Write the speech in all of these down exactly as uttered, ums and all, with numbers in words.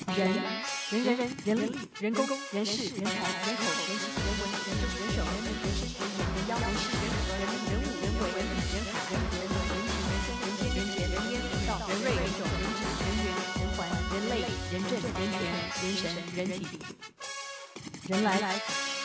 人人人人人力人工人事人才人口人情人文人政人手人民人生人眼人妖人事人和人民人物人为人理人海人和人人情人生人间人杰人烟人道人瑞人种人质人缘人环人类人政人权人神人体人来来。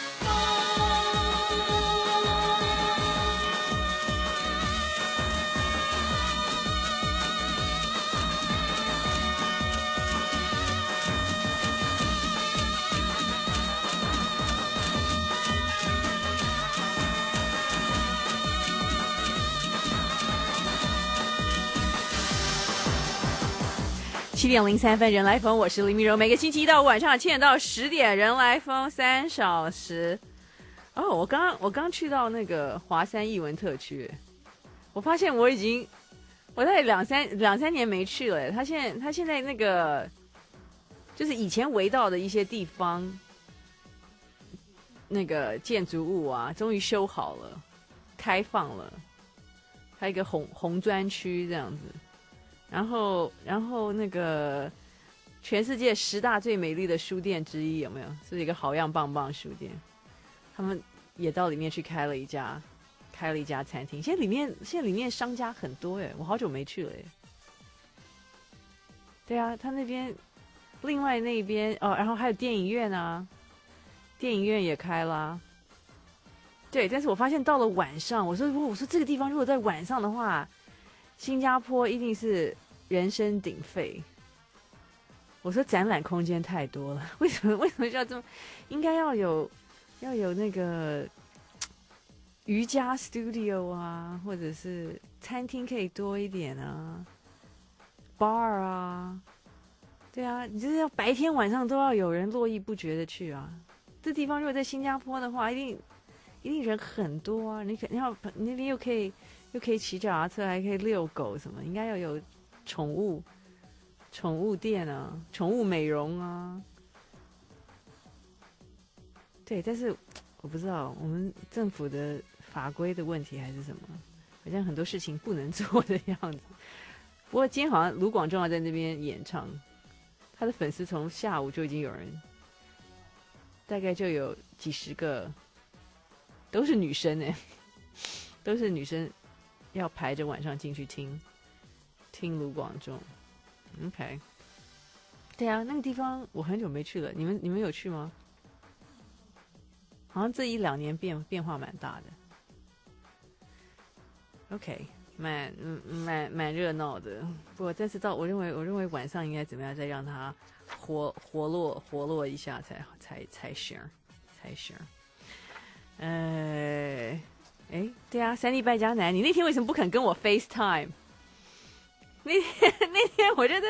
七点零三分，人来疯，我是林明柔。每个星期一到五晚上七点到十点，人来疯三小时。哦，我刚刚我刚去到那个华山艺文特区，我发现我已经我大概两三两三年没去了。他现在他现在那个就是以前围到的一些地方，那个建筑物啊，终于修好了，开放了，还有一个红红砖区这样子。然后，然后那个全世界十大最美丽的书店之一有没有？是一个好样棒棒书店，他们也到里面去开了一家，开了一家餐厅。现在里面现在里面商家很多哎，我好久没去了哎。对啊，他那边另外那边哦，然后还有电影院啊，电影院也开啦。对，但是我发现到了晚上，我说我说这个地方如果在晚上的话。新加坡一定是人声鼎沸。我说展览空间太多了，为什么为什么要这么？应该要有要有那个瑜伽 studio 啊，或者是餐厅可以多一点啊 ，bar 啊，对啊，你就是要白天晚上都要有人络绎不绝的去啊。这地方如果在新加坡的话，一定一定人很多啊。你可你要你那边又可以。又可以骑脚踏车，还可以遛狗什么，应该要有宠物宠物店啊，宠物美容啊。对，但是我不知道我们政府的法规的问题还是什么，好像很多事情不能做的样子。不过今天好像卢广仲要在那边演唱，他的粉丝从下午就已经有人，大概就有几十个，都是女生哎，都是女生。要排着晚上进去听听卢广仲 ，OK， 对啊，那个地方我很久没去了，你们你们有去吗？好像这一两年变变化蛮大的 ，OK， 蛮蛮蛮热闹的。不过但是到我认为我认为晚上应该怎么样再让它活活络活络一下才才才行才行，呃。哎，对啊，三立败家男，你那天为什么不肯跟我 FaceTime？ 那天那天我觉得，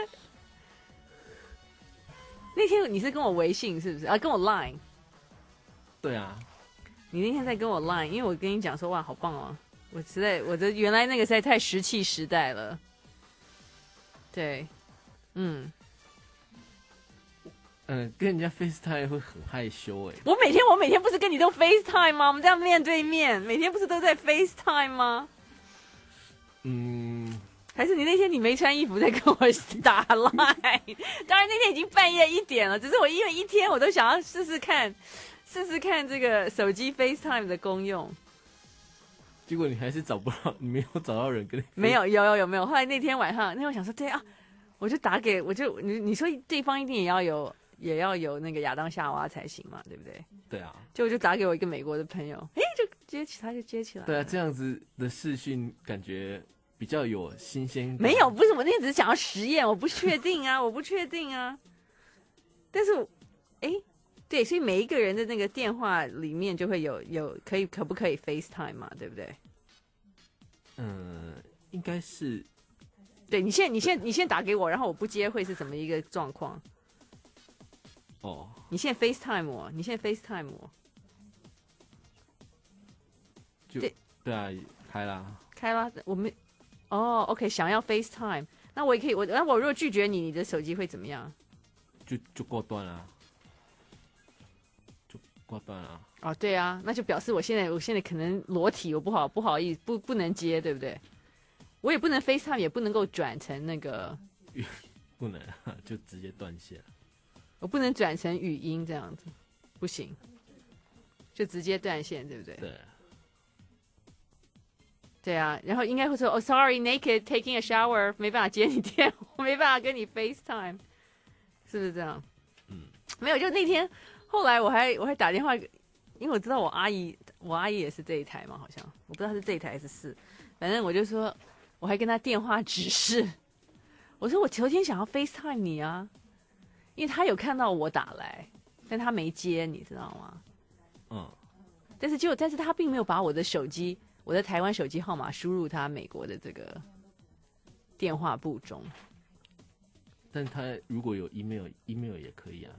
那天你是跟我微信是不是啊？跟我 Line？ 对啊， 你那天在跟我 Line， 因为我跟你讲说哇，好棒哦！我实在我的原来那个实在太石器时代了。对，嗯。 嗯，跟人家 FaceTime 会很害羞哎。 我每天我每天不是跟你都 FaceTime 吗？我们这样面对面，每天不是都在 FaceTime 吗？ 嗯， 还是你那天你没穿衣服在跟我打 Line？ 当然那天已经半夜一点了，只是我因为一天我都想要试试看，试试看这个手机 FaceTime 的功用。 结果你还是找不到，你没有找到人跟你。 没有，有有有没有？后来那天晚上，那天我想说，对啊，我就打给，我就你你说对方一定也要有。也要有那个亚当夏娃才行嘛，对不对？ 对啊， 就我就打给我一个美国的朋友，哎，就接起他就接起来了。 对啊，这样子的视讯感觉比较有新鲜感。 没有，不是我那天只是想要实验，我不确定啊，我不确定啊。但是，哎，对，所以每一个人的那个电话里面就会有有可以可不可以 FaceTime 嘛，对不对？ 嗯，应该是。 对你现在你现在你现在打给我，然后我不接会是怎么一个状况？ 哦， 你现在 FaceTime 我，你现在 FaceTime 我， 就对对啊，开啦， 开啦，我们哦 ，OK， 想要 FaceTime， 那我也可以，我那我如果拒绝你，你的手机会怎么样？ 就就挂断啦，就挂断啦。 哦，对啊，那就表示我现在我现在可能裸体，我不好不好意思，不不能接，对不对？我也不能 FaceTime， 也不能够转成那个， 不能，就直接断线。 我不能转成语音这样子，不行，就直接断线，对不对？ 对。 对啊，然后应该会说哦 ，sorry naked taking a shower， 没办法接你电话，没办法跟你 FaceTime， 是不是这样？ 嗯， 没有，就那天后来我还我还打电话，因为我知道我阿姨，我阿姨也是这一台嘛，好像我不知道是这一台还是四，反正我就说，我还跟她电话指示，我说我昨天想要 FaceTime 你啊，因为他有看到我打来，但他没接，你知道吗？ 嗯， 但是就但是他并没有把我的手机。我的台湾手机号码输入他美国的这个电话簿中， 但他如果有 email，email 也可以啊。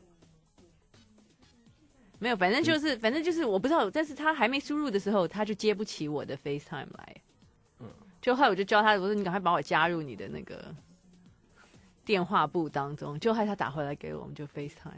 没有，反正就是，反正就是，我不知道。但是他还没输入的时候，他就接不起我的 FaceTime 来。嗯，就后来我就教他，我说你赶快把我加入你的那个电话簿当中，就害他打回来给我，我们就 FaceTime。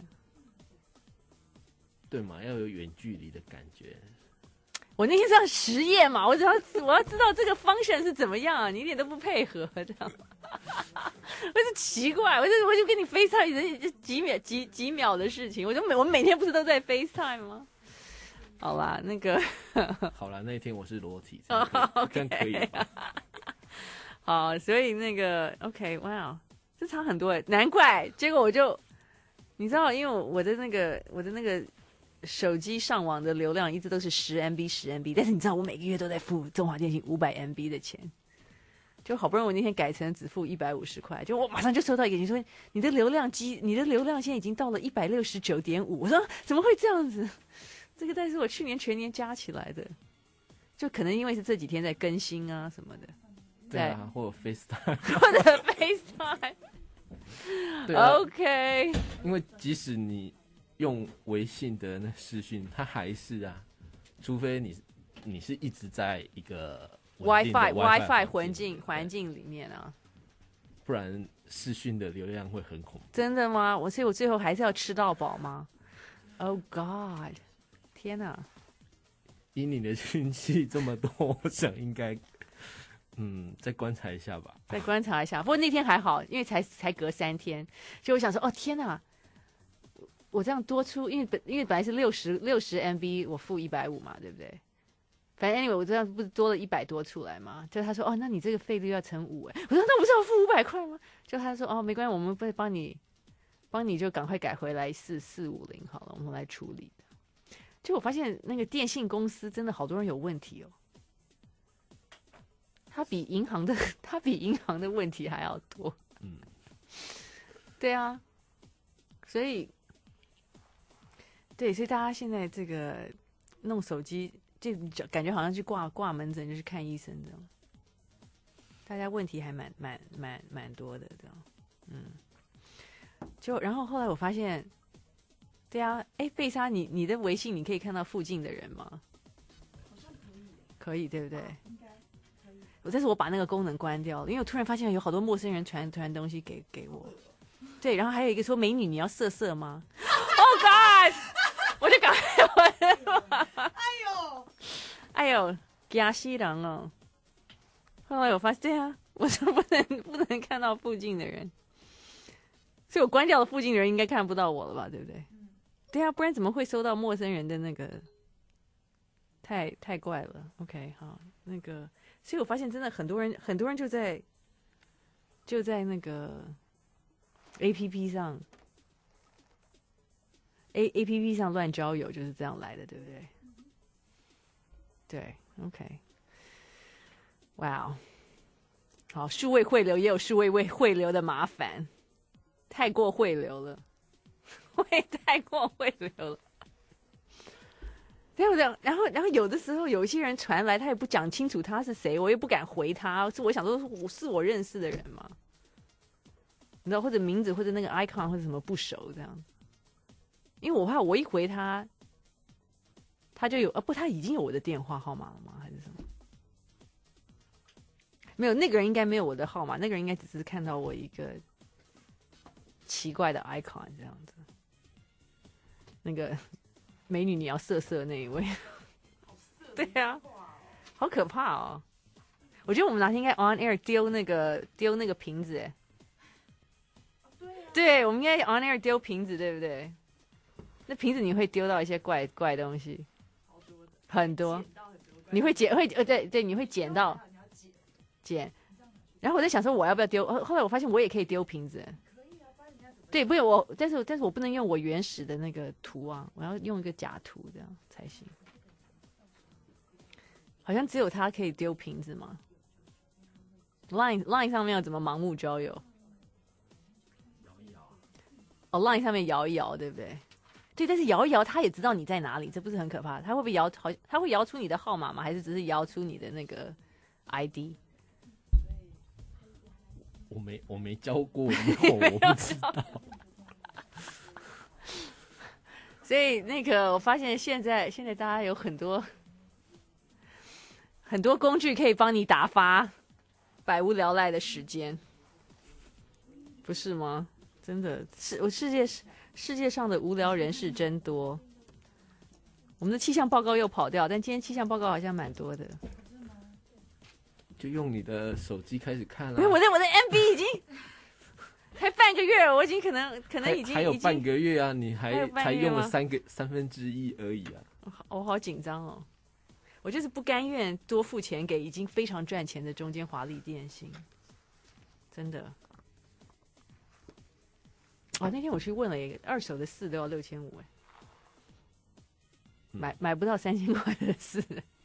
对嘛，要有远距离的感觉。 我那天是要实验嘛，我只要我要知道这个 function 是怎么样啊，你一点都不配合，这样，我就奇怪，我就我就跟你 FaceTime 几秒几几秒的事情，我就每我每天不是都在 FaceTime 吗？好啦，那个好啦，那一天我是裸体，这样可以， oh, okay. 这样可以吧？ 好，所以那个 OK， 哇、wow, 这差很多哎，难怪，结果我就你知道，因为我的那个我的那个。手机上网的流量一直都是十 M B 十 M B， 但是你知道我每个月都在付中华电信五百 M B 的钱，就好不容易我那天改成只付一百五十块，就我马上就收到一个你说你的流量机你的流量现在已经到了一百六十九点五，我说怎么会这样子？这个但是我去年全年加起来的，就可能因为是这几天在更新啊什么的， 对啊，或者 FaceTime， 或者 FaceTime， 对啊 OK， 因为即使你。用微信的那视讯，它还是啊，除非你你是一直在一个 WiFi WiFi 环境环境里面啊， 不然视讯的流量会很恐怖。 真的吗？我所以我最后还是要吃到饱吗 ？Oh God， 天哪！ 以你的运气这么多，我想应该嗯再观察一下吧。 再观察一下，不过那天还好，因为才才隔三天，就我想说，哦天哪！我这样多出，因为本因为本来是六十六十 M B， 我付一百五嘛，对不对？反正 anyway， 我这样不是多了一百多出来嘛？就他说，哦，那你这个费率要乘五哎，我说那不是要付五百块吗？就他说，哦，没关系，我们会帮你，帮你就赶快改回来四四五零好了，我们来处理的。就我发现那个电信公司真的好多人有问题哦，他比银行的他比银行的问题还要多。嗯，对啊，所以。对，所以大家现在这个弄手机，就感觉好像去挂挂门诊，就是看医生这样。大家问题还蛮蛮蛮蛮多的这样，嗯。就然后后来我发现，对啊，哎，贝莎，你你的微信你可以看到附近的人吗？ 好像可以。 可以，对不对？ 应该可以。 我但是我把那个功能关掉了，因为我突然发现有好多陌生人传传东西给给我。对，然后还有一个说：“美女，你要色色吗？” Oh God！ 我就赶快哎呦， 哎呦，吓死人哦！后来我发现，对啊，我说不能不能看到附近的人，所以我关掉了附近的人，应该看不到我了吧？对不对？嗯、对啊，不然怎么会收到陌生人的那个？太太怪了。OK， 好，那个，所以我发现真的很多人，很多人就在就在那个 A P P 上。A A P P 上乱交友就是这样来的，对不对？对 ，OK， 哇、wow ，好，数位汇流也有数位位汇流的麻烦，太过汇流了，会太过汇流了。对不对？然后，然后有的时候有一些人传来，他也不讲清楚他是谁，我也不敢回他。是我想说，我是我认识的人吗？你知道，或者名字，或者那个 icon， 或者什么不熟这样。因为我怕我一回他，他就有啊不，他已经有我的电话号码了吗？还是什么？没有，那个人应该没有我的号码，那个人应该只是看到我一个奇怪的 icon 这样子。那个美女，你要色色那一位，对啊，好可怕哦！我觉得我们哪天应该 on air 丢那个丢那个瓶子，哎。 对，我们应该 on air 丢瓶子，对不对？那瓶子你会丢到一些怪怪东西， 好多的， 很多， 捡到很多个， 你会捡会呃对对，你会捡到你要捡， 捡。然后我在想说我要不要丢，后后来我发现我也可以丢瓶子。 可以啊，不然人家怎么？ 对，不是我，但是但是我不能用我原始的那个图啊，我要用一个假图这样才行。好像只有他可以丢瓶子嘛。Line Line 上面要怎么盲目交友？ 摇一摇， 哦，Line 上面摇一摇，对不对？对，但是摇一摇，他也知道你在哪里，这不是很可怕？他会不会摇？好，他会摇出你的号码吗？还是只是摇出你的那个 I D？ 我没我没教过以后我不知道。 所以那个，我发现现在现在大家有很多很多工具可以帮你打发百无聊赖的时间，不是吗？真的是，我世界世界上的无聊人士真多。我们的气象报告又跑掉，但今天气象报告好像蛮多的。 就用你的手机开始看不是， 了。 我的我的 M B 已经才半个月，我已经可能可能已经还还有半已经个月啊，你还有还才半个月吗用了三个三分之一而已啊。 我好紧张哦。我就是不甘愿多付钱给已经非常赚钱的中间华丽电信，真的。啊，那天我去问了一个二手的四都要六千五，哎，买买不到三千块的四。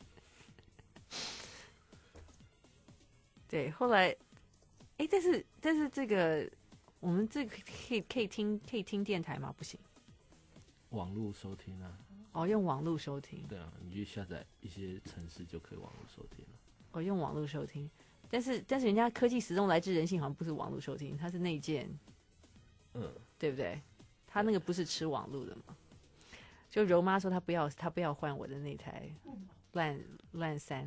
对，后来，哎，但是但是这个我们这个可以可以听可以听电台吗？不行， 网络收听啊， 哦，用网络收听。 对啊，你去下载一些程式就可以网络收听了。 我、哦、用网络收听，但是但是人家科技始终来自人性，好像不是网络收听，它是内建， 嗯， 对不对？他那个不是吃网络的嘛？就柔妈说她不要，她不要换我的那台烂烂三，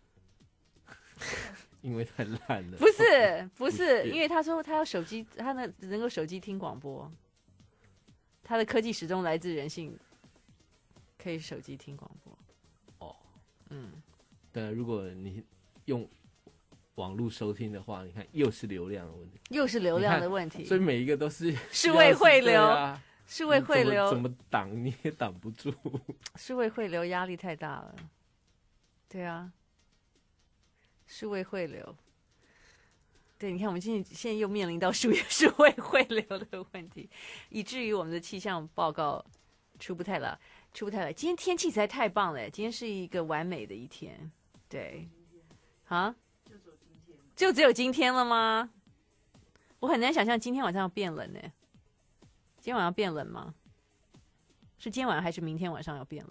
因为太烂了。 不是不是， 不是因为她说她要手机，她能能够手机听广播，她的科技始终来自人性，可以手机听广播。 哦， 嗯， 对，如果你用网络收听的话，你看又是流量的问题， 又是流量的问题， 所以每一个都是数位汇流， 啊、 数位汇流怎么怎么挡你也挡不住， 数位汇流压力太大了。对啊，数位汇流。对，你看我们现在现在又面临到数数位汇流的问题，以至于我们的气象报告出不太来，出不太来。今天天气实在太棒了，今天是一个完美的一天。对，啊， 就只有今天， 就只有今天了吗？我很难想象今天晚上要变冷呢。今天晚上变冷吗？是今天晚上还是明天晚上要变冷？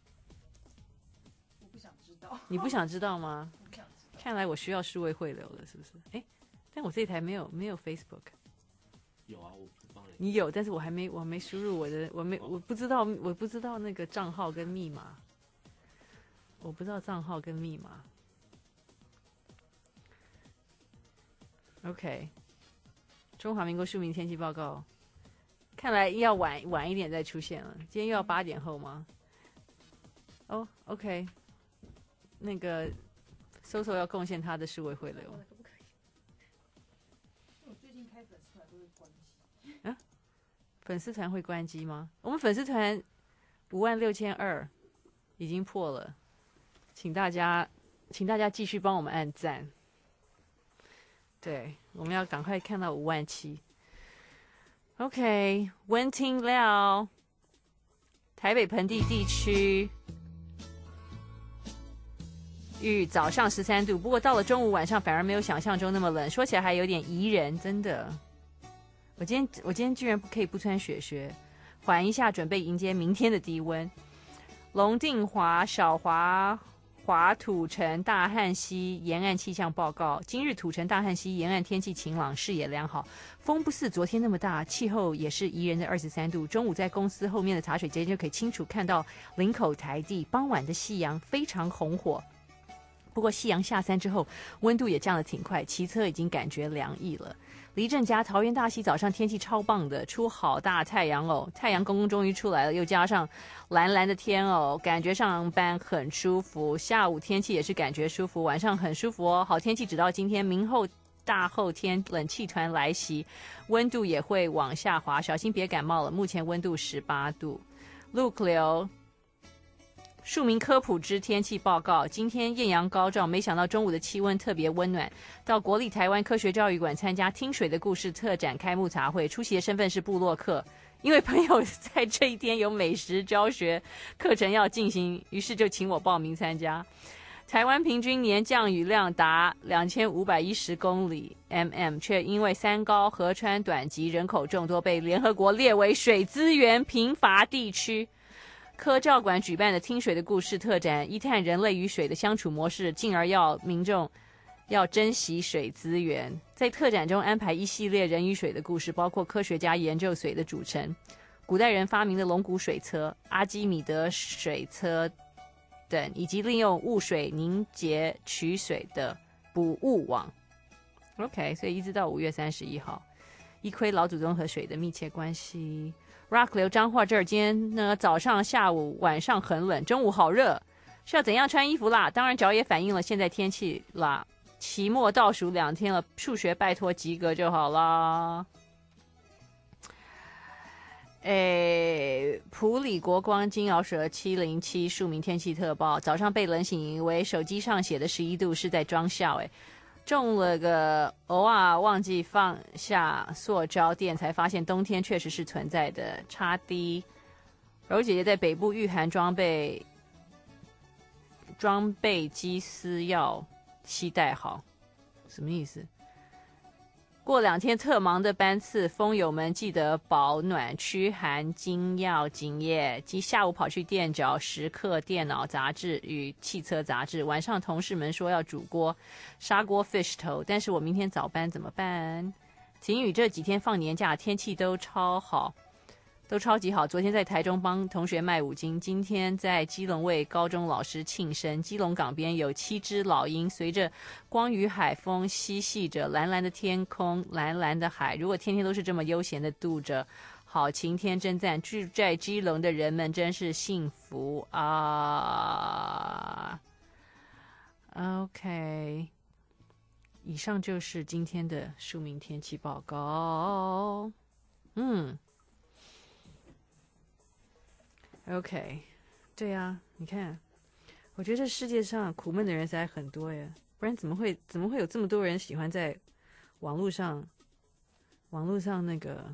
我不想知道， 你不想知道吗？ 我不想知道。 看来我需要数位汇流了，是不是？哎，但我这一台没有没有 Facebook。 有啊，我帮你。 你有，但是我还没我还没输入我的，我没我不知道我不知道那个账号跟密码，我不知道账号跟密码。OK， 中华民国庶民天气报告，看来要晚晚一点再出现了。今天又要八点后吗？哦、oh, ，OK， 那个搜搜要贡献他的数位汇流。 可不可以？我最近开粉丝团都会关机。 啊？粉丝团会关机吗？我们粉丝团五万六千二已经破了，请大家请大家继续帮我们按赞。对，我们要赶快看到五万七。OK， 温听料，台北盆地地区预早上十三度，不过到了中午晚上反而没有想象中那么冷，说起来还有点宜人，真的。我今天我今天居然可以不穿雪靴，缓一下，准备迎接明天的低温。龙定华、小华、华土城、大汉溪沿岸气象报告：今日土城、大汉溪沿岸天气晴朗，视野良好，风不似昨天那么大，气候也是宜人的二十三度。中午在公司后面的茶水间就可以清楚看到林口台地，傍晚的夕阳非常红火。不过夕阳下山之后，温度也降得挺快，骑车已经感觉凉意了。黎正家桃园大溪早上天气超棒的，出好大太阳哦，太阳公公终于出来了，又加上蓝蓝的天哦，感觉上班很舒服。下午天气也是感觉舒服，晚上很舒服哦。好天气直到今天，明后大后天冷气团来袭，温度也会往下滑，小心别感冒了。目前温度十八度。陆流庶民科普之天气报告，今天艳阳高照，没想到中午的气温特别温暖。到国立台湾科学教育馆参加听水的故事特展开幕茶会，出席的身份是部落客，因为朋友在这一天有美食教学课程要进行，于是就请我报名参加。台湾平均年降雨量达两千五百一十公里 mm， 却因为三高、河川短急、人口众多，被联合国列为水资源贫乏地区。科教馆举办的听水的故事特展，一探人类与水的相处模式，进而要民众要珍惜水资源。在特展中安排一系列人与水的故事，包括科学家研究水的组成、古代人发明的龙骨水车、阿基米德水车等，以及利用雾水凝结取水的捕雾网。 OK， 所以一直到五月三十一号，一窥老祖宗和水的密切关系。 Rock 流彰化这儿今天呢，早上下午晚上很冷，中午好热，是要怎样穿衣服啦？当然脚也反映了现在天气啦。期末倒数两天了，数学拜托及格就好啦。诶，埔里国光金鳌蛇七零七庶民天气特报，早上被冷醒，以为手机上写的十一度是在装笑，诶，中了个偶尔忘记放下塑胶垫，才发现冬天确实是存在的。差低柔姐姐在北部御寒装备装备机司要期待好，什么意思？过两天特忙的班次，风友们记得保暖驱寒精要紧耶。即下午跑去店角时刻电脑杂志与汽车杂志，晚上同事们说要煮锅砂锅 fish 头，但是我明天早班怎么办？晴雨这几天放年假，天气都超好，都超级好。昨天在台中帮同学卖五金，今天在基隆为高中老师庆生。基隆港边有七只老鹰，随着光与海风嬉戏着，蓝蓝的天空，蓝蓝的海。如果天天都是这么悠闲的度着好晴天，真赞！住在基隆的人们真是幸福啊 ！OK， 以上就是今天的庶民天气报告。嗯。OK， 对啊，你看，我觉得这世界上苦闷的人实在很多耶，不然怎么会怎么会有这么多人喜欢在网络上网络上那个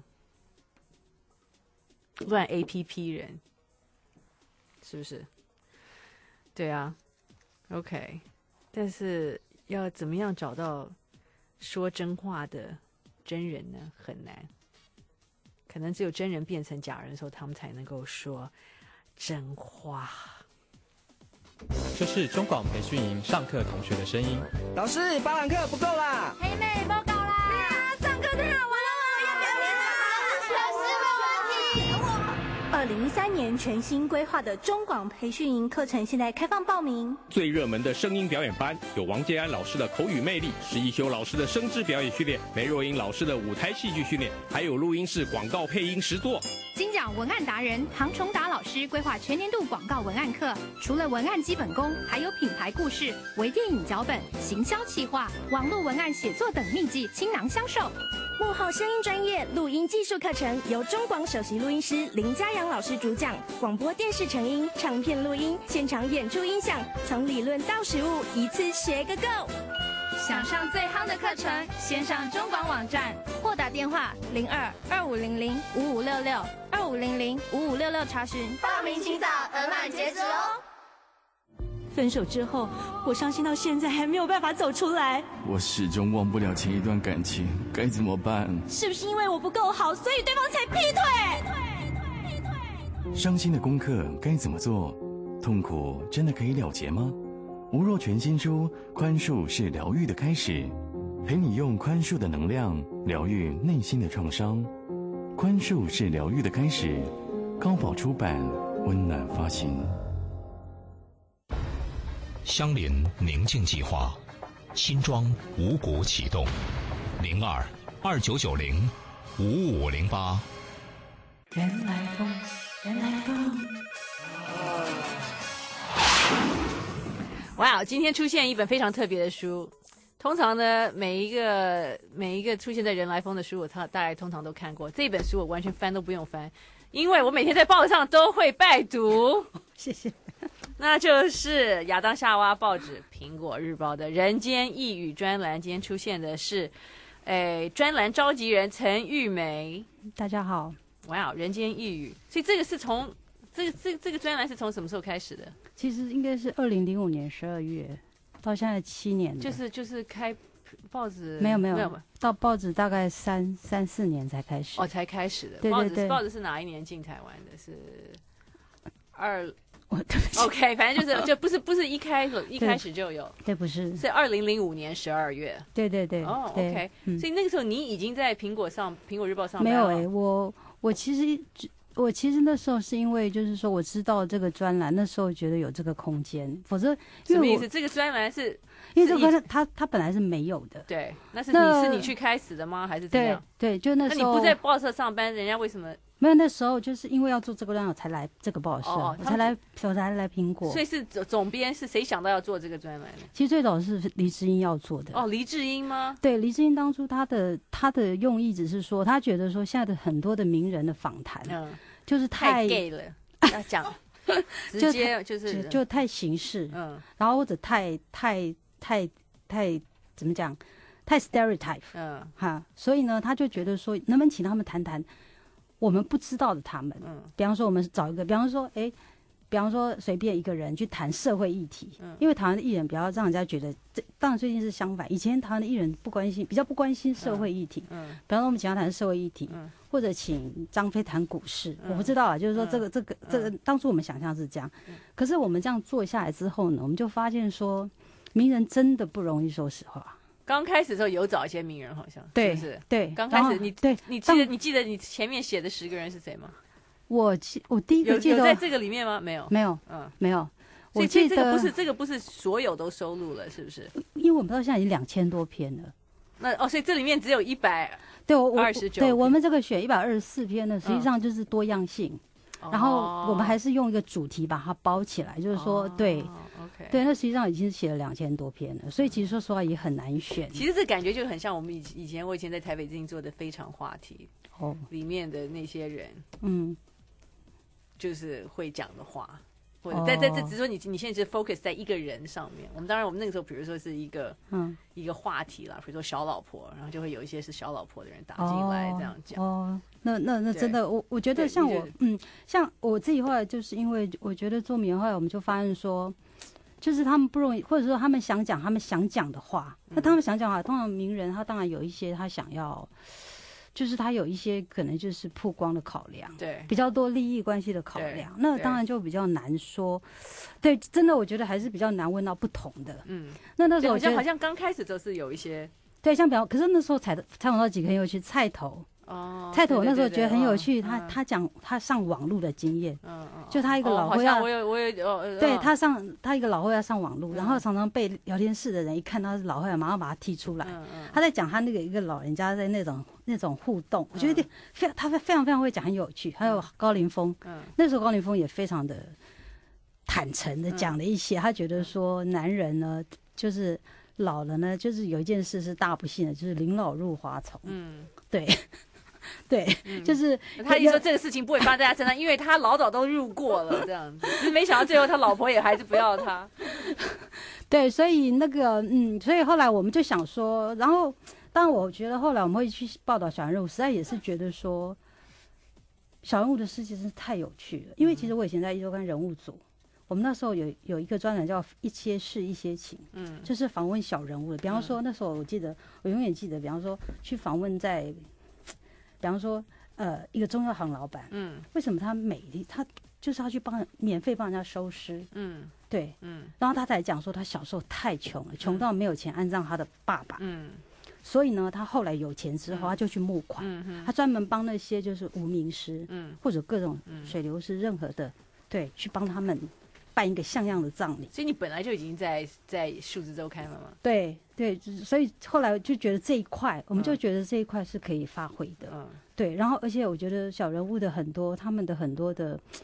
乱 A P P 人，是不是？对啊 ，OK， 但是要怎么样找到说真话的真人呢？很难，可能只有真人变成假人的时候，他们才能够说真话。 这是中广培训营上课同学的声音。 老师，八堂课不够啦！ 黑妹报告啦！对啊，上课太好玩了，要不要念啊？老师没问题。二零一三年全新规划的中广培训营课程现在开放报名。 最热门的声音表演班有王建安老师的口语魅力，石一修老师的声质表演训练，梅若英老师的舞台戏剧训练，还有录音室广告配音实作。 金奖文案达人唐崇达老师规划全年度广告文案课，除了文案基本功，还有品牌故事、微电影脚本、行销企划、网络文案写作等秘籍倾囊相授。 幕后声音专业录音技术课程由中广首席录音师林嘉阳老师主讲，广播电视成音、唱片录音、现场演出音响，从理论到实务，一次学个够。 想上最夯的课程，先上中广网站或打电话零二二五零零五五六六二五零零五五六六查询。 报名请早，额满截止哦。分手之后，我伤心到现在还没有办法走出来。 我始终忘不了前一段感情，该怎么办？ 是不是因为我不够好，所以对方才劈腿？劈腿！ 伤心的功课该怎么做？痛苦真的可以了结吗？吴若权新书《宽恕是疗愈的开始》，陪你用宽恕的能量疗愈内心的创伤。宽恕是疗愈的开始，高宝出版，温暖发行。 相邻宁静计划，新庄五股启动，零二二九九零五五零八。 原来风，原来风。哇，今天出现一本非常特别的书， 通常呢，每一个每一个出现在人来疯的书，我大大概通常都看过。这本书我完全翻都不用翻，因为我每天在报纸上都会拜读。 谢谢。 那就是亚当夏娃报纸《苹果日报》的人间异语专栏，今天出现的是，诶，专栏召集人陈玉梅。 大家好。 哇，人间异语，所以这个是从这个这个这个专栏是从什么时候开始的？ 其实应该是二零零五年十二月。到现在七年了， 就是就是开报纸没有没有没有到报纸大概三三四年才开始哦，才开始的。 对对对， 报纸是哪一年进台湾的？是二我对不起 OK， 反正就是就不是不是一开始一开始就有， 对，不是是二零零五年十二月。 对对对， 哦 OK， 嗯， 所以那个时候你已经在苹果上苹果日报上班没有哎、 欸， 我我其实我其实那时候是因为就是说我知道这个专栏，那时候觉得有这个空间，否则什么意思？这个专栏是因为这个它它本来是没有的。 对，那是你是你去开始的吗？还是怎样？ 对对，就那时候。 那你不在报社上班，人家为什么？ 没有，那时候就是因为要做这个专栏，我才来这个报社， 哦、 我才来我才来苹果。 所以是总总编是谁想到要做这个专栏呢？ 其实最早是黎智英要做的。 哦，黎智英吗？ 对，黎智英当初他的他的用意只是说，他觉得说现在的很多的名人的访谈，嗯。就是太 gay 了，要讲直接就是就太形式，嗯，然后或者太太太太怎么讲，太 stereotype， 嗯，哈，所以呢，他就觉得说，能不能请他们谈谈我们不知道的他们，嗯，比方说我们找一个，比方说，哎，比方说随便一个人去谈社会议题，嗯，因为台湾的艺人比较让人家觉得，这当然最近是相反，以前台湾的艺人不关心，比较不关心社会议题，嗯，嗯比方说我们请他谈社会议题，嗯。或者请张飞谈股市，嗯、我不知道啊，就是说这个、嗯、这个这个，当初我们想象是这样，嗯、可是我们这样做下来之后呢，我们就发现说，名人真的不容易，说实话。 刚开始的时候有找一些名人，好像对是不是？ 对， 刚开始你对， 你记得你记得你前面写的十个人是谁吗？ 我记我第一个记得有有在这个里面吗？没有， 没有，嗯，没有。 所以这这个不是这个不是所有都收录了，是不是？ 因为我们到现在已经两千多篇了。 那哦，所以这里面只有一百。 对，我二十九， 对我们这个选一百二十四篇呢，实际上就是多样性。嗯、然后我们还是用一个主题把它包起来，就是说，哦、对 ，OK， 对，那实际上已经写了两千多篇了，所以其实说实话也很难选。 其实这感觉就很像我们以以前我以前在台北最近做的非常话题哦里面的那些人，嗯，就是会讲的话。或者在在这只是说你你现在是 focus 在一个人上面，我们当然我们那个时候比如说是一个嗯一个话题啦，比如说小老婆，然后就会有一些是小老婆的人打进来这样讲。 哦，那那那真的，我我觉得像我嗯像我自己后来就是因为我觉得做名人后来我们就发现说，就是他们不容易，或者说他们想讲他们想讲的话，那他们想讲的话，通常名人他当然有一些他想要。就是他有一些可能就是曝光的考量， 对， 比较多利益关系的考量，那当然就比较难说。对，真的我觉得还是比较难问到不同的。嗯，那那时候好像好像刚开始都是有一些， 对，像比方，可是那时候采采访到几个很有趣，菜头。哦，菜头我那时候觉得很有趣，他他讲他上网路的经验，嗯嗯，就他一个老会要， 我有我有哦， 对他上他一个老会要上网路，然后常常被聊天室的人一看他是老会，马上把他踢出来。他在讲他那个一个老人家在那种那种互动，我觉得非他非常非常会讲，很有趣。还有高凌风，那时候高凌风也非常的坦诚的讲了一些，他觉得说男人呢就是老了呢，就是有一件事是大不幸的，就是临老入花丛。嗯，对。对，嗯、就是他一说这个事情不会发生在他身上，因为他老早都入过了，这样子。只是没想到最后他老婆也还是不要他。 对，所以那个嗯，所以后来我们就想说，然后当然我觉得后来我们会去报道小人物，实在也是觉得说，小人物的世界真是太有趣了。因为其实我以前在一周刊人物组，我们那时候有有一个专栏叫一些事一些情，嗯，就是访问小人物的。比方说那时候我记得，我永远记得，比方说去访问在。比方说，呃，一个中药行老板，嗯，为什么他每他就是要去帮免费帮人家收尸，嗯，对，嗯，然后他才讲说他小时候太穷了，穷到没有钱安葬他的爸爸，嗯，所以呢，他后来有钱之后，他就去募款，嗯，他专门帮那些就是无名尸，嗯，或者各种水流尸，任何的，对，去帮他们办一个像样的葬礼。 所以你本来就已经在在数字周刊了吗？ 对。对，所以后来就觉得这一块，我们就觉得这一块是可以发挥的。嗯，对，然后而且我觉得小人物的很多，他们的很多的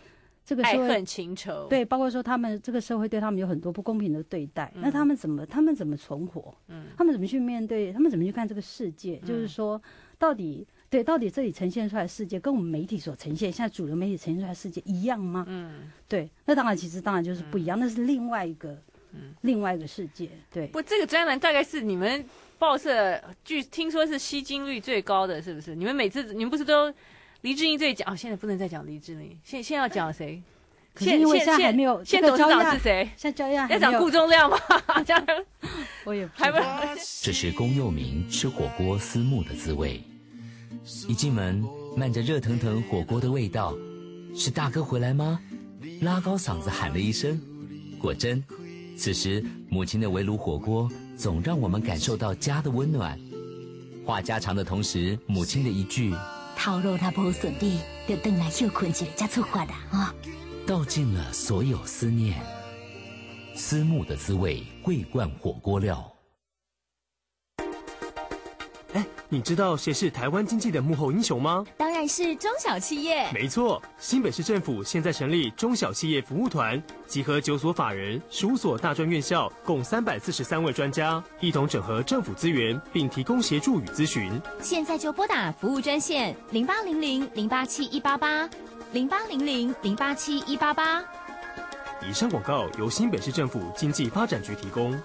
这个社会爱恨情仇， 对，包括说他们这个社会对他们有很多不公平的对待， 嗯、 那他们怎么他们怎么存活？嗯，他们怎么去面对？他们怎么去看这个世界？嗯、就是说，到底对，到底这里呈现出来的世界跟我们媒体所呈现，现在主流媒体呈现出来的世界一样吗？嗯，对，那当然，其实当然就是不一样，嗯、那是另外一个，嗯，另外一个世界。对， 不，这个专栏大概是你们报社据听说是吸金率最高的，是不是？你们每次你们不是都？黎智英最讲哦，现在不能再讲黎智英，现现在要讲谁？ 可是因为现在还没有， 现在董事长是谁？ 现在交易案要讲顾仲亮吗？这样我也还不。 这是龚佑民吃火锅思慕的滋味。一进门，漫着热腾腾火锅的味道，是大哥回来吗？拉高嗓子喊了一声。果真，此时母亲的围炉火锅总让我们感受到家的温暖。话家常的同时，母亲的一句。 头路若无顺利，就回来休困一下再出发啦啊！ 道尽了所有思念，思慕的滋味，桂冠火锅料。 哎，你知道谁是台湾经济的幕后英雄吗？ 当然是中小企业。 没错，新北市政府现在成立中小企业服务团，集合九所法人、十五所大专院校，共三百四十三位专家，一同整合政府资源，并提供协助与咨询。 现在就拨打服务专线零八零零零八七一八八零八零零零八七一八八。 以上广告由新北市政府经济发展局提供。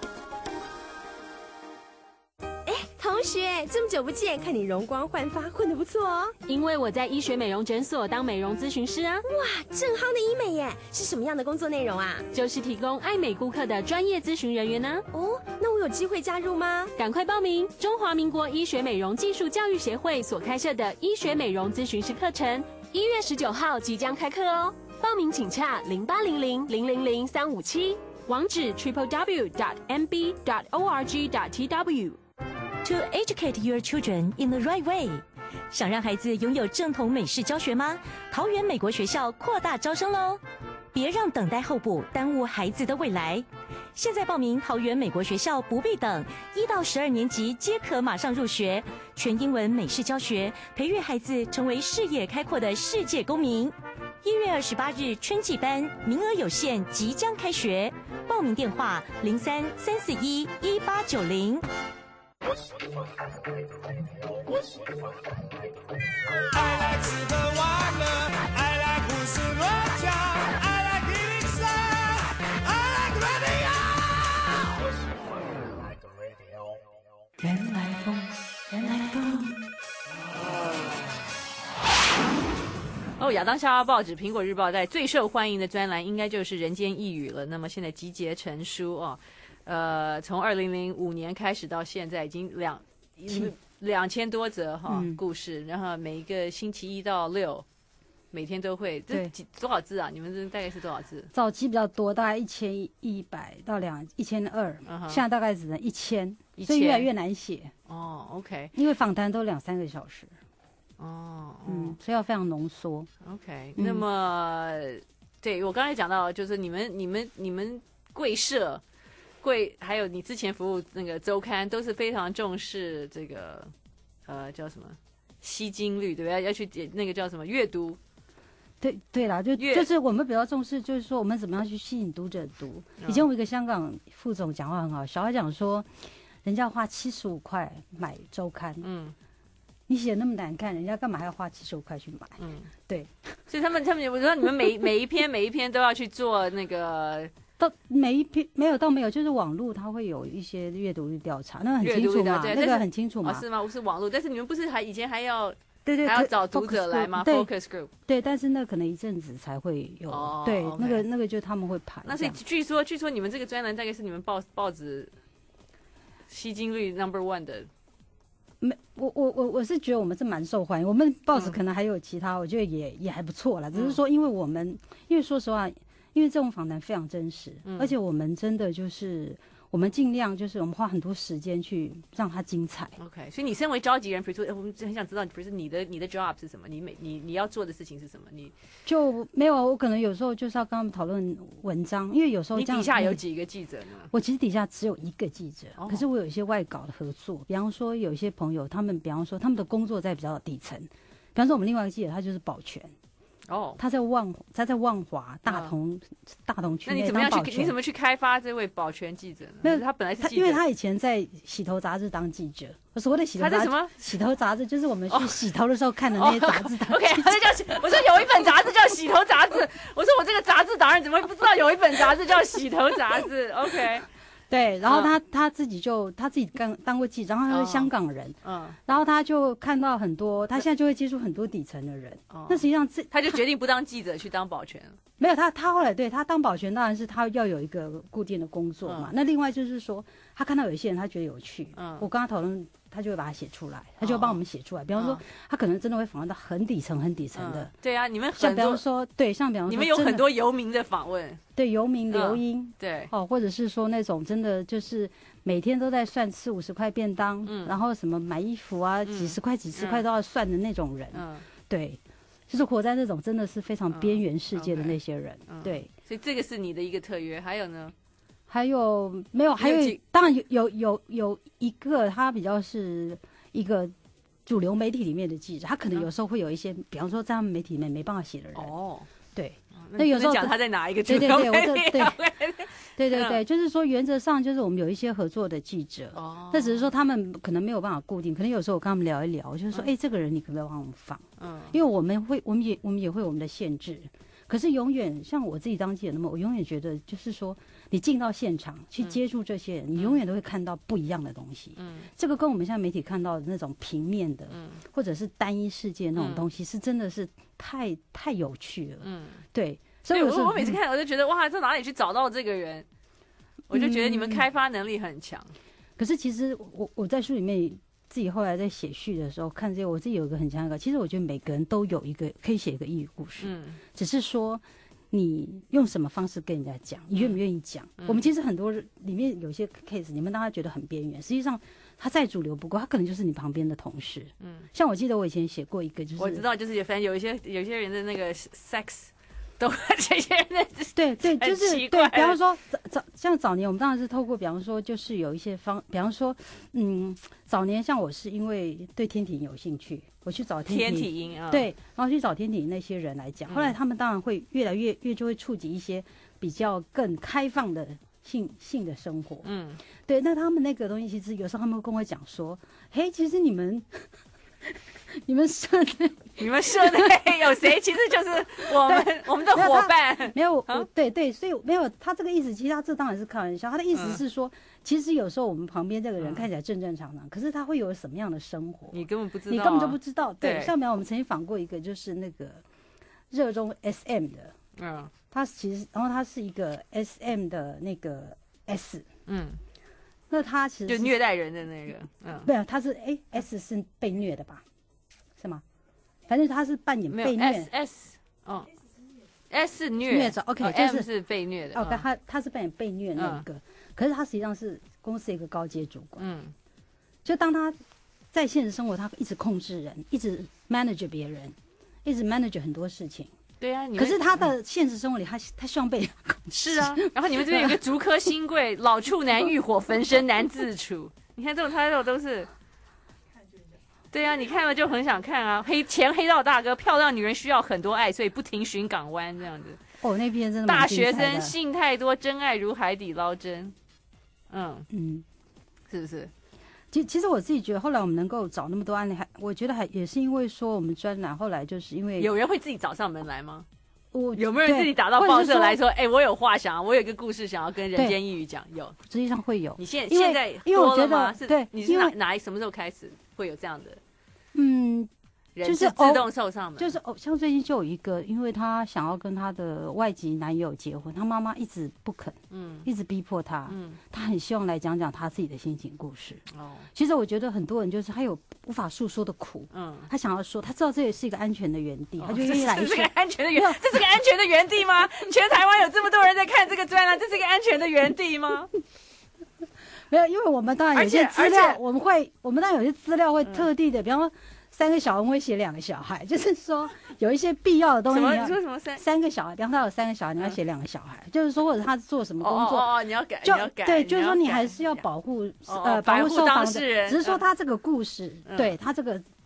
同学，这么久不见，看你容光焕发，混得不错哦。 因为我在医学美容诊所当美容咨询师啊。 哇，正夯的医美耶！是什么样的工作内容啊？ 就是提供爱美顾客的专业咨询人员呢。 哦，那我有机会加入吗？ 赶快报名！中华民国医学美容技术教育协会所开设的医学美容咨询师课程，一月十九号即将开课哦。报名请洽零八零零零零零三五七，网址 triple w dot m b dot org dot t w。To educate your children in the right way， 想让孩子拥有正统美式教学吗？桃园美国学校扩大招生喽！别让等待候补耽误孩子的未来。现在报名桃园美国学校不必等，一到十二年级皆可马上入学，全英文美式教学，培育孩子成为视野开阔的世界公民。一月二十八日春季班名额有限，即将开学，报名电话零三三四一一八九零。 I like 吃喝玩乐 I like 胡思乱想 I like 一零三 I like radio 原来风原来风哦，亚当夏娃报纸、苹果日报在最受欢迎的专栏应该就是《人间异语》了。那么现在集结成书哦，呃，从二零零五年开始到现在，已经两两千多则哈、哦嗯、故事，然后每一个星期一到六，每天都会。这几多少字啊？你们这大概是多少字？ 早期比较多，大概一千一百到两一千二，现在大概只能一千，所以越来越难写。 哦 ，OK， 因为访谈都两三个小时。 哦， 嗯，所以要非常浓缩。 OK，、嗯、那么对我刚才讲到，就是你们、你们、你们贵社、贵，还有你之前服务那个周刊，都是非常重视这个呃叫什么吸金率，对不对？要去那个叫什么阅读。 对对啦，就就是我们比较重视，就是说我们怎么样去吸引读者读。嗯、以前我一个香港副总讲话很好笑，他讲说，人家花七十五块买周刊，嗯。你写那么难看，人家干嘛还要花七十五块去买？嗯，对， 所以他们他们，我知道你们每每一篇每一篇都要去做那个， 到每一篇没有到没有，就是网络它会有一些阅读率调查，那个很清楚嘛，那个很清楚嘛、 哦，是吗？不是网络，但是你们不是还以前还要对对还要找读者来吗 ？Focus group 对，但是那可能一阵子才会有，哦、对， okay. 那个那个就他们会排。 那所以据说据说你们这个专栏大概是你们报报纸吸金率 number one 的。 没，我我我我是觉得我们是蛮受欢迎，我们报纸可能还有其他，嗯、我觉得也也还不错啦。只是说，因为我们，因为说实话，因为这种访谈非常真实，嗯、而且我们真的就是我们尽量就是我们花很多时间去让它精彩。 OK， 所以你身为召集人，比如说我们很想知道，比如说你的你的 job 是什么？你每你你要做的事情是什么？你就没有，我可能有时候就是要跟他们讨论文章，因为有时候你底下有几个记者呢？ 我其实底下只有一个记者，哦、可是我有一些外稿的合作，比方说有一些朋友，他们比方说他们的工作在比较底层，比方说我们另外一个记者他就是保全。 哦， 他在万他在万华大同、嗯、大同区内那你怎么样当保全？ 去你怎么去开发这位保全记者呢？ 没有， 他本来是记者， 因为他以前在洗头杂志当记者。所谓的洗头杂志， 他在什么洗头杂志？就是我们去洗头的时候看的那些杂志。 OK， 他就叫我说有一本杂志叫洗头杂志，我说我这个杂志达人怎么会不知道有一本杂志叫洗头杂志 ？OK。 对，然后他、嗯、他自己就他自己当当过记者，然后他是香港人，嗯，然后他就看到很多，他现在就会接触很多底层的人。哦、那实际上这他就决定不当记者，去当保全。 没有他，他后来对他当保全，当然是他要有一个固定的工作嘛。嗯、那另外就是说，他看到有一些人他觉得有趣，嗯，我跟他讨论，他就会把它写出来，他就会帮我们写出来。哦、比方说，他可能真的会访问到很底层、很底层的。 嗯、对啊，你们很像比方说，对，像比方说， 你们有很多游民的访问。 对，游民留音、嗯， 对， 哦，或者是说那种真的就是每天都在算吃五十块便当，嗯，然后什么买衣服啊，嗯、几十块几十块都要算的那种人，嗯，对，就是活在那种真的是非常边缘世界的那些人，嗯 okay, 对， 所以这个是你的一个特约，还有呢？ 还有没有？还有，当然有有有有一个，他比较是一个主流媒体里面的记者，他可能有时候会有一些，比方说在他们媒体里面没办法写的人，哦，对。 那有时候讲他在哪一个主流媒体？ 对对对，我这对对对对，就是说原则上就是我们有一些合作的记者，哦，那只是说他们可能没有办法固定，可能有时候我跟他们聊一聊，就是说，哎、嗯，这个人你可不可以帮我们访？嗯，因为我们会，我们也我们也会有我们的限制，可是永远像我自己当记者那么，我永远觉得就是说，你进到现场去接触这些人，嗯、你永远都会看到不一样的东西。嗯，这个跟我们现在媒体看到的那种平面的，嗯，或者是单一世界那种东西，嗯、是真的是太太有趣了。嗯，对。 所以我说，我每次看我就觉得哇，在哪里去找到这个人？我就觉得你们开发能力很强。嗯、 可是其实我我在书里面自己后来在写序的时候看这些，我自己有一个很强的，其实我觉得每个人都有一个可以写一个异域故事，嗯，只是说你用什么方式跟人家讲，你愿不愿意讲？嗯、我们其实很多里面有些 case， 你们当然觉得很边缘，实际上他再主流不过，他可能就是你旁边的同事。嗯，像我记得我以前写过一个，就是我知道，就是反正有一些有些人的那个 sex。都这些人对对，就是对。比方说早早像早年，我们当然是透过，比方说就是有一些方，比方说，嗯，早年像我是因为对天体有兴趣，我去找天体， 天体营啊， 对，然后去找天体那些人来讲。后来他们当然会越来越越就会触及一些比较更开放的性性的生活。嗯，对。那他们那个东西，其实有时候他们会跟我讲说，嘿，其实你们。你们社内， 你们社内有谁？其实就是我们我们的伙伴。 没有，啊、对对，所以没有他这个意思。其实他这当然是开玩笑，他的意思是说，嗯、其实有时候我们旁边这个人看起来正正常常，嗯、可是他会有什么样的生活， 你根本不知道、啊， 你根本就不知道。对，对上面我们曾经访过一个，就是那个热衷 S M 的，嗯，他其实，然后他是一个 S M 的那个 S， 嗯。那他其实就虐待人的那个，嗯， 没有，他是哎 S 是被虐的吧？是吗？反正他是扮演被虐 ，S S 哦 ，S 虐虐者 ，OK， 就是 是被虐的。 OK，他他是扮演被虐那一个，可是他实际上是公司一个高阶主管。嗯，就当他在现实生活，他一直控制人，一直 manage 别人，一直 manage 很多事情。 对啊， 可是他的现实生活里，他他希望被控制。 是啊，然后你们这边有个竹科新贵，老处男欲火焚身难自处。你看这种 title 都是。对啊，你看了就很想看啊！黑前黑道大哥，漂亮女人需要很多爱，所以不停寻港湾这样子。 哦，那篇真的大学生性太多，真爱如海底捞针。嗯嗯， 是不是？ 其其实我自己觉得，后来我们能够找那么多案例，还我觉得还也是因为说我们专栏后来就是因为有人会自己找上门来吗？ 我有没有人自己打到报社来说，哎、欸，我有话想，我有一个故事想要跟人间一语讲？有， 实际上会有。 你现现在因为我觉得是对， 你是哪哪什么时候开始会有这样的？ 嗯， 就是自动受上门， 就是哦，像最近就有一个，因为他想要跟他的外籍男友结婚，他妈妈一直不肯，嗯，一直逼迫他，嗯，他很希望来讲讲他自己的心情故事。哦，其实我觉得很多人就是他有无法诉说的苦，嗯，他想要说，他知道这也是一个安全的原地，哦、他就愿意来说。 这是个安全的原，这是个安全的原地吗？全台湾有这么多人在看这个专栏，这是个安全的原地吗？ 没有，因为我们当然有些资料，我们会，我们当然有些资料会特地的，嗯、比方说三个小孩会写两个小孩，就是说有一些必要的东西。 什么？你说什么三？ 三个小孩，比方说他有三个小孩，你要写两个小孩，嗯、就是说或者他做什么工作， 哦哦哦，你要改， 就你要改， 对，就是说你还是要保护呃保护受访者，只是说他这个故事，对他这个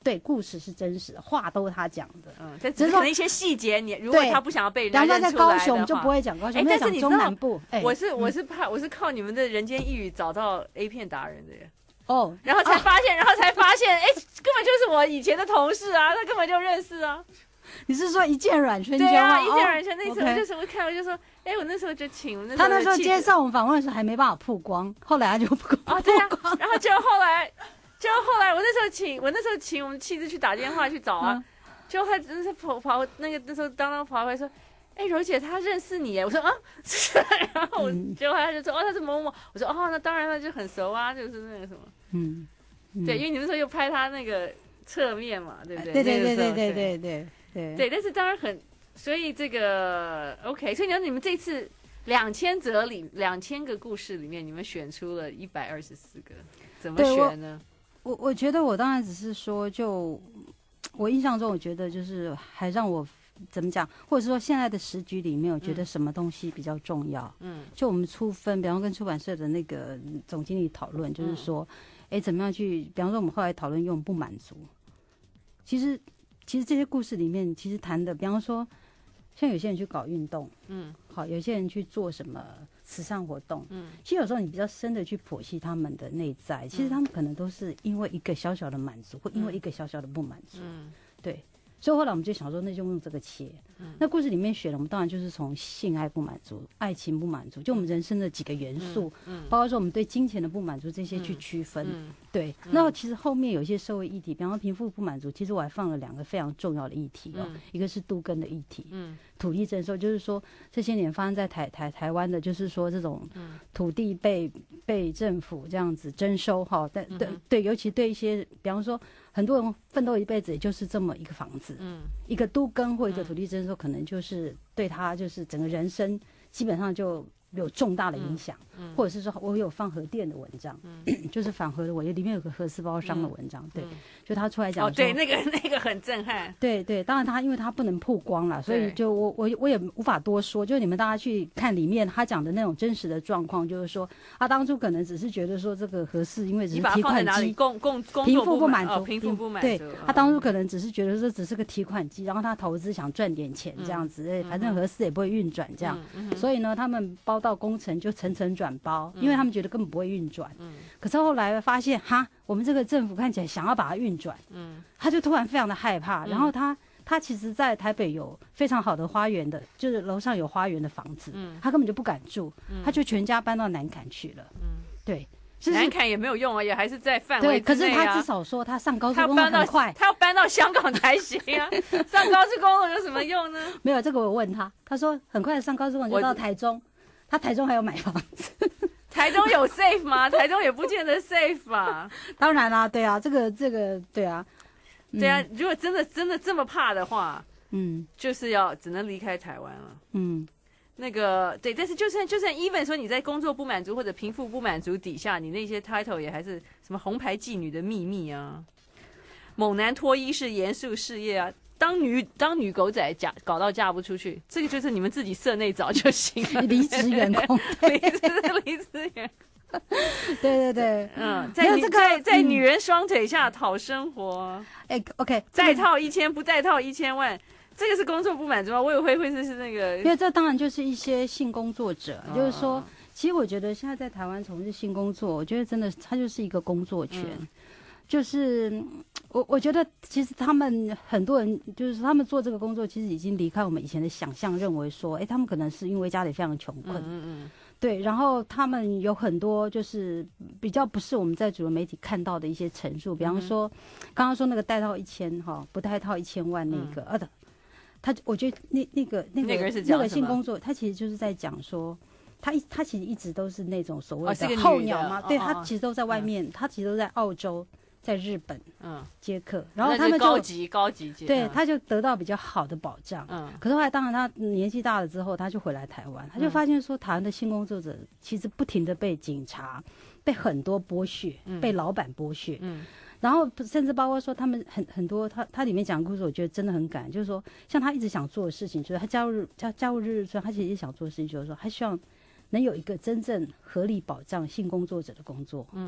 对，故事是真实的，话都是他讲的。 嗯，这只是可能一些细节，你如果他不想要被人家认出来的话， 比方说在高雄就不会讲高雄， 但是你中南部。哎， 我是我是怕我是靠你们的人间一语找到 A 片达人的耶。 哦， 然后才发现，然后才发现，哎，根本就是我以前的同事啊，他根本就认识啊。 你是说一见阮春娇？ 对啊，一见阮春那次我就是我看我就说，哎，我那时候就请我那他那时候接受我们访问的时候还没办法曝光，后来他就曝光。 啊，对啊，然后就后来。就后来我那时候请我那时候请我们妻子去打电话去找啊，就他真是跑跑那个那时候当当跑回来说，哎，柔姐她认识你耶，我说啊，然后我结果他就说哦他是某某，我说哦那当然他就很熟啊，就是那个什么，嗯，对，因为你们说又拍他那个侧面嘛，对不对？ 对对对对对对对对对，但是当然很，所以这个 OK， 所以你看你们这次两千则里两千个故事里面，你们选出了一百二十四个，怎么选呢？ 我我觉得我当然只是说就，就我印象中，我觉得就是还让我怎么讲，或者是说现在的时局里面，我觉得什么东西比较重要？嗯，就我们初分，比方说跟出版社的那个总经理讨论，就是说，哎、嗯，怎么样去？比方说我们后来讨论用不满足，其实其实这些故事里面，其实谈的，比方说，像有些人去搞运动，嗯，好，有些人去做什么慈善活动，嗯，其实有时候你比较深的去剖析他们的内在，其实他们可能都是因为一个小小的满足，或因为一个小小的不满足，嗯，对，所以后来我们就想说，那就用这个切。嗯、那故事里面选了，我们当然就是从性爱不满足、爱情不满足，就我们人生的几个元素，嗯，嗯包括说我们对金钱的不满足这些去区分，嗯、对。嗯、那其实后面有一些社会议题，比方说贫富不满足，其实我还放了两个非常重要的议题哦，嗯、一个是都更的议题，嗯，土地征收，就是说这些年发生在台台台湾的，就是说这种土地被被政府这样子征收哈，但对对，尤其对一些，比方说很多人奋斗一辈子，也就是这么一个房子，嗯，一个都更或一个土地征收。可能就是对他就是整个人生基本上就有重大的影响，嗯嗯、或者是说我有放核电的文章，嗯、就是反核的，我里面有个核四包商的文章，嗯、对，就他出来讲， 哦，对，那个那个很震撼， 对对，当然他因为他不能曝光了，所以就我我我也无法多说，就你们大家去看里面他讲的那种真实的状况，就是说他当初可能只是觉得说这个核四因为只是提款机， 共共贫富不满足， 贫富不满足，对，他当初可能只是觉得说只是个提款机，然后他投资想赚点钱这样子，反正核四也不会运转这样，所以呢，他们包到工程就层层转包，因为他们觉得根本不会运转。嗯，可是后来发现，哈，我们这个政府看起来想要把它运转，嗯，他就突然非常的害怕。然后他他其实，在台北有非常好的花园的，就是楼上有花园的房子，嗯，他根本就不敢住，他就全家搬到南崁去了。嗯，对。 南崁也没有用啊，也还是在范围之内啊。 对，可是他至少说他上高速公路很快， 他要搬到香港才行啊。上高速公路有什么用呢？ 没有，这个我问他，他说很快上高速公路就到台中，他台中还有买房子。 台中有 safe 吗？台中也不见得 safe 吧。 当然啦，对啊，这个这个对啊， 嗯、对啊。如果真的真的这么怕的话，嗯，就是要只能离开台湾了。嗯。那个对，但是就算就算 even 说你在工作不满足或者贫富不满足底下，你那些 title 也还是什么红牌妓女的秘密啊，猛男脱衣是严肃事业啊，当女当女狗仔嫁搞到嫁不出去，这个就是你们自己社内找就行了。 离职员工， 离职离职员工， 对对对， 嗯，在这个在在女人双腿下讨生活， 哎、嗯、，OK， 再套一千不再套一千万。这个是工作不满足吗？我以为会是是那个， 因为这当然就是一些性工作者，哦、就是说，其实我觉得现在在台湾从事性工作，我觉得真的它就是一个工作权，嗯、就是我我觉得其实他们很多人就是他们做这个工作，其实已经离开我们以前的想象，认为说，哎，他们可能是因为家里非常穷困，嗯嗯嗯，对，然后他们有很多就是比较不是我们在主流媒体看到的一些陈述，比方说，嗯、刚刚说那个带套一千哈，不带套一千万那个，呃、嗯。啊他我觉得那那个那个那个是那个性工作，他其实就是在讲说，他一他其实一直都是那种所谓的候鸟嘛， 哦、 对、 哦、 他其实都在外面，嗯、他其实都在澳洲、在日本嗯接客，然后他们就高级高级接， 对，他就得到比较好的保障。嗯，可是后来当然他年纪大了之后，他就回来台湾，他就发现说，台湾的性工作者其实不停的被警察、被很多剥削、嗯、被老板剥削。嗯。然后甚至包括说他们很很多，他他里面讲的故事，我觉得真的很感人。就是说，像他一直想做的事情，就是他加入加加入日日春，他其实也想做的事情，就是说他希望能有一个真正合理保障性工作者的工作。嗯，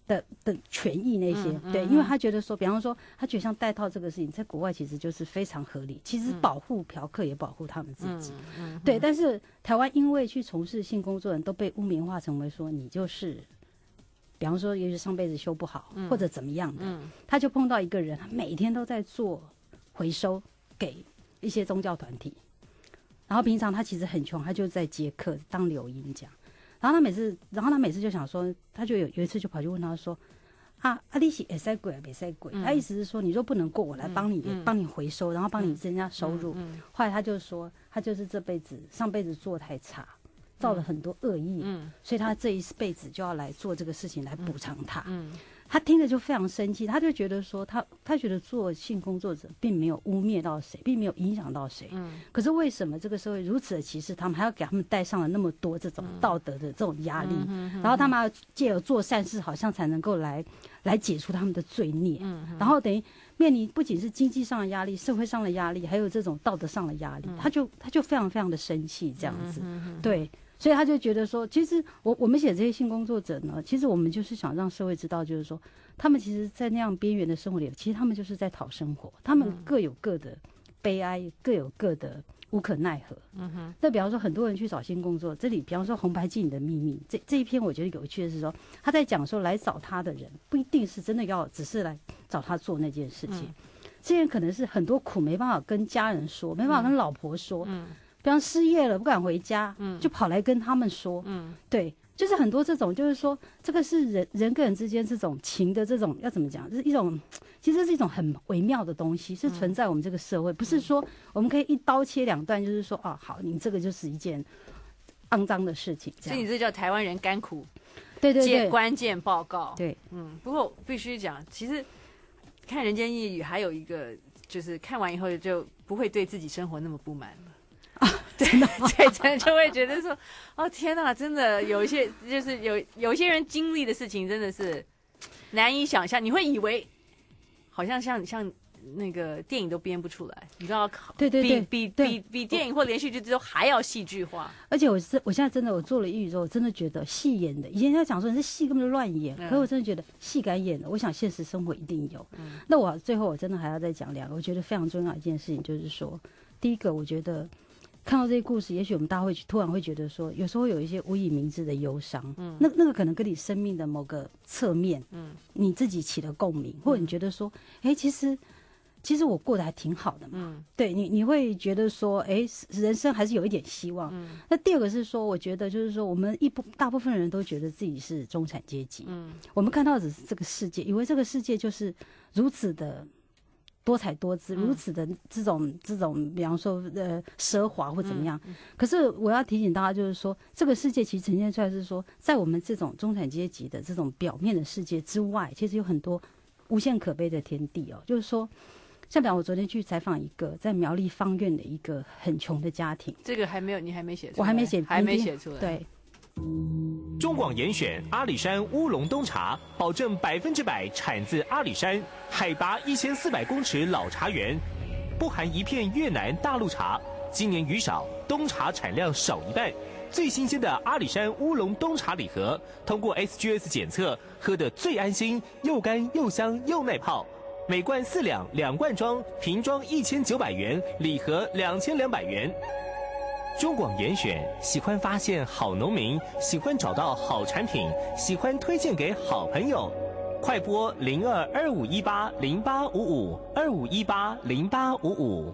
的的权益那些， 嗯、 对，因为他觉得说，比方说，他觉得像戴套这个事情，在国外其实就是非常合理，其实保护嫖客也保护他们自己， 嗯嗯、 对。但是台湾因为去从事性工作的人都被污名化，成为说你就是，比方说，也许上辈子修不好，嗯、或者怎么样的，嗯、他就碰到一个人，他每天都在做回收给一些宗教团体，然后平常他其实很穷，他就在接客当流音这样。然后他每次，然后他每次就想说，他就有有一次就跑去问他说：“啊啊，你是会使过还没使过？”他意思是说，你说不能过，我来帮你，帮、嗯、你回收，然后帮你增加收入。嗯嗯、后来他就说，他就是这辈子上辈子做太差，造了很多恶意，嗯、所以他这一辈子就要来做这个事情来补偿他。嗯嗯他听着就非常生气，他就觉得说他他觉得做性工作者并没有污蔑到谁，并没有影响到谁。嗯，可是为什么这个社会如此的歧视他们，还要给他们带上了那么多这种道德的这种压力？嗯嗯、然后他们要借由做善事，好像才能够来来解除他们的罪孽。嗯，然后等于面临不仅是经济上的压力、社会上的压力，还有这种道德上的压力，嗯、他就他就非常非常的生气，这样子。嗯、对。所以他就觉得说，其实我我们写这些性工作者呢，其实我们就是想让社会知道，就是说，他们其实，在那样边缘的生活里，其实他们就是在讨生活，他们各有各的悲哀，各有各的无可奈何。嗯哼。那比方说，很多人去找性工作，这里比方说《红白机你的秘密》这这一篇，我觉得有趣的是说，他在讲说来找他的人，不一定是真的要只是来找他做那件事情，嗯、这些人可能是很多苦没办法跟家人说，没办法跟老婆说。嗯。比方失业了不敢回家，嗯，就跑来跟他们说，嗯，对，就是很多这种，就是说这个是人人跟人之间这种情的这种要怎么讲，就是一种，其实是一种很微妙的东西，是存在我们这个社会，嗯、不是说我们可以一刀切两断，就是说哦，好，你这个就是一件肮脏的事情， 所以你这叫台湾人甘苦， 对对对， 关键报告， 对， 嗯，不过必须讲，其实看《人间夜雨》还有一个，就是看完以后就不会对自己生活那么不满了。真的，对，真的就会觉得说，哦天哪，真的有一些就是有有一些人经历的事情，真的是难以想象。你会以为好像像像那个电影都编不出来，你知道？ 对对对， 比比比比电影或连续剧都还要戏剧化。 而且我是我现在真的我做了抑郁之后，我真的觉得戏演的，以前人家讲说你这戏根本就乱演，嗯、可是我真的觉得戏敢演的，我想现实生活一定有。嗯、那我最后我真的还要再讲两个，我觉得非常重要的一件事情，就是说，第一个，我觉得。看到这些故事，也许我们大家会突然会觉得说，有时候有一些无以名之的忧伤，嗯，那那个可能跟你生命的某个侧面，嗯，你自己起了共鸣，或者你觉得说，哎、欸，其实其实我过得还挺好的嘛，嗯，对你你会觉得说，哎、欸，人生还是有一点希望。嗯，那第二个是说，我觉得就是说，我们一部大部分人都觉得自己是中产阶级，嗯，我们看到的只是这个世界，以为这个世界就是如此的。多彩多姿，如此的这种、嗯、这种，比方说呃奢华或怎么样。嗯嗯、可是我要提醒大家，就是说，这个世界其实呈现出来是说，在我们这种中产阶级的这种表面的世界之外，其实有很多无限可悲的天地哦。就是说，像比方我昨天去采访一个在苗栗芳苑的一个很穷的家庭， 这个还没有，你还没写出来， 我还没写， 还没写出来， 对。 中广严选阿里山乌龙冬茶，保证百分之百产自阿里山，海拔一千四百公尺老茶园，不含一片越南大陆茶。今年雨少，冬茶产量少一半。最新鲜的阿里山乌龙冬茶礼盒，通过 S G S 检测，喝得最安心，又干又香又耐泡。每罐四两，两罐装，瓶装一千九百元，礼盒两千两百元。中广严选，喜欢发现好农民，喜欢找到好产品，喜欢推荐给好朋友。快拨零二二五一八零八五五二五一八零八五五。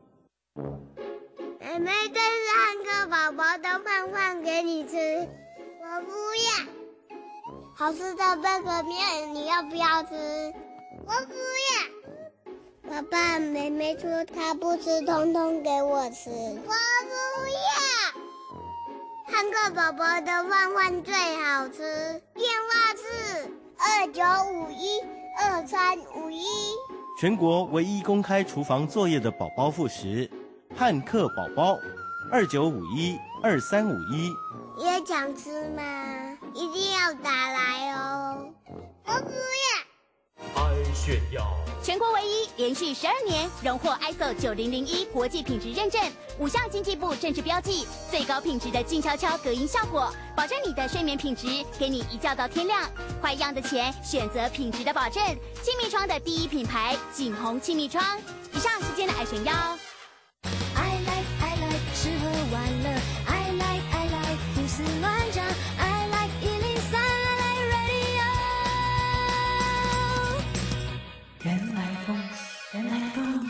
妹妹，这是汉克宝宝的饭饭给你吃，我不要。好吃的贝壳面，你要不要吃？我不要。爸爸，妹妹说她不吃，通通给我吃。我不要。汉克宝宝的饭饭最好吃，电话是二九五一二三五一。 全国唯一公开厨房作业的宝宝副食，汉克宝宝，二九五一二三五一。 也想吃吗？一定要打来哦。我不要。 爱炫耀。 全国唯一连续十二年荣获 I S O 九零零一国际品质认证，五项经济部正式标记，最高品质的静悄悄隔音效果，保证你的睡眠品质，给你一觉到天亮。花一样的钱，选择品质的保证。气密窗的第一品牌，景宏气密窗。以上是今天的爱选邀。 I like I like 吃喝玩乐 I like I like 胡思乱想 I like 一零三 I like radio 原来风原来风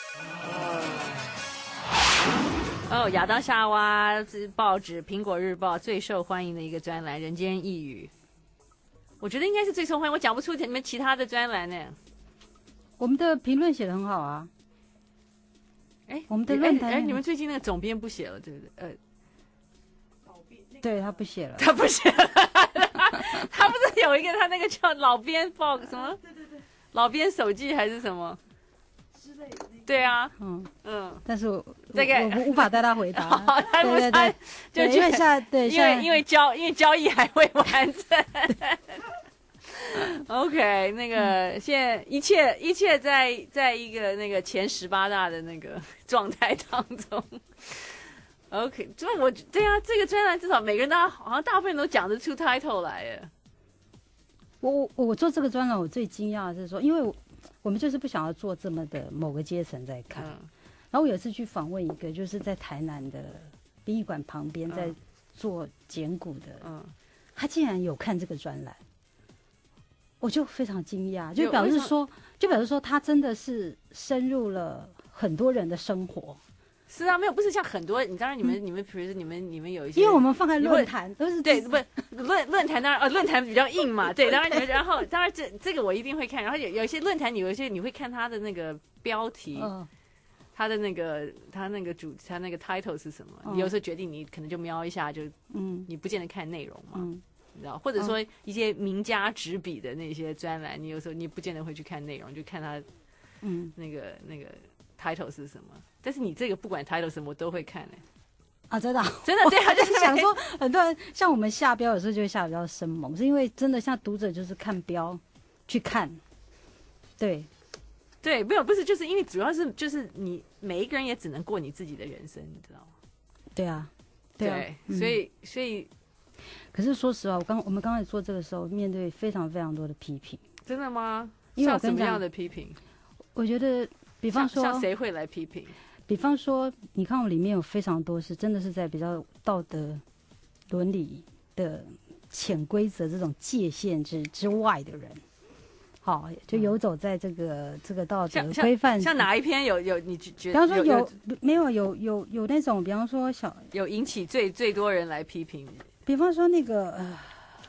哦，亚当夏娃报纸《苹果日报》最受欢迎的一个专栏《人间异语》，我觉得应该是最受欢迎。我讲不出你们其他的专栏呢。 我们的评论写得很好啊。 哎， 我们的论坛， 哎，你们最近那个总编不写了，对不对？呃， 对他不写了， 他不写了，他不是有一个他那个叫老编报什么？对对对，老编手记还是什么之类的？对啊， 嗯嗯， 但是我这个我无法带他回答。 他不是，他就因为现在对， 因为因为交因为交易还未完成。OK， 那个、嗯、现在一切一切在在一个那个前十八大的那个状态当中。OK， 所以我对啊，这个专栏至少每个人都好像大部分人都讲得出 title 来耶。 我我我做这个专栏，我最惊讶的是说，因为我我们就是不想要做这么的某个阶层在看。嗯、然后我有一次去访问一个，就是在台南的殡仪馆旁边在做捡骨的，嗯，他竟然有看这个专栏。我就非常惊讶，就表示说，就表示说，他真的是深入了很多人的生活。 是啊，没有，不是像很多，你当然你们、嗯、你们比如说你们你们有一些， 因为我们放在论坛都是对，不论论坛当然呃论坛比较硬嘛，对，当然你们然后当然这这个我一定会看，然后有有一些论坛你有一些你会看他的那个标题，嗯、他的那个他那个主他那个 title 是什么，嗯、你有时候决定你可能就瞄一下就，嗯，你不见得看内容嘛。嗯，你知道，或者说一些名家执笔的那些专栏，你有时候你不见得会去看内容，就看他，嗯，那个那个 title 是什么。但是你这个不管 title 什么，我都会看嘞、欸。 啊，真的、啊， 真的，对， 他就是想说，很多人像我们下标有时候就会下比较生猛，是因为真的像读者就是看标去看，对， 对，没有不是，就是因为主要是就是你每一个人也只能过你自己的人生，你知道吗？ 对啊，对啊， 对嗯、所以所以。 可是说实话，我刚我们刚才做这个时候，面对非常非常多的批评。 真的吗？ 因为像什么样的批评？ 我觉得，比方说， 像谁会来批评？ 比方说，你看我里面有非常多是真的是在比较道德、伦理的潜规则这种界限之之外的人，好，就游走在这个、嗯、这个道德规范。 像哪一篇有有你觉得？ 比方说有, 有没有有有有那种，比方说小有引起最最多人来批评。 比方说那个呃，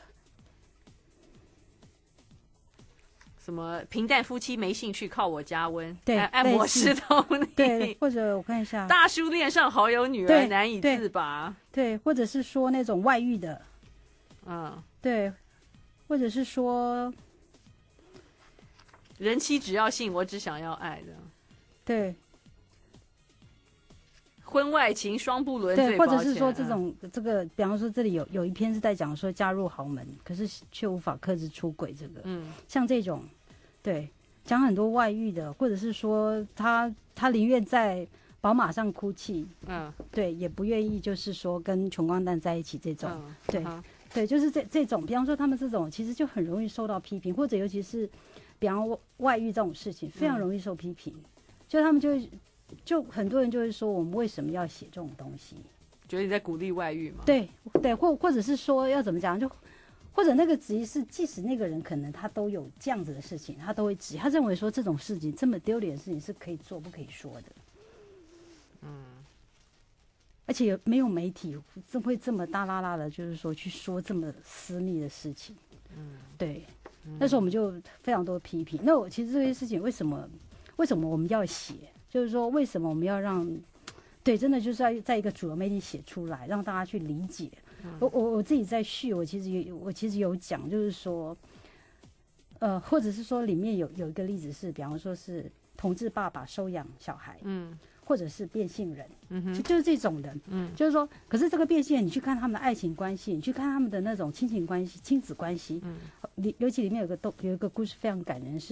什么平淡夫妻没兴趣，靠我加温， 对， 按摩石头泥， 对，或者我看一下， 大叔恋上好友女儿难以自拔， 对，或者是说那种外遇的， 嗯， 对，或者是说人妻只要性，我只想要爱的， 对。 婚外情双不伦， 对，或者是说这种、嗯、这个，比方说这里有有一篇是在讲说嫁入豪门，可是却无法克制出轨这个，嗯，像这种，对，讲很多外遇的，或者是说他他宁愿在宝马上哭泣，嗯，对，也不愿意就是说跟穷光蛋在一起这种，嗯、对、嗯、对，就是这这种，比方说他们这种其实就很容易受到批评，或者尤其是比方外遇这种事情非常容易受批评，嗯、就他们就会。就很多人就会说，我们为什么要写这种东西？ 觉得你在鼓励外遇吗？ 对对，或或者是说要怎么讲？就或者那个质疑是，即使那个人可能他都有这样子的事情，他都会质疑，他认为说这种事情这么丢脸的事情是可以做不可以说的。嗯，而且没有媒体会这么大啦啦的，就是说去说这么私密的事情。嗯，对。嗯、那时候我们就非常多批评。那我其实这些事情为什么为什么我们要写？就是说，为什么我们要让，对，真的就是要在一个主流媒体写出来，让大家去理解。嗯、我我我自己在序，我其实有我其实有讲，就是说，呃，或者是说里面有有一个例子是，比方说是同志爸爸收养小孩，嗯，或者是变性人，嗯哼，就就是这种的，嗯，就是说，可是这个变性人，你去看他们的爱情关系，你去看他们的那种亲情关系、亲子关系，嗯，里尤其里面有个都有一个故事非常感人是。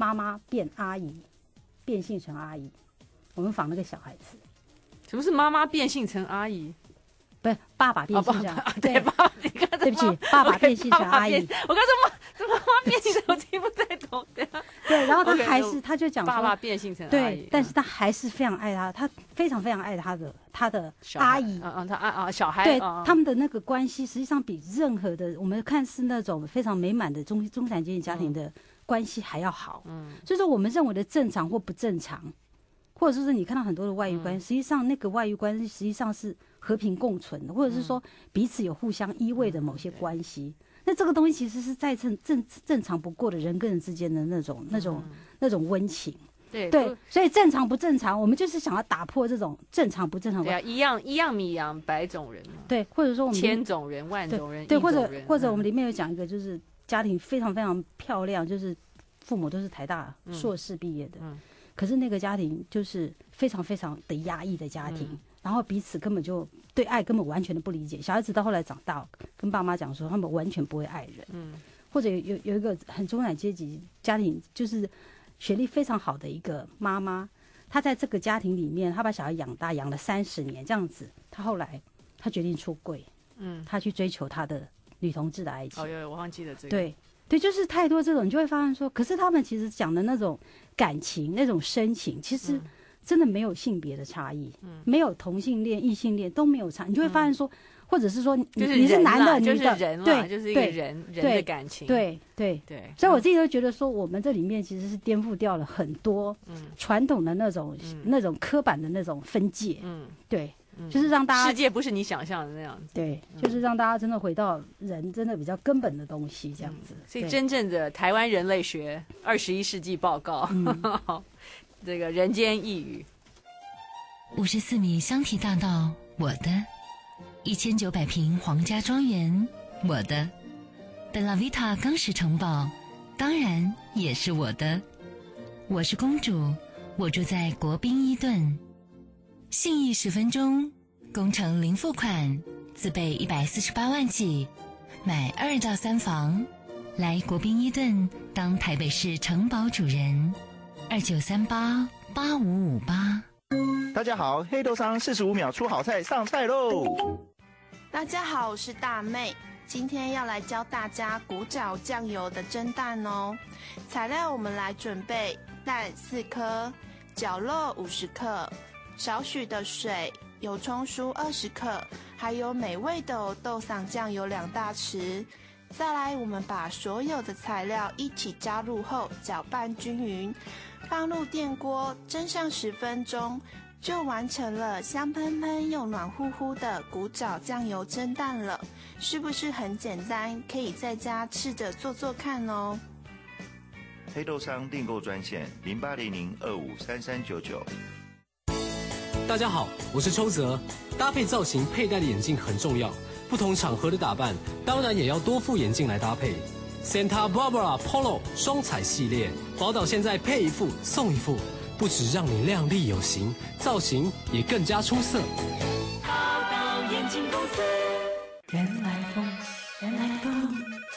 妈妈变阿姨，变性成阿姨。我们访那个小孩子， 什么是妈妈变性成阿姨？ 不是爸爸变性成、 哦、对爸爸， 对不起，爸爸变性成阿姨。 我刚说妈，怎么妈妈变性成？我听不太懂。对， 对，然后他还是，他就讲说爸爸变性成阿姨， 对，但是他还是非常爱他，他非常非常爱他的他的阿姨， 嗯嗯，他啊啊小孩， 对、 嗯、 他们的那个关系，实际上比任何的我们看似那种非常美满的中中产阶级家庭的关系还要好。嗯，所以说我们认为的正常或不正常，或者是你看到很多的外遇关系，嗯、实际上那个外遇关系实际上是和平共存的，或者是说彼此有互相依偎的某些关系。嗯、那这个东西其实是再正正正常不过的人跟人之间的那种那种、嗯、那种温情。 对对，所以正常不正常，我们就是想要打破这种正常不正常。 对啊，一样一样米养百种人嘛。 对，或者说我们千种人、万种人， 对，或者或者嗯我们里面有讲一个，就是家庭非常非常漂亮，就是父母都是台大硕士毕业的，嗯嗯、可是那个家庭就是非常非常的压抑的家庭。嗯，然后彼此根本就对爱根本完全的不理解，小孩子到后来长大，跟爸妈讲说他们完全不会爱人。嗯，或者有有一个很中产阶级家庭，就是学历非常好的一个妈妈，她在这个家庭里面，她把小孩养大，养了三十年这样子，她后来她决定出柜，嗯，她去追求她的女同志的爱情。 哦，有我忘记了这个。 对对，就是太多这种，你就会发现说，可是他们其实讲的那种感情、那种深情，其实。嗯，真的没有性别的差异，嗯、没有同性恋、异性恋都没有差，你就会发现说，嗯、或者是说你、 就是、 你是男的、女的， 就是人对， 就是一个人人的感情， 对对对, 对。 所以我自己都觉得说，我们这里面其实是颠覆掉了很多传统的那种、嗯、那种刻板的那种分界，嗯，对，嗯、就是让大家世界不是你想象的那样子， 对，就是让大家真的回到人真的比较根本的东西这样子。嗯、 所以真正的台湾人类学二十一世纪报告，嗯、这个人间异语。 五十四米香堤大道，我的；一千九百平皇家庄园，我的；贝拉维塔钢石城堡，当然也是我的。我是公主，我住在国宾伊顿，信义十分钟，工程零付款，自备一百四十八万起，买二到三房，来国宾伊顿当台北市城堡主人，二九三八八五五八。 大家好，黑豆商四十五秒出好菜上菜喽！ 大家好，我是大妹，今天要来教大家古早酱油的蒸蛋哦。材料我们来准备蛋四颗，绞肉五十克，少许的水，油葱酥二十克，还有美味的豆桑酱油两大匙。再来，我们把所有的材料一起加入后搅拌均匀，放入电锅蒸上十分钟。就完成了香喷喷又暖乎乎的古早酱油蒸蛋了，是不是很简单？可以在家试着做做看哦。 黑豆商订购专线零八零零二五三三九九。 大家好，我是邱泽。搭配造型佩戴的眼镜很重要，不同场合的打扮当然也要多副眼镜来搭配。Santa Barbara Polo 双彩系列，宝岛现在配一副送一副。不只让你亮丽有型，造型也更加出色。 宝岛眼镜公司，原来风，原来风。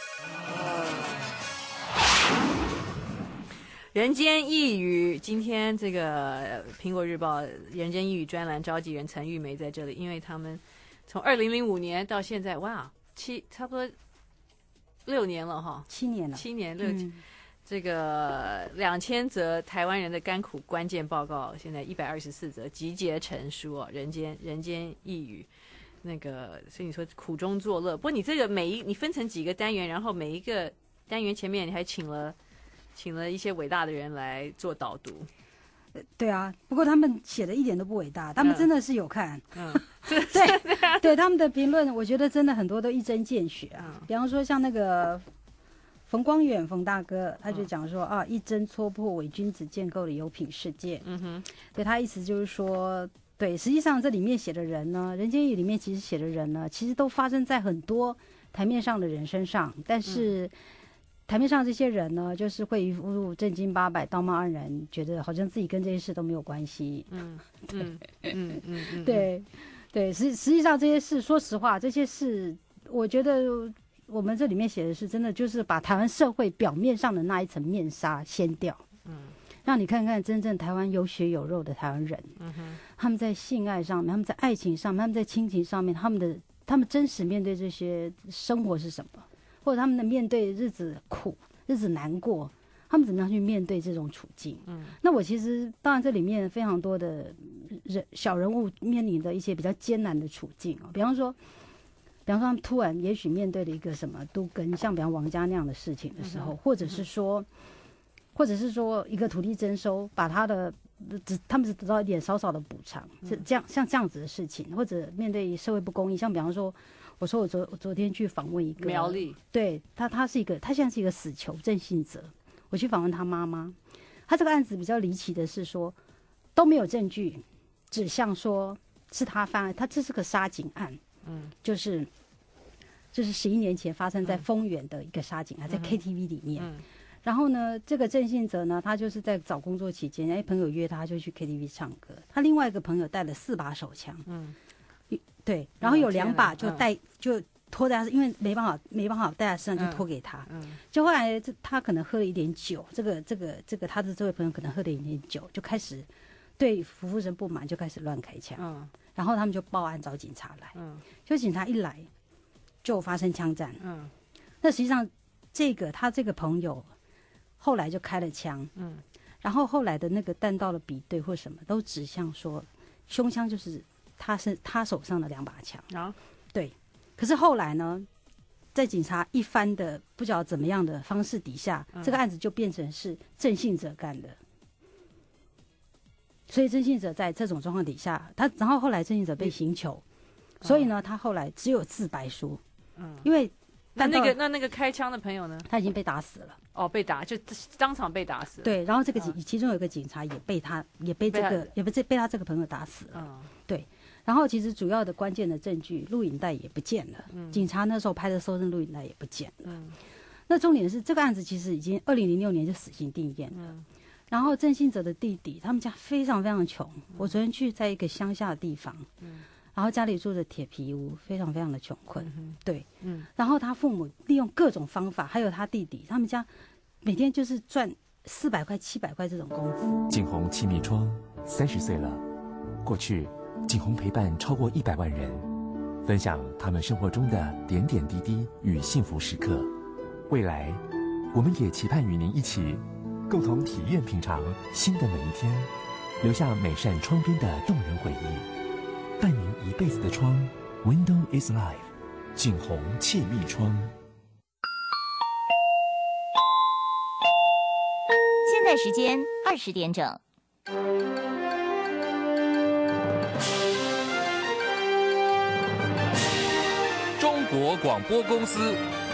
人间异语，今天这个苹果日报人间异语专栏召集人陈玉梅在这里，因为他们从二零零五年到现在，哇，七差不多六年了哈， 七年了， 七年六。 嗯这个两千则台湾人的甘苦关键报告，现在一百二十四则集结成书哦，人间人间异语。那个，所以你说苦中作乐。不过你这个每一你分成几个单元，然后每一个单元前面你还请了请了一些伟大的人来做导读。 对啊，不过他们写的一点都不伟大，他们真的是有看。 嗯， 对对，他们的评论，我觉得真的很多都一针见血啊。嗯、比方说像那个。冯光远，冯大哥，他就讲说、嗯、啊，一针戳破伪君子建构的有品世界。嗯哼，对他意思就是说，对，实际上这里面写的人呢，《人间异语》里面其实写的人呢，其实都发生在很多台面上的人身上，但是、嗯、台面上这些人呢，就是会一副正经八百、道貌岸然，觉得好像自己跟这些事都没有关系。嗯嗯嗯嗯嗯，对对，实实际上这些事，说实话，这些事，我觉得。我们这里面写的是真的，就是把台湾社会表面上的那一层面纱掀掉。 让你看看真正台湾有血有肉的台湾人。 嗯哼， 他们在性爱上面，他们在爱情上面，他们在亲情上面，他们的他们真实面对这些生活是什么，或者他们的面对日子苦、日子难过，他们怎么样去面对这种处境？嗯，那我其实当然这里面非常多的人小人物面临的一些比较艰难的处境哦，比方说。比方说，他们突然也许面对了一个什么都跟像比方王家那样的事情的时候，嗯、或者是说，或者是说一个土地征收，把他的只他们只得到一点少少的补偿，是、嗯、这样像这样子的事情，或者面对社会不公义，像比方说，我说我昨我昨天去访问一个苗栗， 对他他是一个他现在是一个死囚郑信哲，我去访问他妈妈，他这个案子比较离奇的是说都没有证据指向说是他犯案，他这是个杀警案。嗯，就是就是十一年前发生在丰原的一个杀警案，嗯、在 K T V 里面。嗯、然后呢，这个郑信哲呢，他就是在找工作期间，哎，朋友约他，就去 K T V 唱歌。他另外一个朋友带了四把手枪，嗯，对，然后有两把就带、嗯、就拖在他，因为没办法没办法带在身上，就拖给他。嗯，就后来这他可能喝了一点酒，这个这个这个他的这位朋友可能喝了一点酒，就开始对服务生不满，就开始乱开枪。嗯。然后他们就报案找警察来，嗯，就警察一来就发生枪战，嗯，那实际上这个他这个朋友后来就开了枪，嗯，然后后来的那个弹道的比对或什么都指向说凶枪就是他是他手上的两把枪啊，对，可是后来呢，在警察一番的不知道怎么样的方式底下，嗯、这个案子就变成是郑信哲干的。所以郑信哲在这种状况底下，他然后后来郑信哲被刑求，嗯、所以呢，他后来只有自白书，嗯，因为那那个那那个开枪的朋友呢， 他已经被打死了， 哦，被打就当场被打死了， 对，然后这个、嗯、其中有一个警察也被他也被这个也被这被他这个朋友打死了，嗯，对，然后其实主要的关键的证据录影带也不见了，嗯，警察那时候拍的搜证录影带也不见了，嗯，那重点是这个案子其实已经二零零六年就死刑定验了。嗯，然后郑信哲的弟弟，他们家非常非常穷。嗯、我昨天去在一个乡下的地方，嗯，然后家里住着铁皮屋，非常非常的穷困。嗯、对，嗯，然后他父母利用各种方法，还有他弟弟，他们家每天就是赚四百块、七百块这种工资。 景宏气密窗三十岁了，过去景宏陪伴超过一百万人，分享他们生活中的点点滴滴与幸福时刻。未来，我们也期盼与您一起。共同体验品尝新的每一天，留下每扇窗边的动人回忆，伴您一辈子的窗 ，Window is life， 景宏气密窗。 现在时间二十点整。 中国广播公司。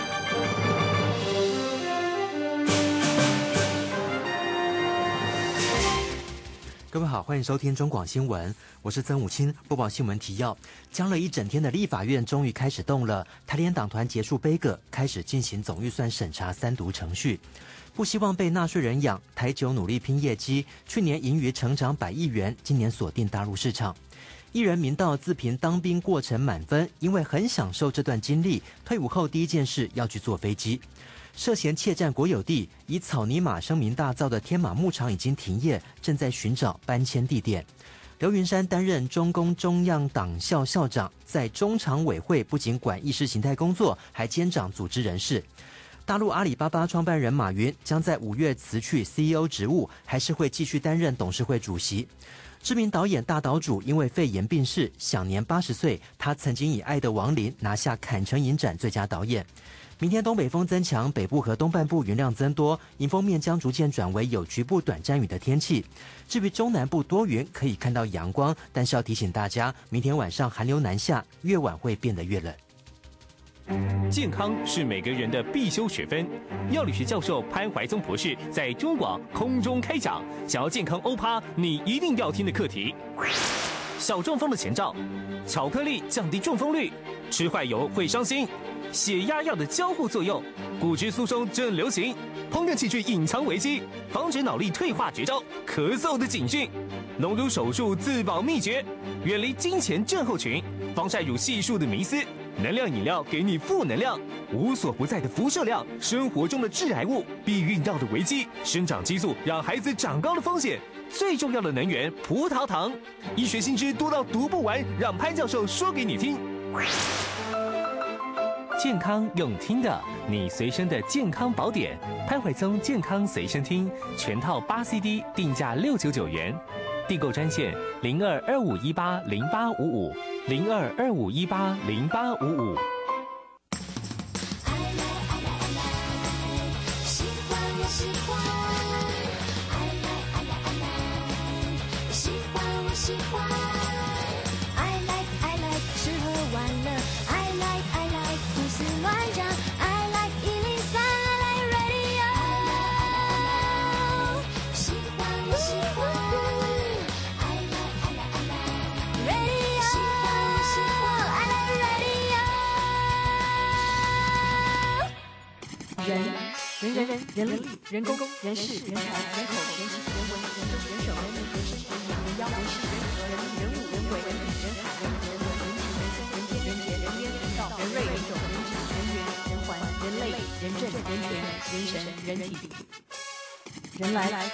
各位好，欢迎收听中广新闻，我是曾武清，播报新闻提要。僵了一整天的立法院终于开始动了，台联党团结束杯葛，开始进行总预算审查三读程序。不希望被纳税人养，台酒努力拼业绩，去年盈余成长百亿元，今年锁定大陆市场。艺人明道自评当兵过程满分，因为很享受这段经历，退伍后第一件事要去坐飞机。涉嫌窃占国有地，以草泥马声名大噪的天马牧场已经停业，正在寻找搬迁地点。刘云山担任中共中央党校校长，在中常委会不仅管意识形态工作，还兼掌组织人事。大陆阿里巴巴创办人马云将在五月辞去 C E O 职务，还是会继续担任董事会主席。知名导演大岛渚因为肺炎病逝，享年八十岁。他曾经以《爱的亡灵》拿下坎城影展最佳导演。明天东北风增强，北部和东半部云量增多，迎风面将逐渐转为有局部短暂雨的天气。至于中南部多云，可以看到阳光，但是要提醒大家，明天晚上寒流南下，越晚会变得越冷。 健康是每个人的必修学分。药理学教授潘怀宗博士在中广空中开讲，想要健康欧趴，你一定要听的课题。小中风的前兆，巧克力降低中风率，吃坏油会伤心。血压药的交互作用，骨质疏松正流行，烹饪器具隐藏危机，防止脑力退化绝招，咳嗽的警讯，隆乳手术自保秘诀，远离金钱症候群，防晒乳系数的迷思， 能量饮料给你负能量，无所不在的辐射量，生活中的致癌物，避孕药的危机，生长激素让孩子长高的风险，最重要的能源葡萄糖，医学新知多到读不完，让潘教授说给你听。健康用听的，你随身的健康宝典，潘怀宗健康随身听，全套八 C D， 定价六九九元。订购专线零二二五一八零八五五零二二五一八零八五五。 喜欢我喜欢，爱来爱来爱来，喜欢我喜欢，I like I like 吃喝玩乐 ，I like I like 胡思乱想 ，I like 一零三 I like radio， 喜欢我喜欢。 人人人人人力人工人事人才人口人情人文人中人手人民人身人眼人妖人事人和人力人物人鬼人品人海人人文人情人色人天人杰人烟人道人瑞人种人质人缘人环人类人政人权人神人体人来来。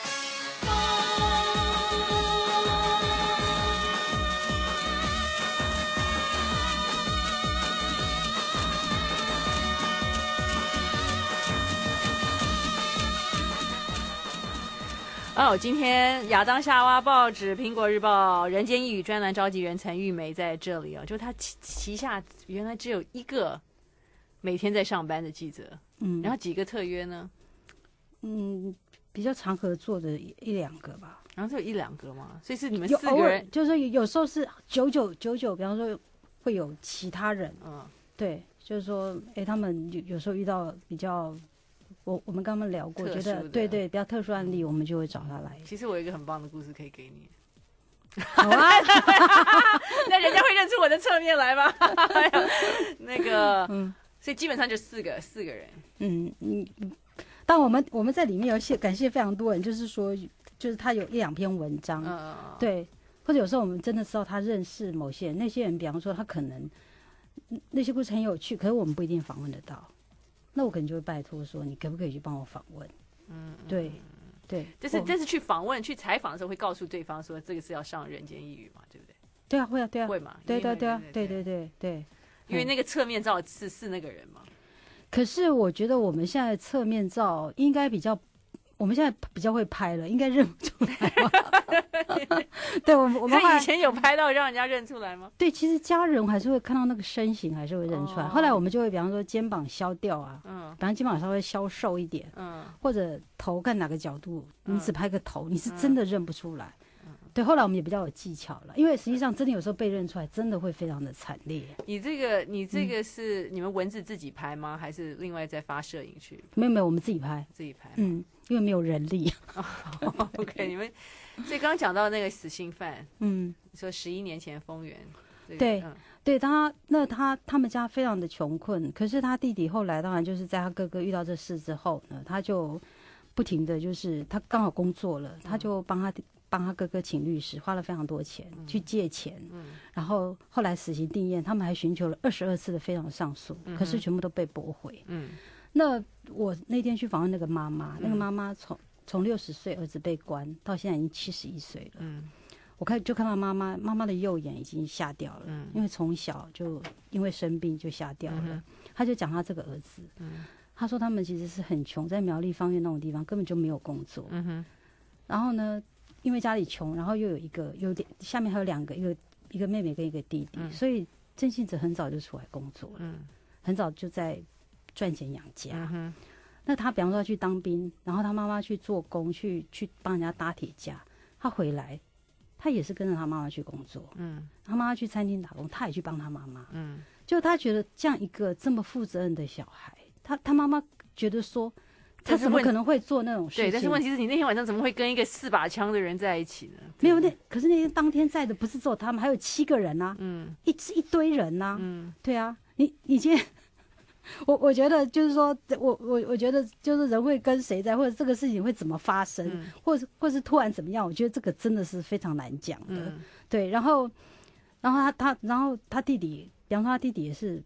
哦，今天亚当夏娃报纸、苹果日报、人间一语专栏召集人陈玉梅在这里哦，就他旗旗下原来只有一个每天在上班的记者，嗯，然后几个特约呢？ 嗯，比较常合作的一一两个吧， 然后只有一两个嘛，所以是你们四个人， 就是有时候是九九九九，比方说会有其他人，嗯，对，就是说，哎，他们有有时候遇到比较。我我们刚刚聊过，觉得对对比较特殊案例，我们就会找他来。 其实我有一个很棒的故事可以给你。 好啊， 那人家会认出我的侧面来吗？那个，嗯，所以基本上就四个四个人。 嗯嗯，但我们我们在里面有谢感谢非常多人，就是说，就是他有一两篇文章，嗯、对，或者有时候我们真的知道他认识某些人，那些人，比方说他可能那些故事很有趣，可是我们不一定访问得到。那我可能就会拜托说，你可不可以去帮我访问？嗯，对，对， 就是这是去访问、去采访的时候，会告诉对方说，这个是要上人间一语嘛，对不对？ 对啊，会啊，对啊， 会嘛？ 对对对啊，对对对对， 因为那个侧面照是是那个人嘛。 可是我觉得我们现在侧面照应该比较，我们现在比较会拍了，应该认不出来吧？对，我们我们以前有拍到让人家认出来吗？ 对，其实家人还是会看到那个身形，还是会认出来。哦、后来我们就会，比方说肩膀削掉啊，嗯，比方肩膀稍微削瘦一点，嗯，或者头看哪个角度，你只拍个头，嗯、你是真的认不出来。嗯、对，后来我们也比较有技巧了，因为实际上真的有时候被认出来，真的会非常的惨烈。 你这个，你这个是、嗯、你们文字自己拍吗？还是另外再发摄影去？ 没有没有，我们自己拍， 自己拍。 嗯，因为没有人力。 哦、OK， 你们。所以刚刚讲到那个死刑犯，嗯，说十一年前丰原， 对，嗯、对他，那他他们家非常的穷困，可是他弟弟后来当然就是在他哥哥遇到这事之后呢，他就不停的就是他刚好工作了，他就帮他帮他哥哥请律师，花了非常多钱、嗯、去借钱，嗯，然后后来死刑定验，他们还寻求了二十二次的非常上诉，嗯、可是全部都被驳回，嗯，那我那天去访问那个妈妈，那个妈妈从。从六十岁儿子被关到现在已经七十一岁了，嗯，我看就看到妈妈妈妈的右眼已经瞎掉了，嗯，因为从小就因为生病就瞎掉了，嗯、他就讲他这个儿子，嗯，他说他们其实是很穷，在苗栗方院那种地方根本就没有工作，嗯哼，然后呢，因为家里穷，然后又有一个有点下面还有两个一个一个妹妹跟一个弟弟，嗯、所以郑信哲很早就出来工作了，嗯，很早就在赚钱养家，嗯哼。那他比方说去当兵，然后他妈妈去做工，去去帮人家搭铁架。他回来，他也是跟着他妈妈去工作。嗯，他妈妈去餐厅打工，他也去帮他妈妈。嗯，就他觉得这样一个这么负责任的小孩，他他妈妈觉得说，他怎么可能会做那种事情？ 对，但是问题是你那天晚上怎么会跟一个四把枪的人在一起呢？ 没有那，可是那天当天在的不是只有他们，还有七个人啊。嗯，一一堆人啊。嗯，对啊，你你今天。我我觉得就是说，我我我觉得就是人会跟谁在，或者这个事情会怎么发生，嗯、或者或是突然怎么样，我觉得这个真的是非常难讲的。嗯、对，然后然后他他然后他弟弟，比方说他弟弟也是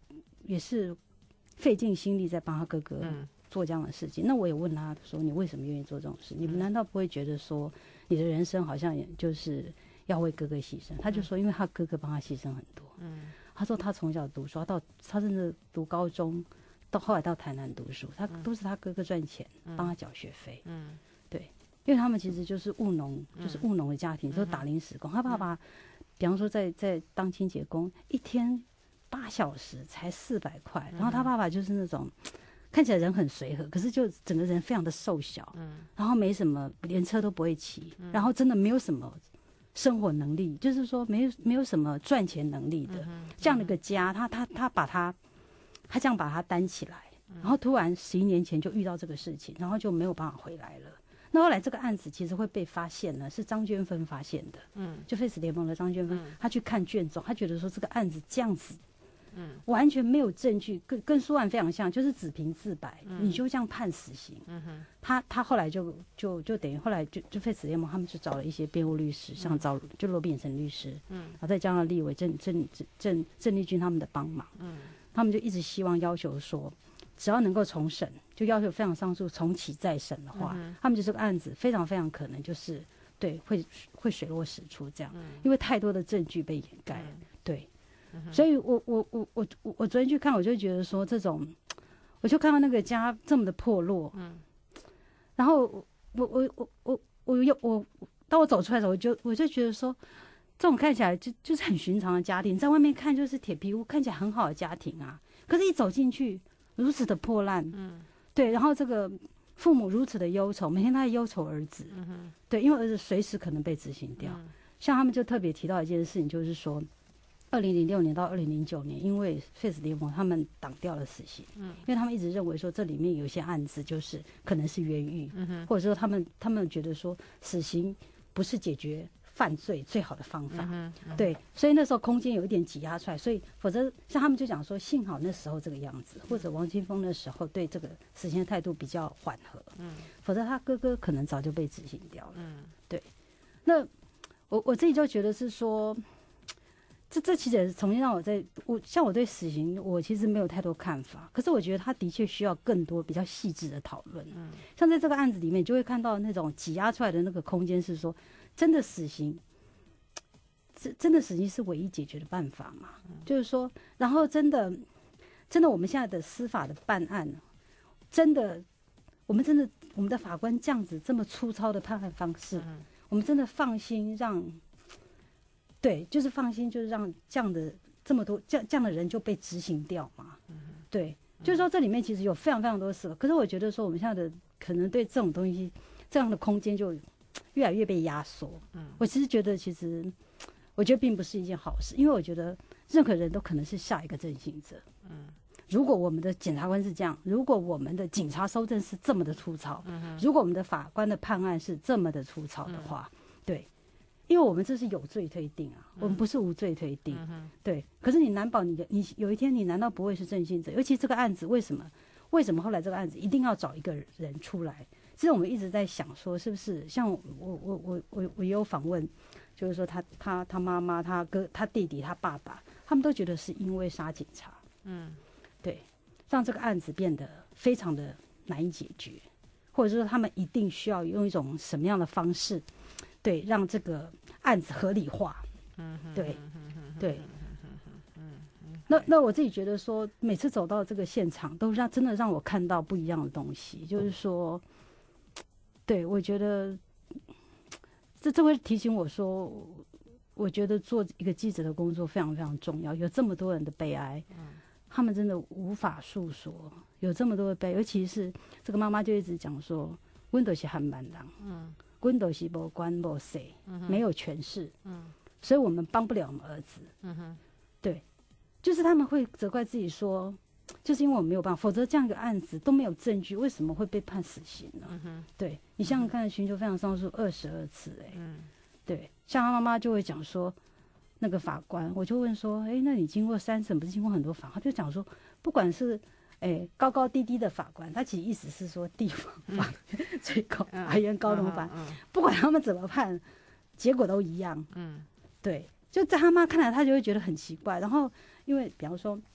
也是费尽心力在帮他哥哥做这样的事情。嗯、那我也问他说：“你为什么愿意做这种事？你们难道不会觉得说你的人生好像也就是要为哥哥牺牲？”他就说：“因为他哥哥帮他牺牲很多。”嗯，他说他从小读书，到他甚至读高中，到后来到台南读书，他都是他哥哥赚钱帮他缴学费。嗯，对。因为他们其实就是务农，嗯、就是务农的家庭，都、嗯、打临时工。他爸爸，比方说在在当清洁工，一天八小时才四百块，然后他爸爸就是那种看起来人很随和，可是就整个人非常的瘦小，嗯，然后没什么，连车都不会骑，嗯、然后真的没有什么生活能力，就是说没有没有什么赚钱能力的、嗯、这样的一个家，他他他把他他这样把他担起来，然后突然十一年前就遇到这个事情，然后就没有办法回来了。那后来这个案子其实会被发现呢，是张娟芬发现的，嗯，就废死联盟的张娟芬，嗯、他去看卷宗，他觉得说这个案子这样子，嗯，完全没有证据，跟跟书案非常像，就是只凭自白，嗯、你就这样判死刑，嗯哼，他他后来就就就等于后来就就废死联盟他们就找了一些辩护律师，像找就罗秉成律师，嗯，然后再加上立委郑郑郑郑丽君他们的帮忙，嗯，他们就一直希望要求说，只要能够重审，就要求非常上诉重启再审的话，嗯、他们就这个案子非常非常可能就是对会会水落石出这样，嗯、因为太多的证据被掩盖，嗯、对，嗯、所以我我我我我我昨天去看，我就觉得说这种，我就看到那个家这么的破落，嗯，然后我我我我我又我当我走出来的时候，我就我就觉得说，这种看起来就就是很寻常的家庭，在外面看就是铁皮屋，看起来很好的家庭啊，可是一走进去。如此的破烂，嗯，对，然后这个父母如此的忧愁，每天他在忧愁儿子，嗯、对，因为儿子随时可能被执行掉。嗯、像他们就特别提到一件事情，就是说，二零零六年到二零零九年，因为废死联盟他们挡掉了死刑，嗯，因为他们一直认为说这里面有一些案子就是可能是冤狱，嗯、或者说他们他们觉得说死刑不是解决犯罪最好的方法，嗯嗯、对，所以那时候空间有一点挤压出来，所以否则像他们就讲说，幸好那时候这个样子，或者王清峰那时候对这个死刑的态度比较缓和，嗯，否则他哥哥可能早就被执行掉了，嗯，对。那我我自己就觉得是说，这这其实也是重新让我在我像我对死刑，我其实没有太多看法，可是我觉得他的确需要更多比较细致的讨论，嗯，像在这个案子里面，你就会看到那种挤压出来的那个空间是说。真的死刑，真真的死刑是唯一解决的办法嘛？嗯、就是说，然后真的，真的，我们现在的司法的办案，真的，我们真的，我们的法官这样子这么粗糙的判案方式，嗯、我们真的放心让，对，就是放心，就是让这样的这么多这样这样的人就被执行掉嘛？嗯、对，就是说这里面其实有非常非常多事，可是我觉得说我们现在的可能对这种东西这样的空间就。越来越被压缩，嗯，我其实觉得，其实我觉得并不是一件好事，因为我觉得任何人都可能是下一个正行者，嗯，如果我们的检察官是这样，如果我们的警察搜证是这么的粗糙，嗯，如果我们的法官的判案是这么的粗糙的话，嗯、对，因为我们这是有罪推定啊，嗯、我们不是无罪推定，嗯、对，可是你难保你的你有一天你难道不会是正行者？尤其这个案子为什么为什么后来这个案子一定要找一个人出来？其实我们一直在想说，是不是像我我我我我我也有访问，就是说他他他妈妈、他哥、他弟弟、他爸爸，他们都觉得是因为杀警察，嗯，对，让这个案子变得非常的难以解决，或者说他们一定需要用一种什么样的方式，对，让这个案子合理化，嗯，对，对，那那我自己觉得说，每次走到这个现场，都让真的让我看到不一样的东西，就是说。对，我觉得这这会提醒我说，我觉得做一个记者的工作非常非常重要。有这么多人的悲哀，嗯、他们真的无法诉说。有这么多的悲，尤其是这个妈妈就一直讲说，阮都是汉版人，嗯，阮都是无官无势，没有权势，嗯，所以我们帮不了我们儿子，嗯哼，对，就是他们会责怪自己说。就是因为我没有办法，否则这样一个案子都没有证据，为什么会被判死刑呢？嗯、对你想想看，寻求非常上诉二十二次、欸，哎、嗯，对，像他妈妈就会讲说，那个法官，我就问说，哎、欸，那你经过三审，不是经过很多法？他就讲说，不管是哎、欸、高高低低的法官，他其实意思是说地方法、嗯、最高法院、高等法，嗯嗯嗯、不管他们怎么判，结果都一样。嗯，对，就在他妈看来，他就会觉得很奇怪。然后因为比方说。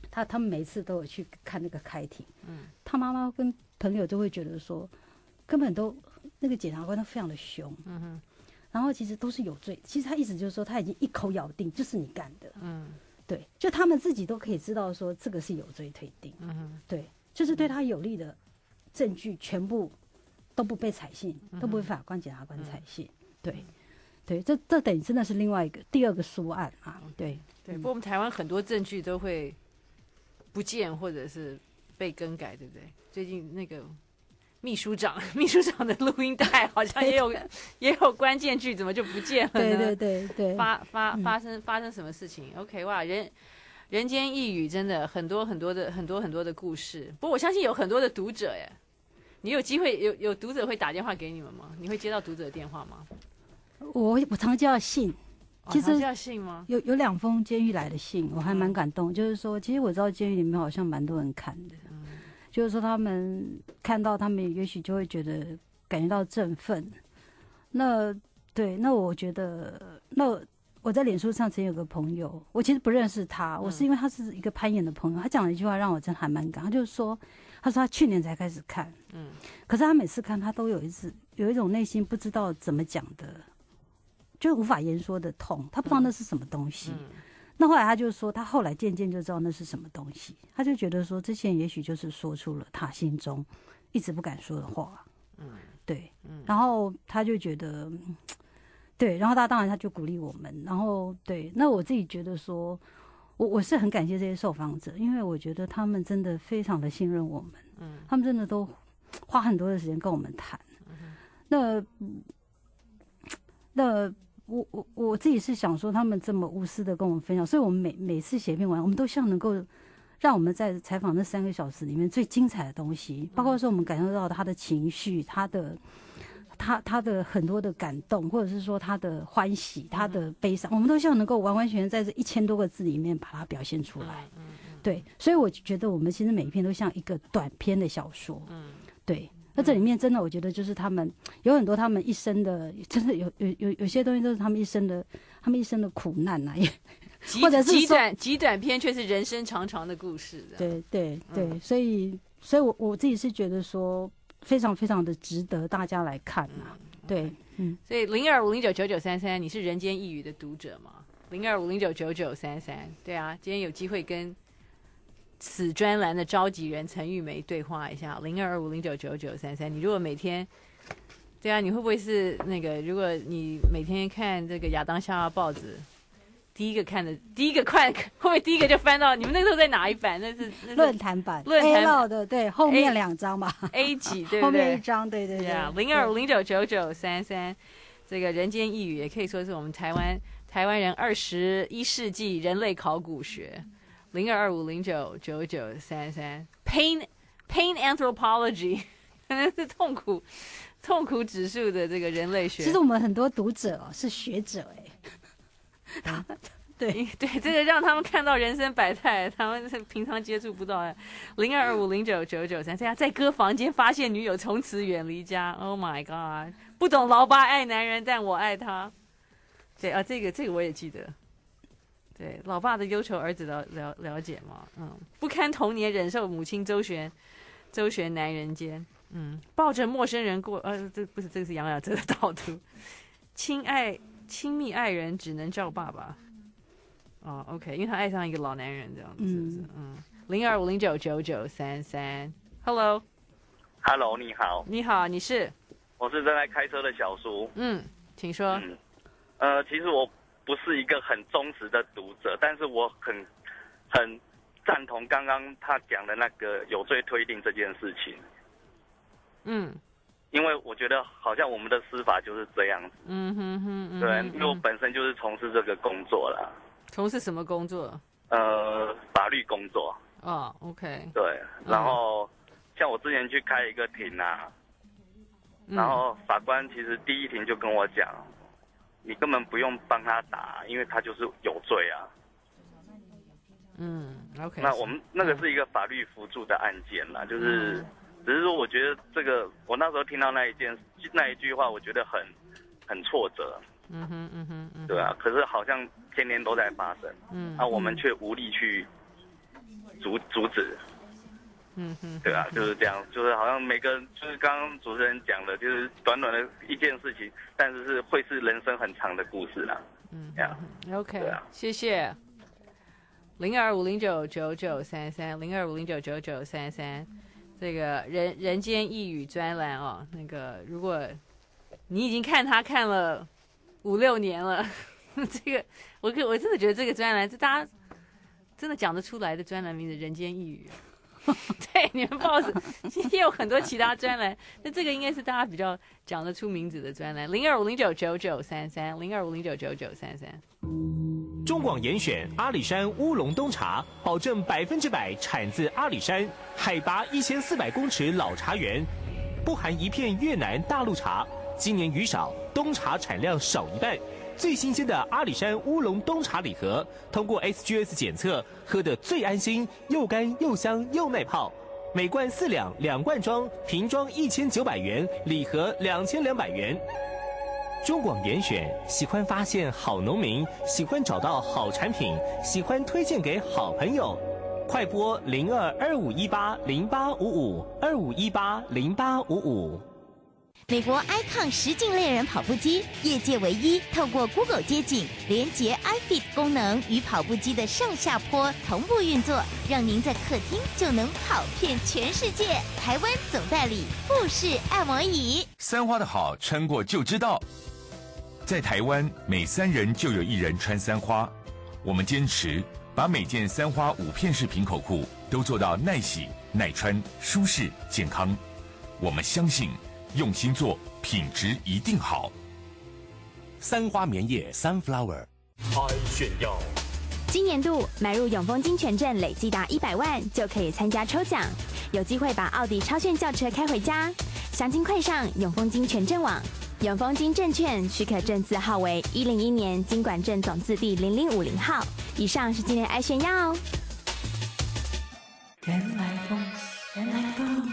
他他们每次都有去看那个开庭， 嗯， 他妈妈跟朋友都会觉得说，根本都那个检察官都非常的凶， 嗯哼， 然后其实都是有罪，其实他意思就是说他已经一口咬定就是你干的， 嗯， 对，就他们自己都可以知道说这个是有罪推定， 嗯哼， 对，就是对他有利的证据全部都不被采信， 嗯、 都不被法官、检察官采信，嗯、对，对，这这等于真的是另外一个第二个书案啊，对对。不过我们台湾很多证据都会不见或者是被更改，对不对？最近那个秘书长，秘书长的录音带好像也有也有关键句，怎么就不见了呢？ 对对对对， 发发发生、嗯、发生什么事情 ？OK， 哇，人人间异语真的很多很多的很多很多的故事。不过我相信有很多的读者耶，你有机会有有读者会打电话给你们吗？你会接到读者的电话吗？ 我我常接到信。其实叫信吗？ 有有两封监狱来的信，我还蛮感动。嗯、就是说，其实我知道监狱里面好像蛮多人看的，嗯、就是说他们看到，他们也许就会觉得感觉到振奋。那对，那我觉得，那我在脸书上曾经有个朋友，我其实不认识他，我是因为他是一个攀岩的朋友，他讲了一句话让我真的还蛮感，他就是说，他说他去年才开始看，嗯，可是他每次看他都有一次有一种内心不知道怎么讲的。就无法言说的痛，他不知道那是什么东西。嗯、那后来他就说，他后来渐渐就知道那是什么东西。他就觉得说，这些人也许就是说出了他心中一直不敢说的话。嗯，对。嗯、然后他就觉得，对。然后他当然他就鼓励我们。然后对，那我自己觉得说，我我是很感谢这些受访者，因为我觉得他们真的非常的信任我们。嗯，他们真的都花很多的时间跟我们谈。嗯、那那。我我我自己是想说，他们这么无私的跟我们分享，所以我们每每次写一篇文章，我们都希望能够让我们在采访那三个小时里面最精彩的东西，包括说我们感受到他的情绪，他的他他的很多的感动，或者是说他的欢喜，他的悲伤，我们都希望能够完完全全在这一千多个字里面把它表现出来。对，所以我觉得我们其实每一篇都像一个短篇的小说。对。那这里面真的，我觉得就是他们有很多他们一生的，真的有有有有些东西都是他们一生的，他们一生的苦难呐、啊，也或者是极短极短篇却是人生长长的故事。 对对对，嗯、所以所以我我自己是觉得说非常非常的值得大家来看呐、啊。嗯、对，嗯， 所以零二五零九九九三三，你是人间异语的读者吗？零二五零九九九三三，对啊，今天有机会跟此专栏的召集人陈玉梅对话一下，零二二五零九九九三三。你如果每天，对啊，你会不会是那个？如果你每天看这个亚当夏娃报纸，第一个看的，第一个看，会不会第一个就翻到？你们那个时候在哪一版？那是论坛版， 论坛版的，对，后面两张吧 ，A 几对不对？ 后面一张，对对对。 零二五零九九九三三，这个人间异语也可以说是我们台湾台湾人二十一世纪人类考古学。零二二五零九九九三三 ，pain pain anthropology， 可能是痛苦痛苦指数的这个人类学。 其实我们很多读者、哦、是学者哎、 嗯，对对，这个让他们看到人生百态，他们是平常接触不到的。零二二五零九九九三三，在歌房间发现女友，从此远离家。Oh my god！ 不懂老爸爱男人，但我爱他。对啊，这个这个我也记得。对，老爸的忧愁，儿子了了了解嘛？嗯，不堪童年忍受母亲周旋，周旋男人间。嗯，抱着陌生人过，呃，这不是这个是杨雅哲的导读。亲爱亲密爱人只能叫爸爸。哦 ，OK， 因为他爱上一个老男人这样子，是不是？嗯，零二五零九九九三三 ，Hello，Hello， 你好， 你好，你是？ 我是正在开车的小叔。 嗯，请说。 嗯，呃，其实我。不是一个很忠实的读者，但是我很很赞同刚刚他讲的那个有罪推定这件事情。 嗯， 因为我觉得好像我们的司法就是这样子。 嗯哼哼，嗯哼对，因为我本身就是从事这个工作啦。 从事什么工作？ 呃，法律工作。 哦 ，OK。 对，然后、嗯、像我之前去开一个庭啊，然后法官其实第一庭就跟我讲。你根本不用帮他打，因为他就是有罪啊。 嗯 ，OK。 那我们那个是一个法律辅助的案件啦，就是，嗯、只是说我觉得这个，我那时候听到那一件那一句话，我觉得很很挫折。 嗯哼嗯哼嗯。 对啊，可是好像天天都在发生，嗯，那、啊、我们却无力去主主旨。 嗯哼， 对啊，就是这样，就是好像每个人就是刚刚主持人讲的，就是短短的一件事情，但是是会是人生很长的故事啦。 嗯这样 ，OK， 对啊， 谢谢。零二五零九九九三三，零二五零九九九三三，这个人人间一语专栏哦，那个如果你已经看他看了五六年了，这个我我真的觉得这个专栏，这大家真的讲得出来的专栏名字《人间一语》。对，你们 boss 也有很多其他专栏，那这个应该是大家比较讲得出名字的专栏。零二五零九九九三三，零二五零九九九三三。 中广严选阿里山乌龙冬茶，保证百分之百产自阿里山，海拔一千四百公尺老茶园，不含一片越南大陆茶。今年雨少，冬茶产量少一半。最新鲜的阿里山乌龙冬茶礼盒，通过 S G S 检测，喝得最安心，又干又香又耐泡。每罐四两，两罐装，瓶装一千九百元，礼盒两千两百元。中广严选，喜欢发现好农民，喜欢找到好产品，喜欢推荐给好朋友。快拨零二二五一八零八五五二五一八零八五五。 美国 Icon 实境猎人跑步机，业界唯一透过 Google 街景连接 iFit 功能与跑步机的上下坡同步运作，让您在客厅就能跑遍全世界。台湾总代理富士按摩椅。 三花的好撑过就知道，在台湾每三人就有一人穿三花。我们坚持把每件三花五片式平口裤都做到耐洗、耐穿、舒适、健康。我们相信。用心做，品质一定好。 三花棉叶 Sunflower， 爱炫耀。 今年度买入永丰金权证累计达一百万，就可以参加抽奖，有机会把奥迪超炫轿车开回家。详情快上永丰金权证网。永丰金证券许可证字号为一零一年金管证总字第零零五零号。以上是今天的爱炫耀哦。 原来风，原来风。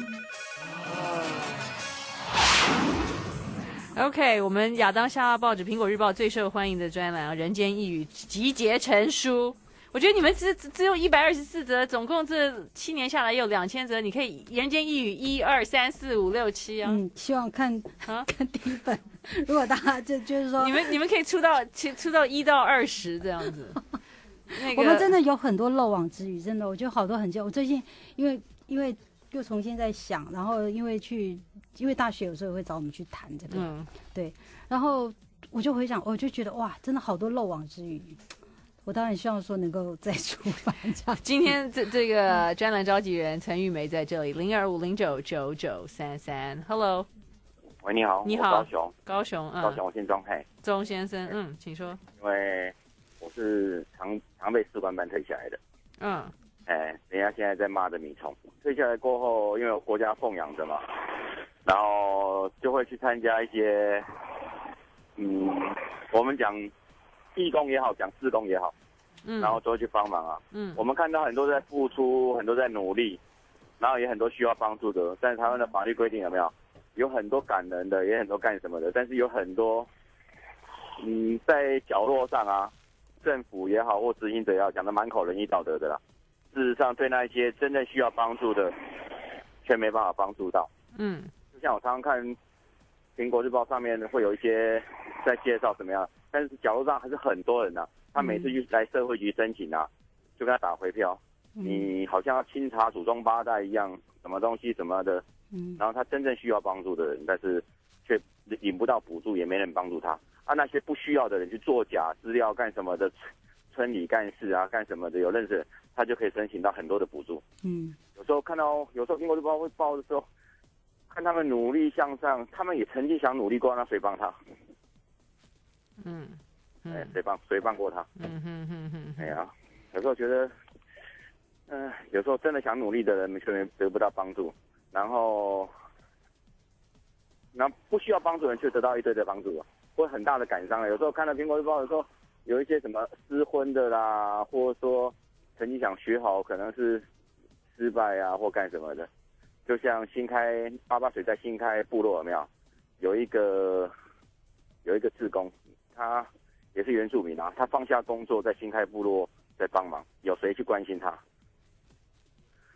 OK， 我们亚当夏娃报纸、苹果日报最受欢迎的专栏《人间一语》集结成书。我觉得你们只只有一百二十四则，总共这七年下来也有两千则，你可以《人间一语》一二三四五六七啊。 嗯，希望看啊看第一本。如果大家就就是说， 你们你们可以出到出到一到二十这样子。那个、 我们真的有很多漏网之鱼，真的，我觉得好多很久。我最近因为因为又重新在想，然后因为去。因为大学有时候会找我们去谈这个，嗯，对，然后我就回想，我就觉得哇，真的好多漏网之鱼。我当然希望说能够再出版这样。 今天这这个专栏召集人陈玉梅在这里，零二五零九九九三三 ，Hello， 喂，你好， 你好， 高雄， 高雄，嗯， 高雄，我姓钟，嘿， 钟先生，嗯，请说。 因为我是常常被士官班退下来的， 嗯， 哎，人家现在在骂的米虫，退下来过后，因为我国家奉养着嘛。然后就会去参加一些，嗯，我们讲义工也好，讲志工也好，嗯，然后都会去帮忙啊，嗯，我们看到很多在付出，很多在努力，然后也很多需要帮助的，但是台湾的法律规定有没有？有很多感人的，也很多干什么的，但是有很多，嗯，在角落上啊，政府也好或执行者也好，讲的满口仁义道德的啦，事实上对那一些真正需要帮助的，却没办法帮助到，嗯。就像我常常看《苹果日报》上面会有一些在介绍怎么样，但是角落上还是很多人啊，他每次去来社会局申请啊，就跟他打回票，嗯、你好像要清查祖宗八代一样，什么东西什么的，嗯，然后他真正需要帮助的人，但是却领不到补助，也没人帮助他。啊，那些不需要的人去作假资料干什么的，村里干事啊干什么的，有认识他就可以申请到很多的补助。嗯，有时候看到，有时候《苹果日报》会报的时候。看他们努力向上，他们也曾经想努力过，那谁帮他？嗯，哎，谁帮谁帮过他？嗯哼哼哼。哎呀，有时候觉得，嗯、呃，有时候真的想努力的人却得不到帮助，然后，然后不需要帮助的人却得到一堆的帮助啊，会很大的感伤啊。有时候看到《苹果日报》的时候，有一些什么失婚的啦，或者说曾经想学好，可能是失败啊，或干什么的。就像新开八八水在新开部落有没有？有一个有一个志工，他也是原住民啊，他放下工作在新开部落在帮忙，有谁去关心他？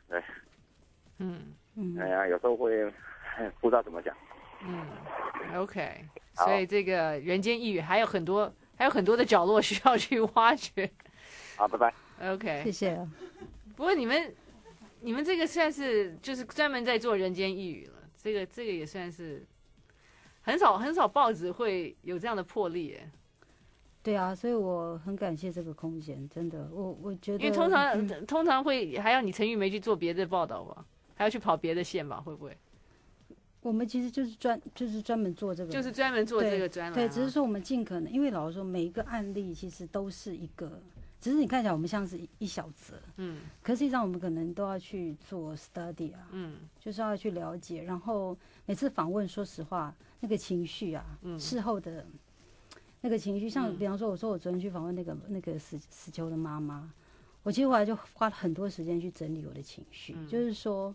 对， 嗯嗯， 哎呀，有时候会不知道怎么讲。 嗯 ，OK， 所以这个人间异语还有很多，还有很多的角落需要去挖掘。 好，拜拜。 OK， 谢谢。 不过你们，你们这个算是就是专门在做人间异语了，这个这个也算是很少很少报纸会有这样的魄力耶。 对啊，所以我很感谢这个空间，真的，我我觉得， 因为通常、 嗯、 通常会还要你陈玉梅去做别的报道吧，还要去跑别的线吧，会不会？ 我们其实就是专就是专门做这个， 就是专门做这个专栏、啊。 对，只是说我们尽可能，因为老实说，每一个案例其实都是一个，只是你看起来我们像是一一小则， 嗯， 可实际上我们可能都要去做 study 啊， 嗯， 就是要去了解，然后每次访问，说实话，那个情绪啊，嗯，事后的那个情绪，像比方说，我说我昨天去访问那个那个死死囚的妈妈，我其实后来就花了很多时间去整理我的情绪，嗯、就是说。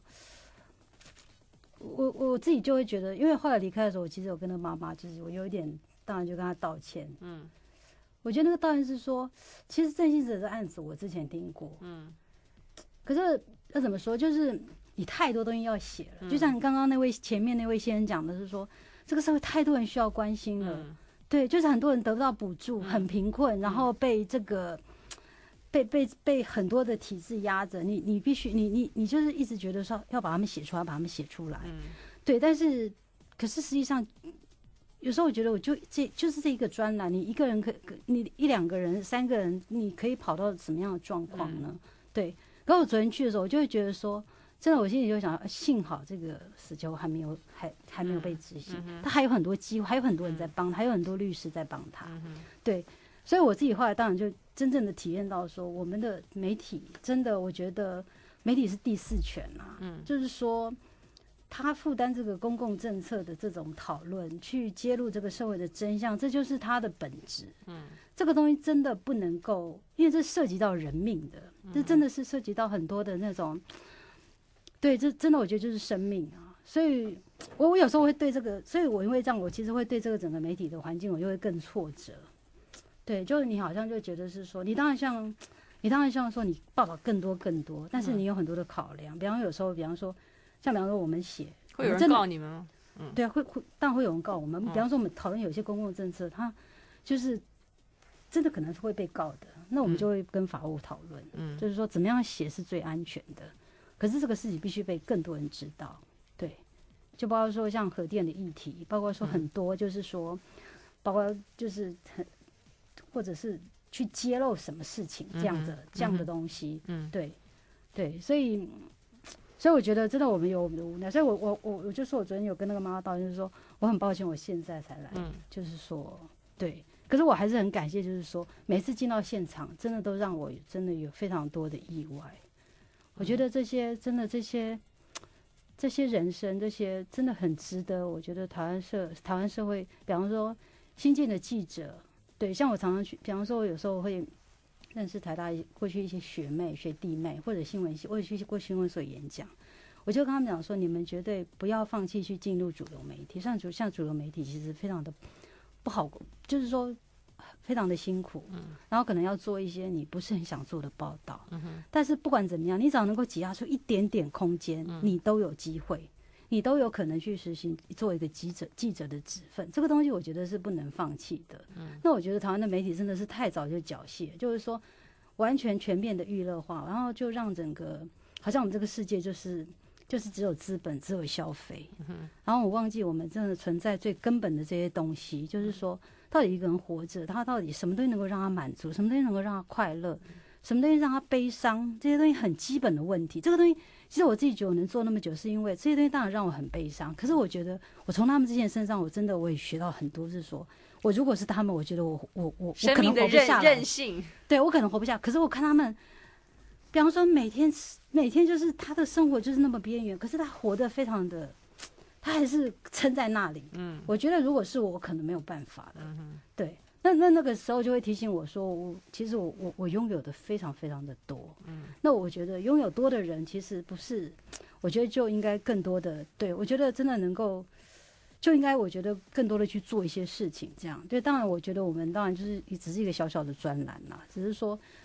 我我自己就会觉得，因为后来离开的时候，我其实有跟那妈妈，就是我有一点，当然就跟她道歉。嗯，我觉得那个道歉是说，其实郑信哲的案子我之前听过，嗯，可是要怎么说，就是你太多东西要写了，嗯、就像刚刚那位前面那位先生讲的是说，这个社会太多人需要关心了，嗯、对，就是很多人得不到补助，嗯、很贫困，然后被这个。被被被很多的体制压着，你你必须你你你就是一直觉得说要把他们写出来，把他们写出来，嗯、对。但是，可是实际上，有时候我觉得我就这就是这一个专栏，你一个人可你一两个人、三个人，你可以跑到什么样的状况呢？嗯、对。可我昨天去的时候，我就会觉得说，真的，我心里就想，幸好这个死囚还没有还还没有被执行，嗯、他还有很多机会，还有很多人在帮他，还有很多律师在帮他，嗯、对。所以我自己后来当然就真正的体验到说，我们的媒体真的，我觉得媒体是第四权啊，嗯，就是说他负担这个公共政策的这种讨论，去揭露这个社会的真相，这就是他的本质。嗯，这个东西真的不能够，因为这涉及到人命的，这真的是涉及到很多的那种，对，这真的我觉得就是生命啊。所以我我有时候会对这个，所以我因为这样，我其实会对这个整个媒体的环境，我就会更挫折。对，就是你好像就觉得是说，你当然像，你当然像说你报道更多更多，但是你有很多的考量。比方有时候，比方说，像比方说我们写， 会有人告你们吗？ 嗯，对啊，会会，当然会有人告我们。比方说我们讨论有些公共政策，它就是真的可能是会被告的，那我们就会跟法务讨论，嗯，就是说怎么样写是最安全的。可是这个事情必须被更多人知道，对，就包括说像核电的议题，包括说很多就是说，包括就是很。或者是去揭露什么事情这样的、嗯、这样的东西，嗯，对，对，所以，所以我觉得真的我们有我们的无奈，所以我我我我就说我昨天有跟那个妈妈道歉，就是说我很抱歉我现在才来，嗯，就是说对，可是我还是很感谢，就是说每次进到现场，真的都让我真的有非常多的意外，我觉得这些真的这些这些人生这些真的很值得，我觉得台湾社台湾社会，比方说新进的记者。对，像我常常去，比方说，我有时候会认识台大过去一些学妹、学弟妹，或者新闻系，或者去过新闻所演讲，我就跟他们讲说，你们绝对不要放弃去进入主流媒体。像主像主流媒体其实非常的不好，就是说非常的辛苦，嗯，然后可能要做一些你不是很想做的报道，嗯哼，但是不管怎么样，你只要能够挤压出一点点空间，嗯、你都有机会。你都有可能去实行做一个记者记者的职分，这个东西我觉得是不能放弃的。嗯，那我觉得台湾的媒体真的是太早就缴械，就是说完全全面的娱乐化，然后就让整个好像我们这个世界就是就是只有资本，只有消费。嗯，然后我忘记我们真的存在最根本的这些东西，就是说到底一个人活着，他到底什么东西能够让他满足，什么东西能够让他快乐，什么东西让他悲伤，这些东西很基本的问题。这个东西。其实我自己觉得我能做那么久，是因为这些东西当然让我很悲伤。可是我觉得我从他们这些人身上，我真的我也学到很多，是说我如果是他们，我觉得我我我我可能活不下来。 韧性， 对我可能活不下。可是我看他们，比方说每天每天就是他的生活就是那么边缘，可是他活得非常的，他还是撑在那里。嗯，我觉得如果是我，我可能没有办法的。嗯，对。那那那个时候就会提醒我说，我其实我我我拥有的非常非常的多，嗯，那我觉得拥有多的人其实不是，我觉得就应该更多的，对我觉得真的能够，就应该我觉得更多的去做一些事情，这样，对，当然我觉得我们当然就是只是一个小小的专栏啦，只是说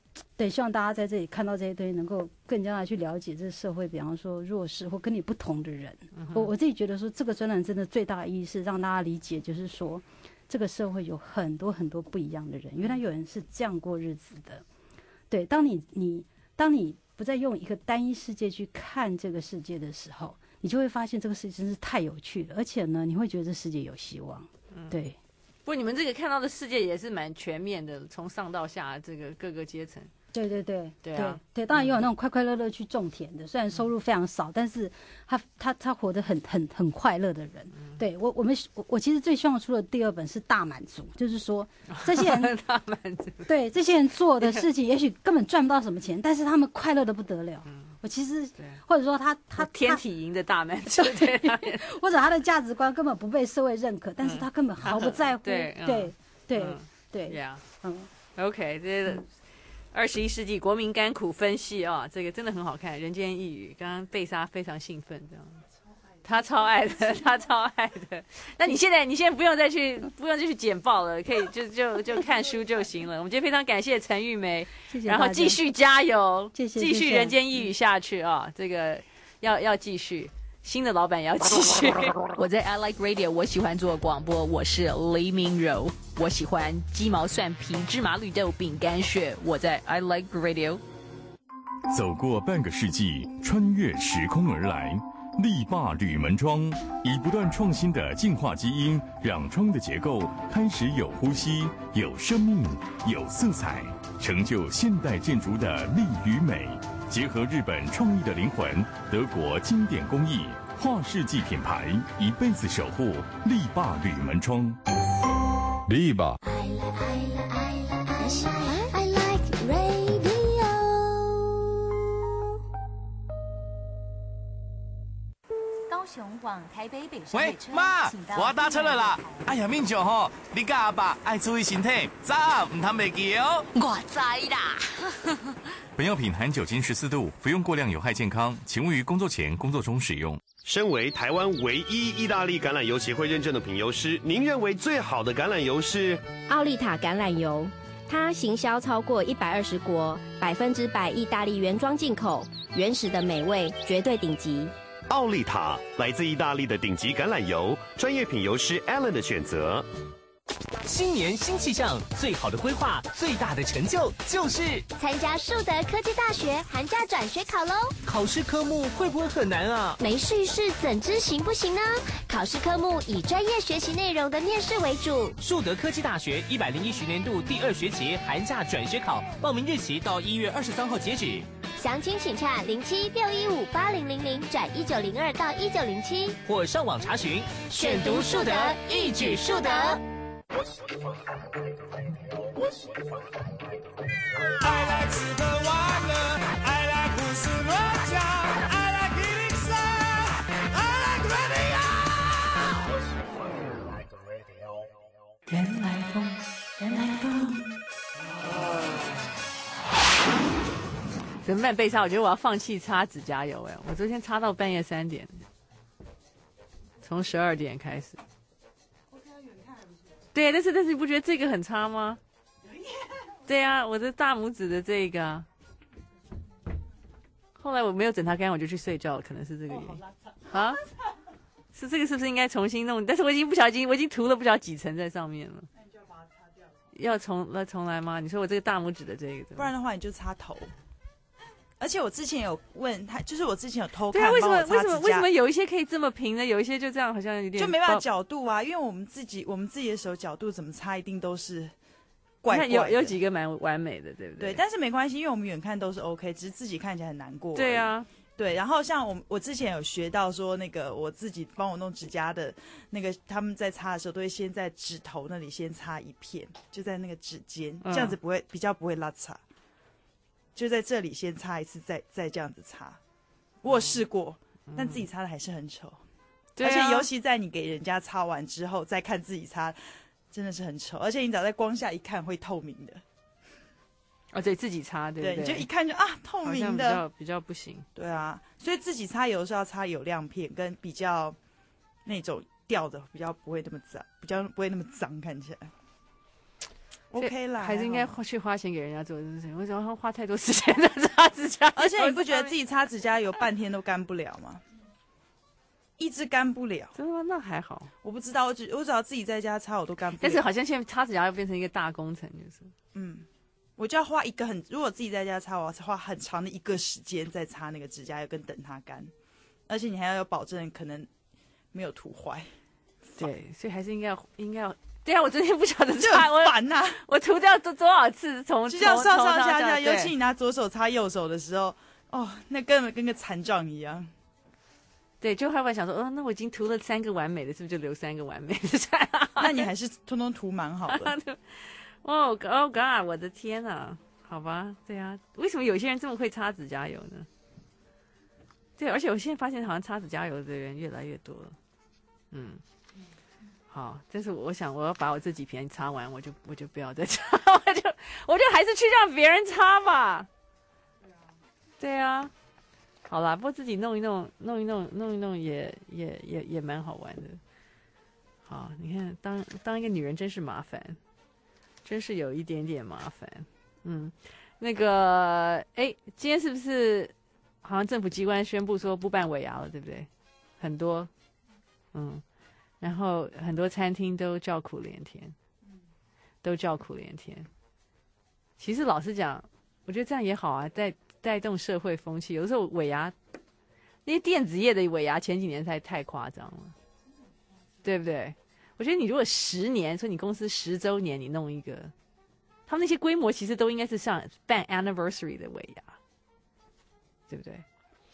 对，希望大家在这里看到这些东西，能够更加的去了解这个社会，比方说弱势或跟你不同的人。嗯、我我自己觉得说，这个专栏真的最大的意义是让大家理解，就是说，这个社会有很多很多不一样的人，原来有人是这样过日子的。对，当你你当你不再用一个单一世界去看这个世界的时候，你就会发现这个世界真是太有趣了，而且呢，你会觉得这世界有希望。嗯、对。 不过你们这个看到的世界也是蛮全面的，从上到下，这个各个阶层。 对对对对啊， 对对，当然也有那种快快乐乐去种田的，虽然收入非常少，但是他他他活得很很很快乐的人。嗯、对我我们我我其实最希望出的第二本是大满足，就是说这些人大满足， 对这些人做的事情，也许根本赚不到什么钱，但是他们快乐的不得了。嗯、我其实或者说他他天体营的大满足，对， 或者他的价值观根本不被社会认可，但是他根本毫不在乎。 对对对对 ，Yeah， 嗯 ，OK， 这个。二十一世纪国民甘苦分析啊、哦，这个真的很好看，人间一语。刚刚贝莎非常兴奋，这样，他超爱的，他超爱的。那你现在，你现在不用再去，不用再去简报了，可以就就就看书就行了。我们今天非常感谢陈玉梅， 谢谢， 然后继续加油， 谢谢， 继续人间一语下去啊、哦，这个要要继续。新的老板也要继续。我在 I Like Radio， 我喜欢做广播，我是黎明柔，我喜欢鸡毛蒜皮、芝麻绿豆、饼干屑。我在 I Like Radio。 走过半个世纪，穿越时空而来，力霸铝门窗以不断创新的进化基因，让窗的结构开始有呼吸、有生命、有色彩，成就现代建筑的力与美。结合日本创意的灵魂，德国经典工艺，跨世纪品牌，一辈子守护力霸铝门窗。力霸。 I like radio。 高雄往台北北上喂，妈，我要搭车了啦！哎呀，命久吼，你跟阿爸爱注意身体，早唔通袂记哦。 我知啦。 本药品含酒精十四度，服用过量有害健康，请勿于工作前、工作中使用。 身为台湾唯一意大利橄榄油协会认证的品油师，您认为最好的橄榄油是奥利塔橄榄油？它行销超过一百二十国，百分之百意大利原装进口，原始的美味，绝对顶级。 奥利塔，来自意大利的顶级橄榄油，专业品油师 Alan 的选择。 新年新气象，最好的规划，最大的成就就是参加树德科技大学寒假转学考喽！ 考试科目会不会很难啊？ 没试一试怎知行不行呢？考试科目以专业学习内容的面试为主。 树德科技大学一百零一学年度第二学期寒假转学考报名日期到一月二十三号截止， 详情请洽零七六一五八零零零转一九零二到一九零七， 或上网查询。 选读树德，一举树德。 I like 吃喝玩乐 I like 胡思乱想 I like 一零三 I like radio 原来风原来风怎么办？贝莎，我觉得我要放弃擦指甲油哎！我昨天擦到半夜三点，从十二点开始。对，但是但是你不觉得这个很差吗？对啊，我的大拇指的这个、啊，后来我没有整它干，我就去睡觉了，可能是这个原因。啊？是这个是不是应该重新弄？但是我已经不小心，我已经涂了不晓得几层在上面了。那你就要把它擦掉了。要重来重来吗？你说我这个大拇指的这个， 不然的话你就擦头。而且我之前有问他，就是我之前有偷看， 对啊，为什么为什么为什么有一些可以这么平的，有一些就这样好像有点就没办法角度啊？因为我们自己我们自己的手角度怎么擦一定都是怪怪的， 有有几个蛮完美的，对不对？ 对，但是没关系，因为我们远看都是 OK， 只是自己看起来很难过。 对啊， 对。然后像我我之前有学到说，那个我自己帮我弄指甲的那个，他们在擦的时候都会先在指头那里先擦一片，就在那个指尖，嗯、这样子不会比较不会拉碴。就在这里先擦一次，再再这样子擦。我有试过，嗯、但自己擦的还是很丑。对啊、而且尤其在你给人家擦完之后，再看自己擦，真的是很丑。而且你只要在光下一看，会透明的。 哦，对，自己擦，对不对？ 对，你就一看就啊，透明的， 比较比较不行。 对啊，所以自己擦油是要擦有亮片，跟比较那种掉的，比较不会那么脏，比较不会那么脏，看起来。 OK 啦， 还是应该去花钱给人家做这件事情。为什么花太多时间在擦指甲油？ 而且你不觉得自己擦指甲油半天都干不了吗？一直干不了。 真的吗？那还好。 我不知道，我只我只要自己在家擦，我都干不了。 但是好像现在擦指甲油变成一个大工程，就是嗯，我就要花一个很，如果自己在家擦，我要花很长的一个时间在擦那个指甲油，跟等它干，而且你还要有保证可能没有涂坏。 对，所以还是应该要应该要。对啊，我昨天不晓得就擦， 很烦呐、 我涂掉多多少次，从就这样上上下下， 对尤其你拿左手擦右手的时候，哦，那根本跟个残障一样。 对，就后来想说，哦，那我已经涂了三个完美的，是不是就留三个完美的？ 那你还是通通涂蛮好的。 哦哦 God， 我的天哪！好吧，对啊，为什么有些人这么会擦指甲油呢？对，而且我现在发现好像擦指甲油的人越来越多了。嗯。好，但是我想我要把我这几瓶擦完，我就我就不要再擦，我就我就还是去让别人擦吧。对啊，好啦，不过自己弄一弄，弄一弄，弄一弄也也也也蛮好玩的。好，你看，当当一个女人真是麻烦，真是有一点点麻烦。嗯，那个，哎，今天是不是好像政府机关宣布说不办尾牙了，对不对？很多，嗯。然后很多餐厅都叫苦连天，都叫苦连天。其实老实讲，我觉得这样也好啊，带带动社会风气。有的时候尾牙，那些电子业的尾牙前几年才太夸张了，对不对？我觉得你如果十年，说你公司十周年，你弄一个，他们那些规模其实都应该是像办 anniversary 的尾牙，对不对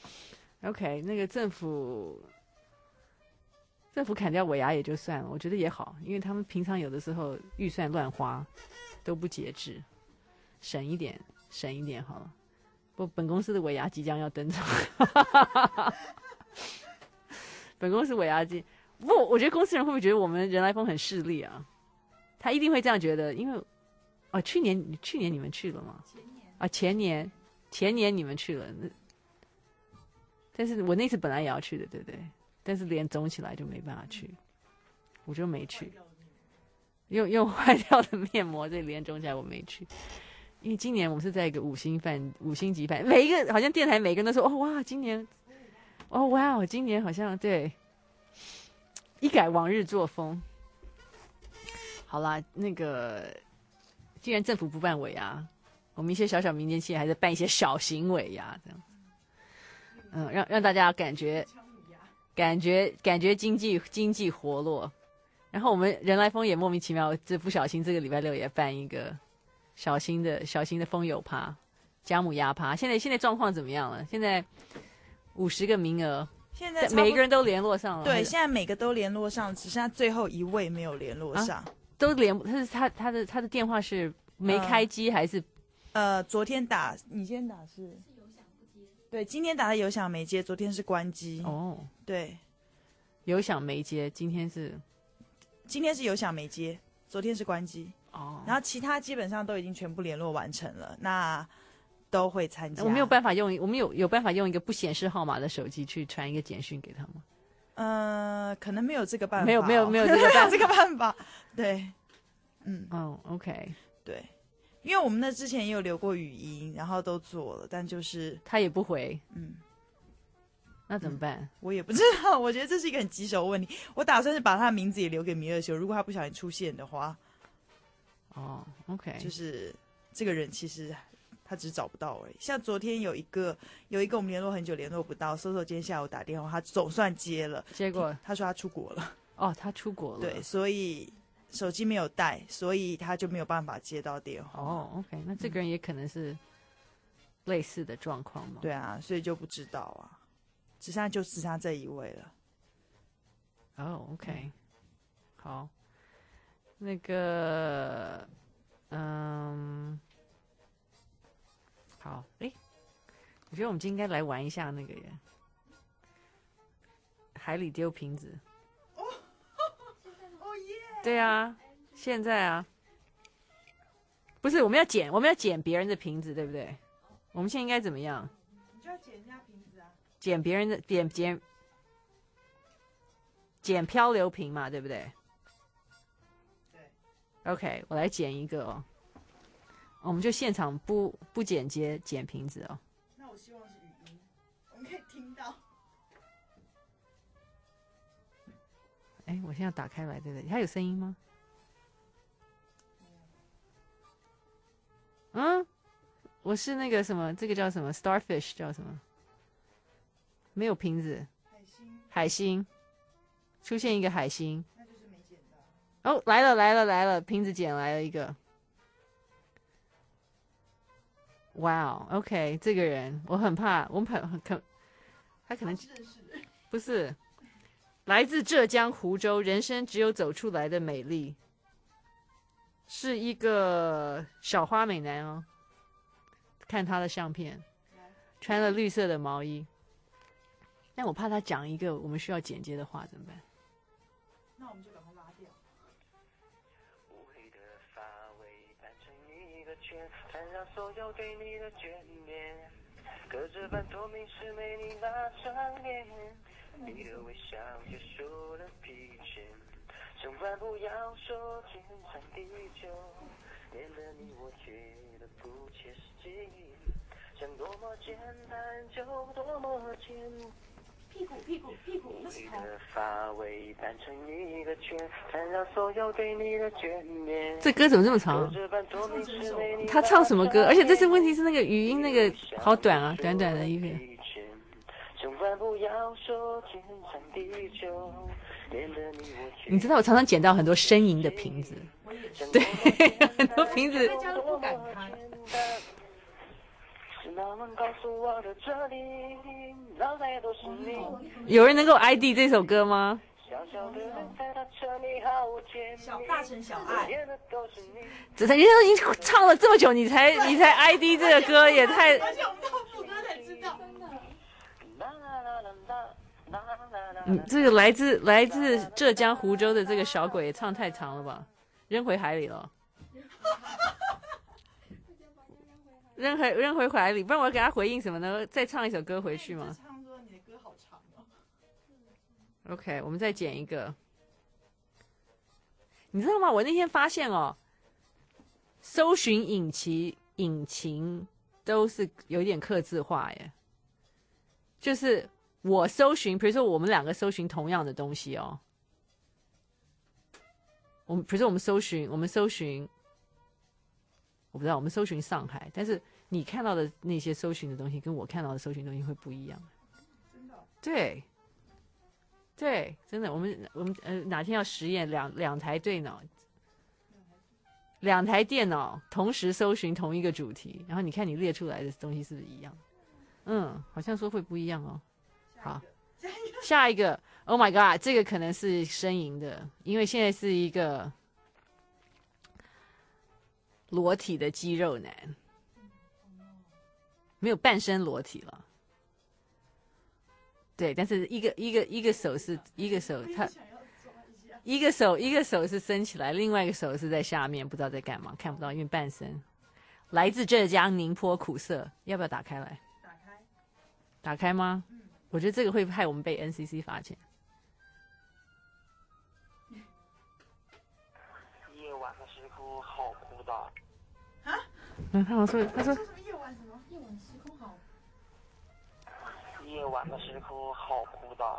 ？OK， 那个政府。政府砍掉尾牙也就算了，我觉得也好，因为他们平常有的时候预算乱花，都不节制，省一点，省一点好了。不，本公司的尾牙即将要登场，本公司尾牙即不，我觉得公司人会不会觉得我们人来疯很势利啊？他一定会这样觉得，因为哦，去年去年你们去了吗？前年啊，前年前年你们去了，那但是我那次本来也要去的，对不对？但是脸肿起来就没办法去，我就没去。用用坏掉的面膜，这脸肿起来我没去。因为今年我们是在一个五星饭五星级饭，每一个好像电台每个人都说哦哇，今年哦哇，今年好像对一改往日作风。好啦，那个既然政府不办尾牙，我们一些小小民间企业还是办一些小型尾牙这样子，嗯，让让大家感觉。感觉感觉经济经济活络，然后我们人来疯也莫名其妙，这不小心这个礼拜六也办一个小型的小型的风友趴，姜母鸭趴。现在现在状况怎么样了？现在五十个名额， 现在每个人都联络上了。 对，现在每个都联络上，只剩下最后一位没有联络上。啊、 都联，他是他他的他的电话是没开机、呃、还是？ 呃，昨天打，你先打是。对，今天打的有响没接，昨天是关机。 哦， 对， 有响没接，今天是， 今天是有响没接，昨天是关机。 哦， 然后其他基本上都已经全部联络完成了，那都会参加。 我没有办法用，我们有有办法用一个不显示号码的手机去传一个简讯给他吗？ 呃，可能没有这个办法、哦， 没有没有没有这个办法， 这个办法。对，嗯， 哦 ，OK， 对。因为我们那之前也有留过语音，然后都做了，但就是他也不回， 嗯， 那怎么办？ 嗯、我也不知道，我觉得这是一个很棘手的问题。我打算是把他的名字也留给米尔修，如果他不小心出现的话， 哦 ，OK， 就是这个人其实他只是找不到而已。像昨天有一个有一个我们联络很久联络不到，搜搜今天下午打电话，他总算接了， 结果他说他出国了。 哦，他出国了， 对，所以。手机没有带，所以他就没有办法接到电话。 哦 ，OK， 那这个人也可能是类似的状况吗？ 对啊，所以就不知道啊，只剩下就只剩下这一位了。 哦 ，OK，、嗯、好，那个，嗯，好，哎，我觉得我们今天应该来玩一下那个耶，海里丢瓶子。对啊，现在啊，不是我们要捡，我们要捡别人的瓶子，对不对？我们现在应该怎么样？ 你就要捡人家瓶子啊！ 捡别人的，捡捡捡漂流瓶嘛，对不对？ 对。 OK， 我来剪一个哦。我们就现场不不剪接剪瓶子哦。 那我希望是语音，我们可以听到。 哎，我现在打开来，对不对？它有声音吗？嗯，我是那个什么，这个叫什么 ？Starfish 叫什么？没有瓶子。海星。海星，出现一个海星。 那就是没捡到。 哦，来了来了来了，瓶子捡来了一个。哇哦 ，OK， 这个人我很怕，我很很可，他可能不是来自浙江湖州，人生只有走出来的美丽。是一个小花美男哦，看他的相片，穿了绿色的毛衣。但我怕他讲一个我们需要剪接的话，怎么办？ 那我们就把它拉掉。 无黑的发尾盘成一个圈，缠绕所有对你的眷恋。隔着半透明是美丽那张脸，你的微笑结束了疲倦。千万不要说天长地久，免得你我觉得不切实际。想多么简单就多么简单。屁股屁股屁股，那是头。发尾盘成一个圈，缠绕所有对你的眷恋。 这歌怎么这么长？他唱什么歌？而且这次问题是那个语音那个好短啊，短短的一个。 千万不要说天长地久。 你知道我常常捡到很多呻吟的瓶子，对，很多瓶子。 不敢开。 有人能够 I D 这首歌吗？ 小大成小爱， 这人家都已经唱了这么久，你才你才 I D 这个歌，也太…… 而且我们到副歌才知道，真的。 嗯，这个来自来自浙江湖州的这个小鬼也唱太长了吧，扔回海里了，扔回扔回海里，不然我要给他回应什么呢？再唱一首歌回去吗？ 唱说你的歌好长哦。 OK， 我们再剪一个。你知道吗？我那天发现哦，搜寻引擎引擎都是有一点客制化耶，就是。我搜寻，比如说我们两个搜寻同样的东西哦，我们比如说我们搜寻，我们搜寻，我不知道，我们搜寻上海，但是你看到的那些搜寻的东西跟我看到的搜寻东西会不一样。 真的？ 对，对，真的，我们我们呃哪天要实验两两台电脑，两台电脑同时搜寻同一个主题，然后你看你列出来的东西是不是一样？嗯，好像说会不一样哦。好，下一个 ，Oh my God， 这个可能是呻吟的，因为现在是一个裸体的肌肉男，没有半身裸体了。对，但是一个一个一个手是一个手，他一个手一个手是伸起来，另外一个手是在下面，不知道在干嘛，看不到，因为半身。来自浙江宁波苦涩，要不要打开来？ 打开。 打开吗？嗯。我觉得这个会害我们被 N C C 罚钱。 夜晚的时空好孤单。 啊？ 嗯，他好说，他说什么夜晚什么？夜晚时空好。 夜晚的时空好孤单。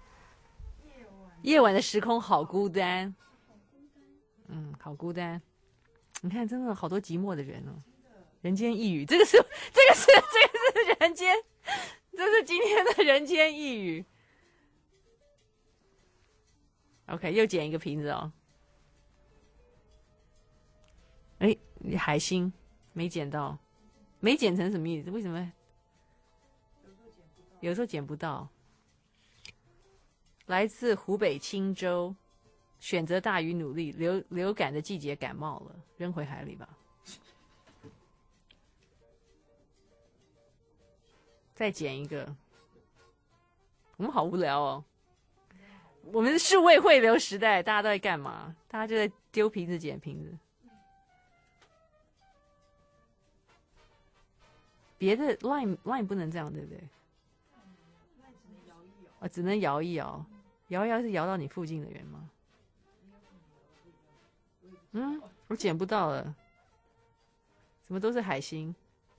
夜晚的时空好孤单。嗯，好孤单。你看，真的好多寂寞的人哦。人间一语，这个是，这个是，这个是人间。这是今天的人间一语。OK， 又捡一个瓶子哦。哎，海星没捡到，没捡成什么意思？为什么？有时候捡不到。来自湖北青州，选择大于努力，流流感的季节感冒了，扔回海里吧。再捡一个，我们好无聊哦。我们是数位汇流时代，大家都在干嘛？大家就在丢瓶子、捡瓶子。别的 line line 不能这样，对不对？啊，只能摇一摇，摇一摇是摇到你附近的人吗？ 嗯，我捡不到了，怎么都是海星？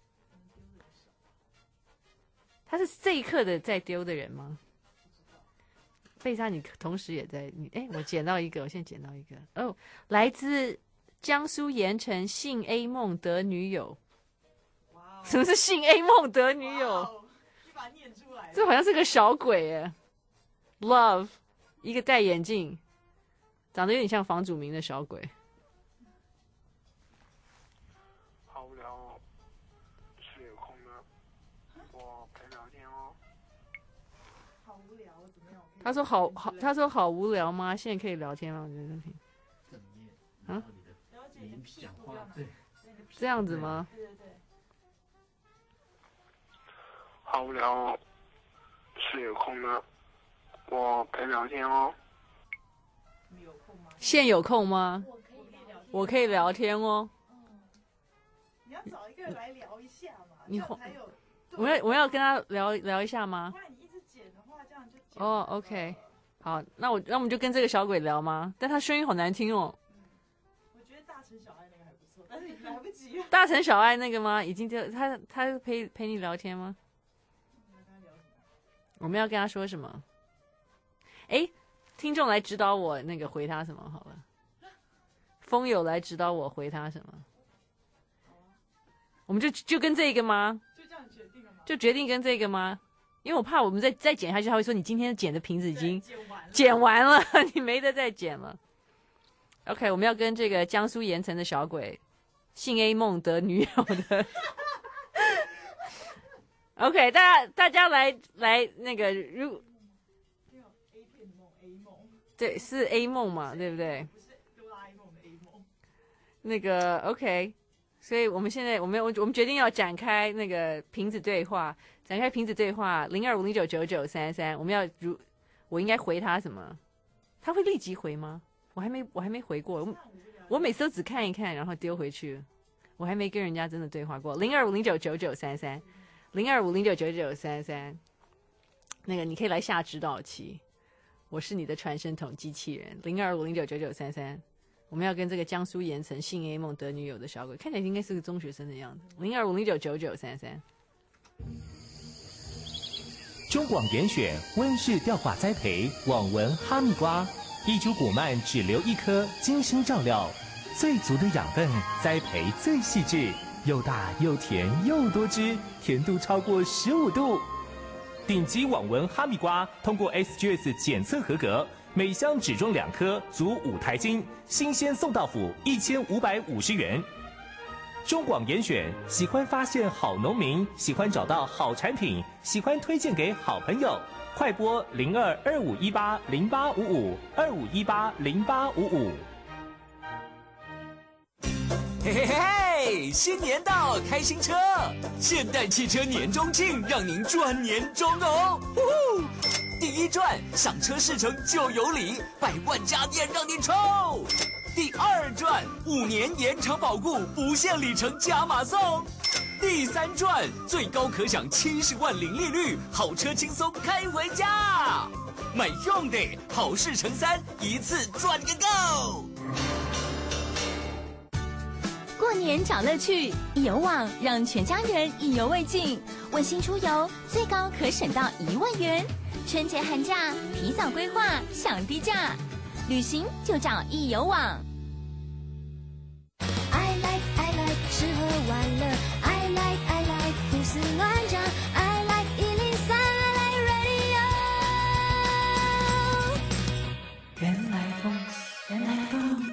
他是这一刻的在丢的人吗？贝莎，你同时也在你哎，我捡到一个，我现在捡到一个哦，来自江苏盐城姓 A 梦得女友。什么是姓 A 梦得女友？ 你把它念出来。 这好像是个小鬼耶 ，Love， 一个戴眼镜，长得有点像房祖名的小鬼。 好无聊哦，是有空吗？我陪聊天哦。 好无聊，怎么样？ 他说好好，他说好无聊吗？现在可以聊天吗？我觉得挺啊， 了解你的屁股要哪？ 这样子吗？ 对对对。 好无聊哦，是有空吗？我陪聊天哦。 现有空吗？我可以聊天哦。 你要找一个人来聊一下嘛， 你这样才有。 我要我要跟他聊聊一下吗？ 不然你一直剪的话，这样就剪。 哦 ，OK， 好，那我那我们就跟这个小鬼聊吗？但他声音好难听哦。 我觉得大城小爱那个还不错，但是你来不及了。 大城小爱那个吗？已经就他他陪陪你聊天吗？我们要跟他说什么？哎，听众来指导我那个回他什么好了。风友来指导我回他什么？我们就就跟这个吗？ 就这样决定了吗？ 就决定跟这个吗？因为我怕我们再再剪下去，他会说你今天剪的瓶子已经剪完了，你没得再剪了。OK， 我们要跟这个江苏盐城的小鬼，姓 A 梦得女友的。OK， 大家大家来来那个如，对，是 A 梦嘛，对不对？那个 OK， 所以我们现在我们我我们决定要展开那个瓶子对话，展开瓶子对话零二五零九九九三三，我们要如我应该回他什么？他会立即回吗？我还没我还没回过，我我每次都只看一看然后丢回去，我还没跟人家真的对话过。零二五零九九九三三。零二五零九九九三三，那个你可以来下指导棋，我是你的传声筒机器人。零二五零九九九三三，我们要跟这个江苏盐城姓 A 梦得女友的小鬼，看起来应该是个中学生的样子。零二五零九九九三三， 中广严选温室吊挂栽培网纹哈密瓜，一株果蔓只留一颗，精心照料，最足的养分，栽培最细致。又大又甜又多汁，甜度超过十五度。顶级网纹哈密瓜通过 S G S 检测合格，每箱只装两颗，足五台斤，新鲜送到府，一千五百五十元。中广严选，喜欢发现好农民，喜欢找到好产品，喜欢推荐给好朋友。快播零二二五一八零八五五二五一八零八五五。 嘿嘿嘿嘿！新年到，开新车！现代汽车年终庆让您赚年终哦！呼呼！第一赚，上车试乘就有礼，百万家电让您抽；第二赚，五年延长保固，不限里程加码送；第三赚，最高可享七十万零利率，好车轻松开回家。买用的好事成三，一次赚个够！ 过年找乐趣，易游网让全家人意犹未尽。温馨出游最高可省到一万元，春节寒假提早规划享低价，旅行就找易游网。 I like I like 吃喝玩乐 I like I like 胡思乱想 I like 一零三 I like radio。 原来风，原来风。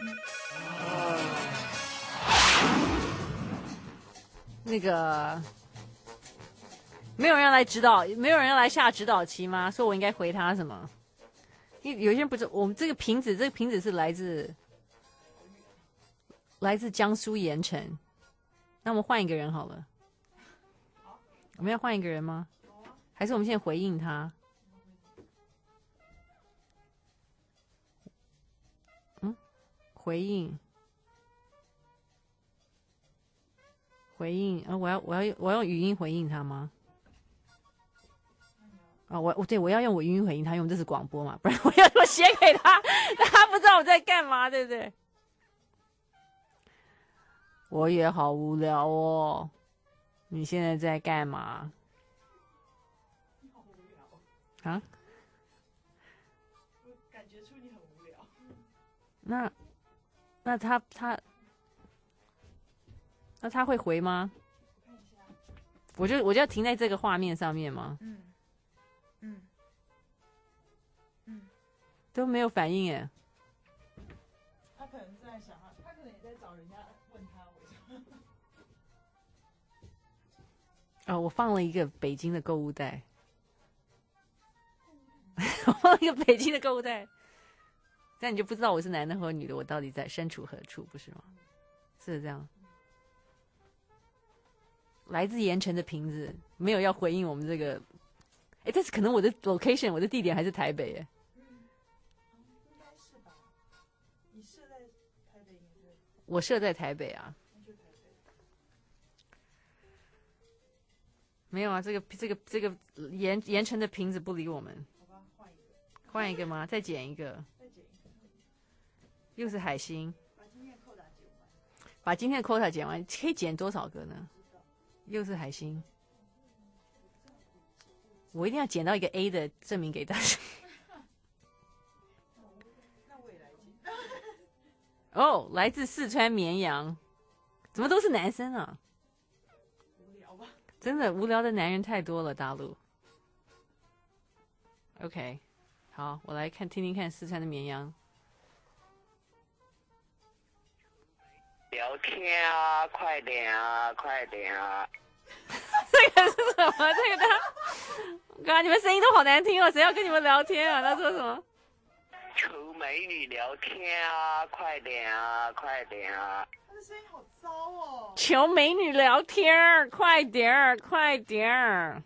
那个没有人来指导，没有人要来下指导棋吗？说我应该回他什么？因为有些人不知道，我们这个瓶子，这个瓶子是来自来自江苏盐城。那我们换一个人好了。我们要换一个人吗？还是我们现在回应他？嗯，回应。回应啊！我要我要我要用语音回应他吗？啊，我我对我要用我语音回应他，因为这是广播嘛，不然我要我写给他，他不知道我在干嘛，对不对？ 我也好无聊哦。你现在在干嘛？啊？ 我感觉出你很无聊。 那那他他那他会回吗？我就我就要停在这个画面上面吗？ 嗯嗯嗯， 都没有反应耶。 他可能在想，他可能也在找人家问他为什么。 哦，我放了一个北京的购物袋，我放了一个北京的购物袋，这样你就不知道我是男的或女的，我到底在身处何处，不是吗？是这样。来自盐城的瓶子没有要回应我们这个，哎，但是可能我的 location 我的地点还是台北耶。 应该是吧？你设在台北， 我设在台北啊。没有啊，这个这个这个盐盐城的瓶子不理我们。 好吧，换一个。 换一个吗？再剪一个。 再剪一个。 又是海星。 把今天的扣打剪完。 把今天的 quota 剪完，可以剪多少个呢？又是海星。我一定要剪到一个 A 的证明给大家。 那我也来剪。 哦，来自四川绵阳，怎么都是男生啊？ 无聊吧？ 真的无聊的男人太多了，大陆。OK， 好，我来看听听看四川的绵阳。 聊天啊，快点啊，快点啊！ 这个是什么？这个他，刚你们声音都好难听哦，谁要跟你们聊天啊？他说什么？ 求美女聊天啊，快点啊，快点啊！ 他的声音好糟哦。 求美女聊天儿，快点儿，快点儿！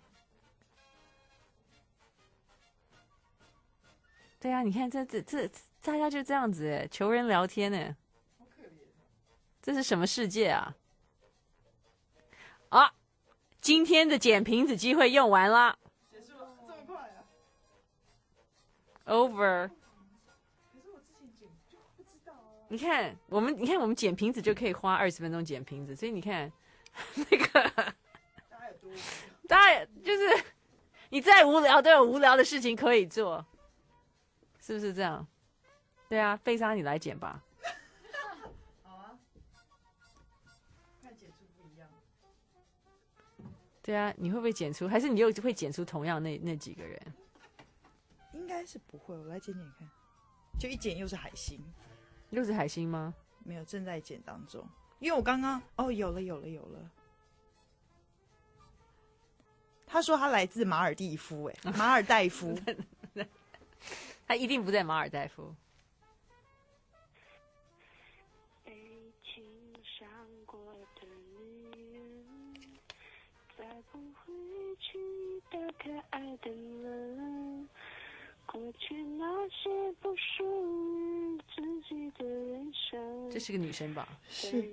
对啊，你看这这这，大家就这样子哎，求人聊天呢。 好可怜。 这是什么世界啊？啊，今天的捡瓶子机会用完了。 结束了，这么快啊 ？Over。 可是我之前捡就不知道啊。 你看，我们你看我们捡瓶子就可以花二十分钟捡瓶子，所以你看那个大家有多无聊？ 大家就是你再无聊都有无聊的事情可以做，是不是这样？对啊，贝莎你来捡吧。对啊，你会不会剪出？还是你又会剪出同样那那几个人？ 应该是不会，我来剪剪看。就一剪又是海星， 又是海星吗？ 没有，正在剪当中。因为我刚刚哦，有了有了有了。他说他来自马尔地夫，哎，马尔代夫。 他一定不在马尔代夫。 的可爱的人，过去那些不属于自己的人生。 这是个女生吧？ 是。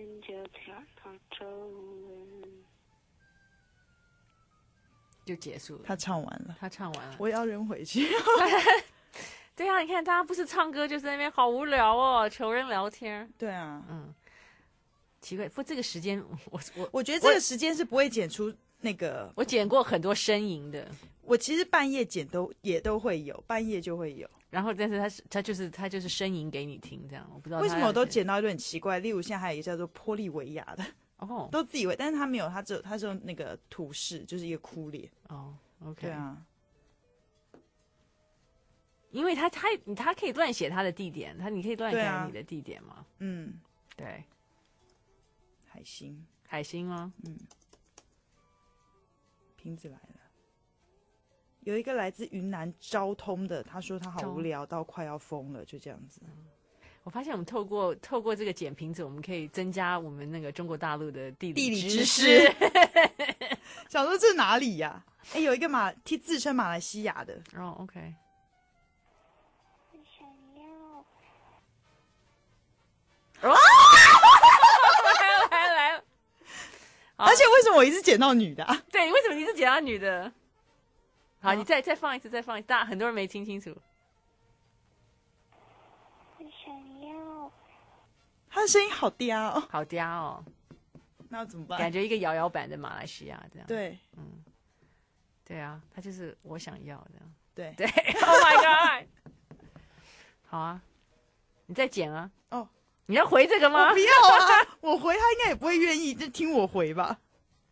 就结束了。 他唱完了。 他唱完了。 我也要扔回去。 对啊，你看大家不是唱歌，就是在那边好无聊哦，求人聊天。 对啊， 嗯。奇怪，不，这个时间我我我觉得这个时间是不会剪出。那个我剪过很多呻吟的， 我其实半夜剪都也都会有，半夜就会有。 然后，但是他是他就是他就是呻吟给你听，这样我不知道为什么我都剪到一段很奇怪。例如现在还有一个叫做玻利维亚的， 哦， 都自以为，但是他没有，他只有他只有那个图示，就是一个哭脸。 哦 ，OK， 对啊， 因为他他他可以乱写他的地点，他你可以乱改你的地点吗？ 嗯， 对， 海星， 海星吗？ 嗯。瓶子来了，有一个来自云南昭通的，他说他好无聊到快要疯了，就这样子。 我发现我们透过透过这个捡瓶子，我们可以增加我们那个中国大陆的地理地理知识。想说这哪里呀、啊？哎、欸，有一个马替自称马来西亚的。 哦 ，OK。 我想要。 哦，来了来了来了。 而且为什么我一直捡到女的、啊？ 对，为什么你是捡到女的？好，你再再放一次，再放一次，大很多人没听清楚。 我想要。 他的声音好嗲哦， 好嗲哦。 那要怎么办？ 感觉一个摇摇版的马来西亚这样。 对， 嗯，对啊，他就是我想要的。 对对 ，Oh my god！ 好啊，你再剪啊。 哦， 你要回这个吗？ 我不要啊，我回他应该也不会愿意，就听我回吧。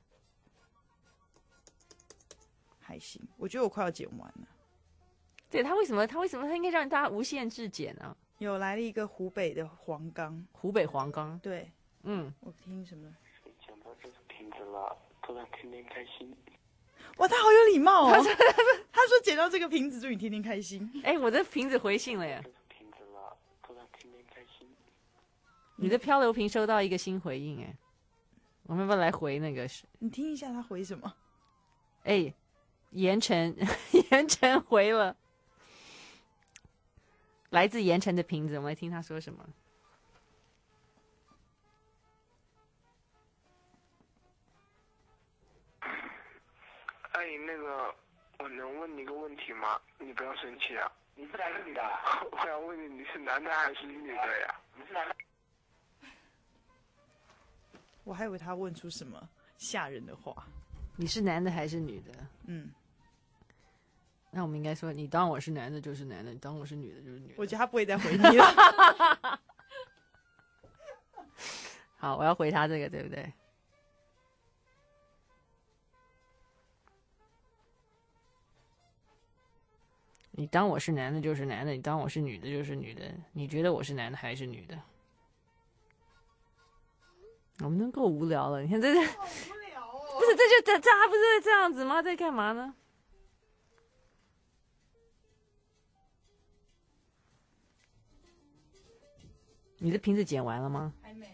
还行，我觉得我快要剪完了。 对他为什么？他为什么他应该让大家无限制剪呢、啊？ 有来了一个湖北的黄冈， 湖北黄冈。 对， 嗯， 我听什么？ 讲到这个瓶子了，突然天天开心。 哇，他好有礼貌哦！他说他说捡到这个瓶子，祝你天天开心。 哎，我的瓶子回信了耶！ 瓶子了，突然天天开心。 你的漂流瓶收到一个新回应哎，我们要不要来回那个？ 你听一下他回什么？ 哎，盐城盐城回了。来自盐城的瓶子，我们来听他说什么。 哎，那个，我能问你一个问题吗？你不要生气啊。你是男的女的？我想问你，你是男的还是女的呀？你是男的。 我还以为他问出什么吓人的话。 你是男的还是女的？ 嗯。 那我们应该说，你当我是男的就是男的，你当我是女的就是女的。 我觉得他不会再回你了。 好，我要回他这个，对不对？你当我是男的就是男的，你当我是女的就是女的。你觉得我是男的还是女的？我们都够无聊了，你看这是， 好无聊哦。 不是，这就这这还不是这样子吗？在干嘛呢？你的瓶子剪完了吗？ 还没。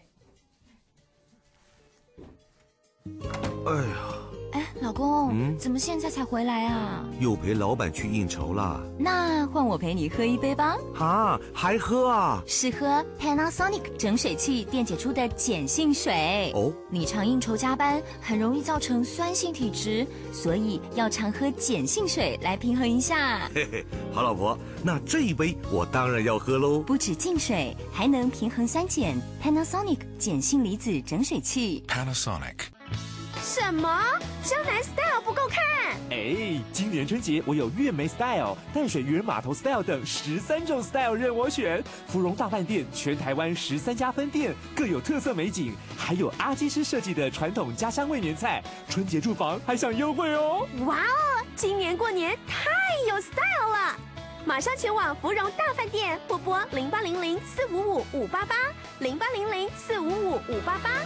哎呀， 哎，老公， 嗯怎么现在才回来啊？ 又陪老板去应酬啦？ 那换我陪你喝一杯吧。 啊，还喝啊？ 是喝 Panasonic 整水器电解出的碱性水。 哦， 你常应酬加班，很容易造成酸性体质，所以要常喝碱性水来平衡一下。 嘿嘿，好老婆，那这一杯我当然要喝喽。 不止净水，还能平衡酸碱。Panasonic 碱性离子整水器。 Panasonic。 什么？江南 Style 不够看？ 哎，今年春节我有月眉 Style、淡水渔人码头 Style 等十三种 Style 任我选。芙蓉大饭店全台湾十三家分店，各有特色美景，还有阿基师设计的传统家乡味年菜，春节住房还享优惠哦！ 哇哦，今年过年太有 Style 了！马上前往芙蓉大饭店，拨拨零八零零四五五五八八零八零零四五五五八八。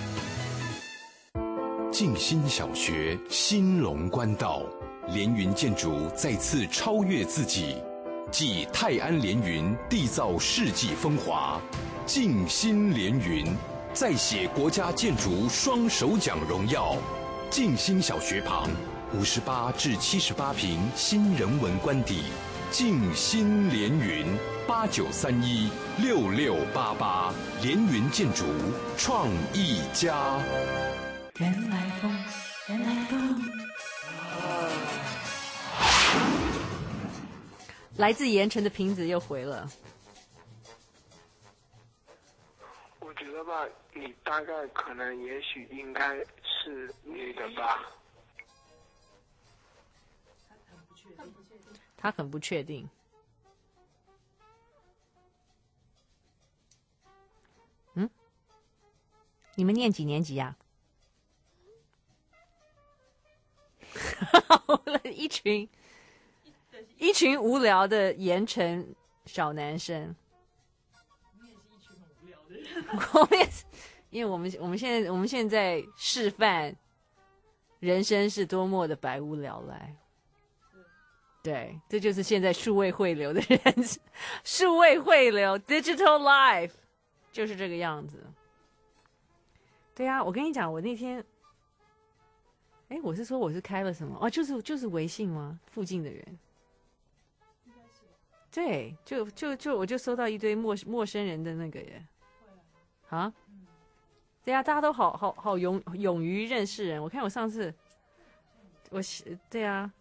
静心小学兴隆关道，连云建筑再次超越自己，继泰安连云缔造世纪风华，静心连云再写国家建筑双首奖荣耀。静心小学旁五十八至七十八坪新人文官邸，静心连云八九三一六六八八，连云建筑创意家。 原来风，原来风。 来自盐城的瓶子又回了。 我觉得吧，你大概可能也许应该是女的吧。 他很不确定。嗯，你们念几年级呀、啊？一群一群无聊的盐城小男生。我们也是，因为我们我们现在我们现在示范人生是多么的百无聊赖。对，这就是现在数位汇流的人，数位汇流 digital life 就是这个样子。对啊，我跟你讲，我那天，哎，我是说我是开了什么？哦，就是就是微信吗？附近的人，对，就就就我就收到一堆陌陌生人的那个耶，啊，对啊，大家都好好好勇勇于认识人。我看我上次，我对啊。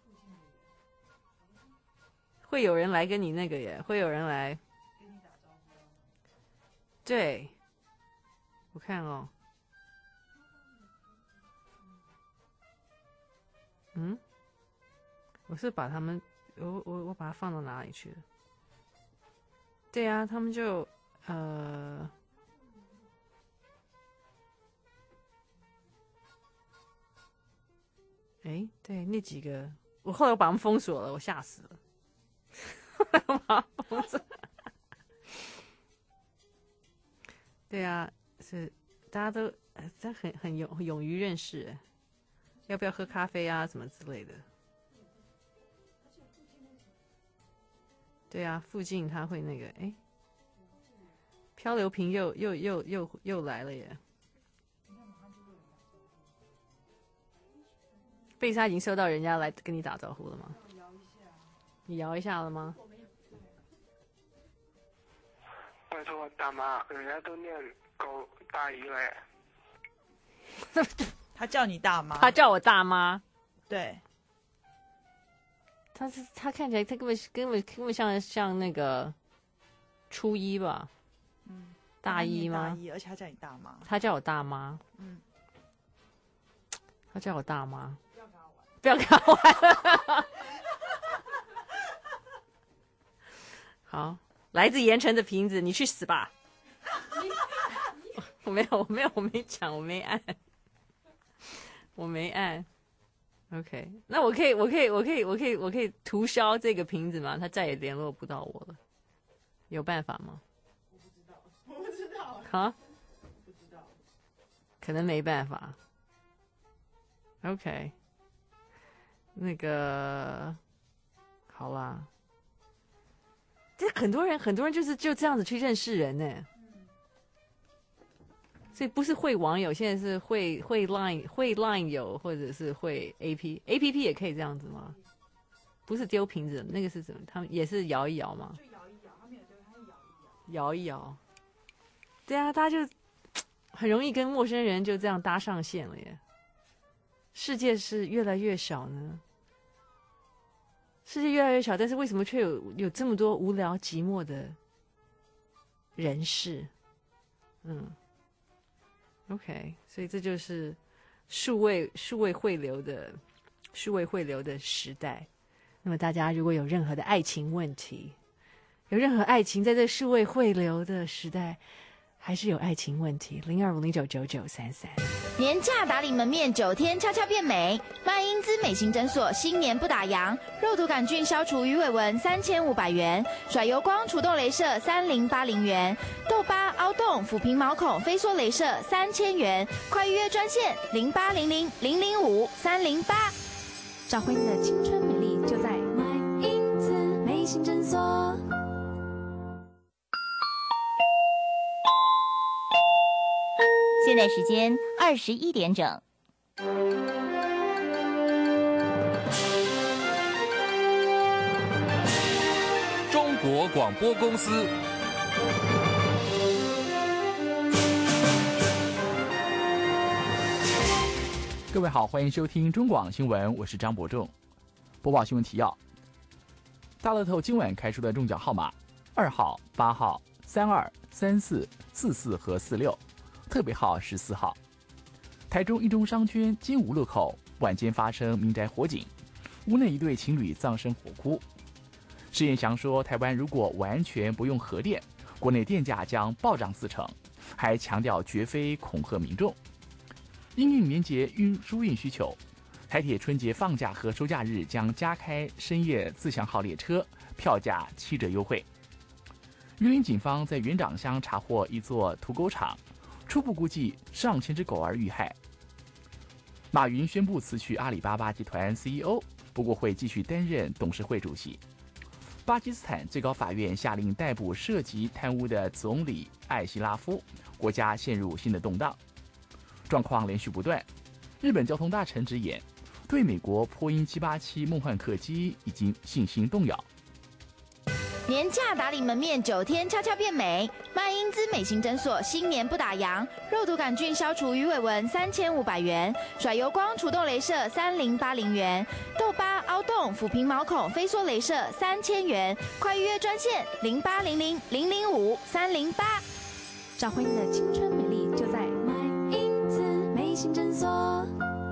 会有人来跟你那个耶，会有人来，对， 我看哦，嗯，我是把他们，我我我把它放到哪里去了？对啊，他们就呃，哎，对，那几个，我后来我把他们封锁了，我吓死了，后来我把他们封锁。对啊，是大家都真很很勇勇于认识，要不要喝咖啡啊什么之类的。对啊，附近他会那个哎，漂流瓶又又又又又来了耶！贝莎已经收到人家来跟你打招呼了吗？你摇一下了吗？ 拜托大妈，人家都念狗大姨了耶。 他叫你大妈， 他叫我大妈。 对。 他是他看起来他根本根本根本像像那个初一吧， 嗯， 大一吗？ 大一，而且他叫你大妈。 他叫我大妈， 嗯， 他叫我大妈，不要跟他玩。好，来自盐城的瓶子，你去死吧！我没有，我没有，我没讲，我没按，我没按。OK， 那我可以，我可以，我可以，我可以，我可以涂销这个瓶子吗？他再也联络不到我了，有办法吗？ 我不知道，我不知道。 啊？ 不知道。 可能没办法。OK， 那个好啦，这很多人，很多人就是就这样子去认识人呢。所以不是会网友，现在是会会 Line 会 Line 友，或者是会 A P A P P 也可以这样子吗？不是丢瓶子，那个是什么？他们也是摇一摇吗？ 就摇一摇，他们有丢，他摇一摇。 摇一摇。对啊，大家就很容易跟陌生人就这样搭上线了耶。世界是越来越小呢，世界越来越小，但是为什么却有有这么多无聊寂寞的人士？嗯。OK， 所以这就是数位数位汇流的数位汇流的时代。那么大家如果有任何的爱情问题，有任何爱情在这数位汇流的时代，还是有爱情问题，零二五零九九九三三。 年假打理门面，九天悄悄变美。麦因兹美型诊所新年不打烊，肉毒杆菌消除鱼尾纹三千五百元，甩油光除痘雷射三零八零元，痘疤凹洞抚平毛孔飞梭雷射三千元，快预约专线零八零零零零五三零八。 找回你的青春美丽，就在麦因兹美型诊所。 现在时间二十一点整。 中国广播公司。 各位好，欢迎收听中广新闻，我是张伯仲。播报新闻提要：大乐透今晚开出的中奖号码二号、八号、三二、三四、四四和四六。特别号十四号，台中一中商圈金湖路口晚间发生民宅火警，屋内一对情侣葬身火窟。施彦祥说，台湾如果完全不用核电，国内电价将暴涨四成，还强调绝非恐吓民众。因应年节运输运需求，台铁春节放假和收假日将加开深夜自强号列车，票价七折优惠。云林警方在元长乡查获一座土狗场。初步估计上千只狗儿遇害。马云宣布辞去阿里巴巴集团 C E O， 不过会继续担任董事会主席。巴基斯坦最高法院下令逮捕涉及贪污的总理艾希拉夫，国家陷入新的动荡，状况连续不断。日本交通大臣直言，对美国波音七八七梦幻客机已经信心动摇。 年假打理门面，九天悄悄变美。麦因兹美型诊所新年不打烊，肉毒杆菌消除鱼尾纹三千五百元，甩油光除痘雷射三零八零元，痘疤凹洞抚平毛孔飞梭雷射三千元，快预约专线零八零零零零五三零八。 找回你的青春美丽，就在作。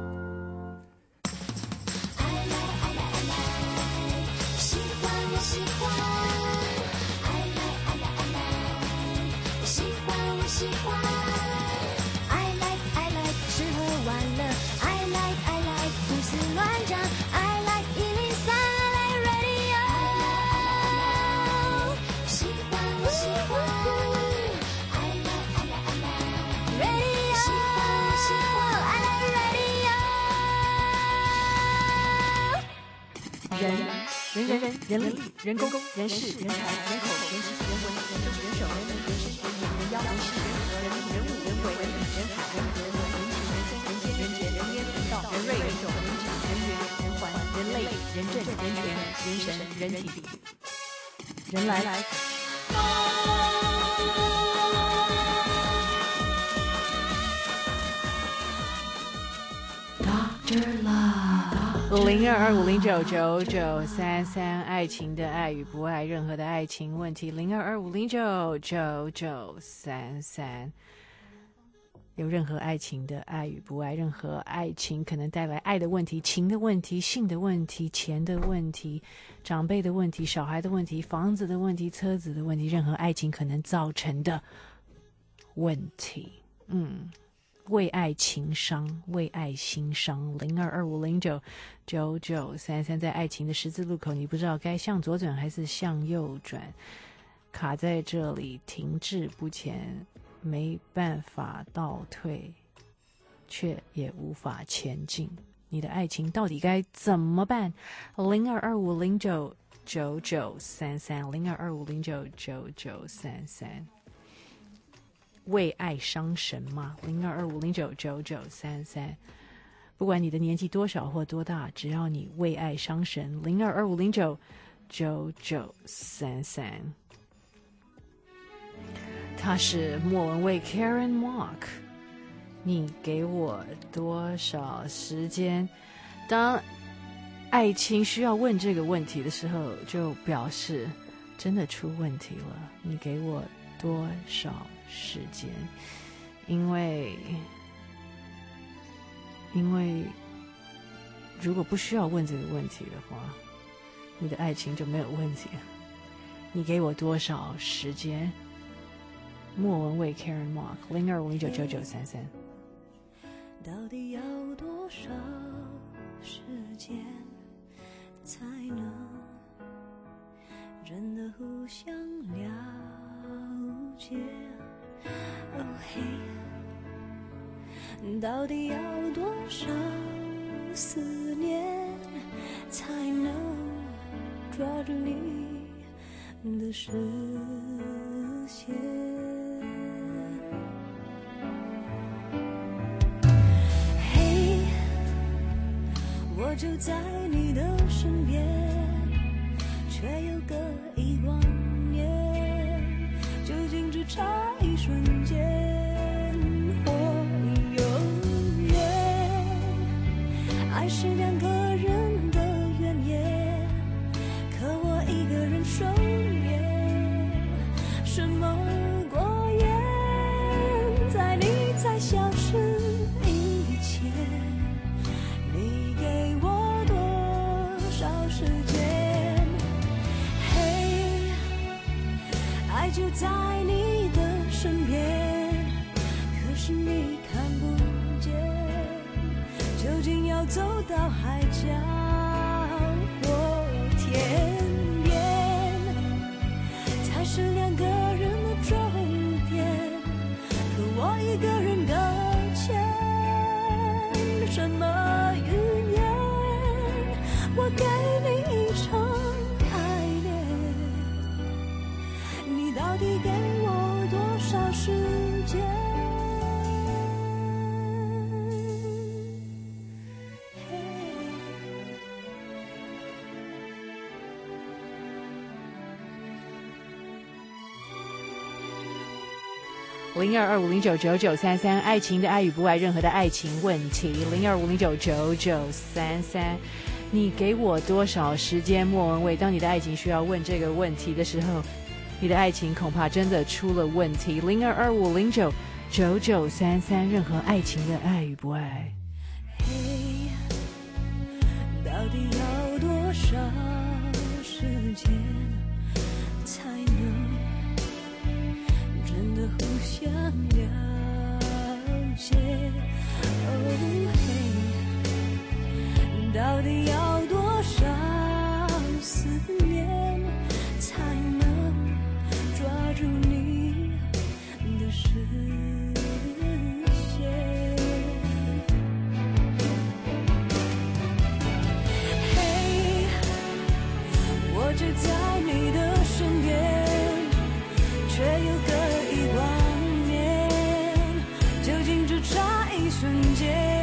喜欢我喜欢 I like I like I like 喜欢我喜欢 I like I like 吃喝玩乐 I like I like 胡思乱想 I like 一零三 I like radio 喜欢我喜欢 I like I like I like radio 喜欢我喜欢 I like radio 人人人人人力人工人事人才人口人情人文人政人手人民人事人民人妖人事人和人力人物人为人人海人人文人情人生人间人杰人烟人道人瑞人种人质人缘人环人类人政人权人神人体人来来。Doctor Love 零二二五零九九九三三，爱情的爱与不爱，任何的爱情问题，零二二五零九九九三三。有任何爱情的爱与不爱，任何爱情可能带来爱的问题、情的问题、性的问题、钱的问题、长辈的问题、小孩的问题、房子的问题、车子的问题，任何爱情可能造成的问题。嗯。为爱情伤，为爱心伤，零二二五零九九九三三，在爱情的十字路口，你不知道该向左转还是向右转，卡在这里，停滞不前，没办法倒退，却也无法前进。你的爱情到底该怎么办？零二二五零九九九三三，零二二五零九九九三三。为爱伤神吗？零二二五零九九九三三，不管你的年纪多少或多大，只要你为爱伤神，零二二五零九九九三三。他是莫文蔚 Karen Mark， 你给我多少时间？当爱情需要问这个问题的时候，就表示真的出问题了。你给我多少时间？因为因为如果不需要问这个问题的话，你的爱情就没有问题了。你给我多少时间？莫文蔚 Karen Mark 零二五零九九九三三。 到底要多少时间才能真的互相了解？哦嘿，到底要多少思念才能抓住你的视线？嘿，我就在你的身边，却又隔一光年，究竟只差一瞬间或永远？爱是两个人的怨言，可我一个人守夜，什么过眼，在你才消失以前，你给我多少时间？嘿，爱就在你的身边，可是你看不见，究竟要走到海角或天边，才是两个人的终点，可我一个人搁浅，什么语言？我给你一场爱恋，你到底给我多少时间？ 零二二五零九九九三三，爱情的爱与不爱，任何的爱情问题，零二五零九九九三三。你给我多少时间？莫文蔚，当你的爱情需要问这个问题的时候，你的爱情恐怕真的出了问题。零二二五零九九九三三，任何爱情的爱与不爱。 嘿，到底要多少时间才能真的互相了解？哦嘿，到底要多少思念才能抓住你的视线？嘿，我就在你的身边，却又隔一万年，究竟只差一瞬间。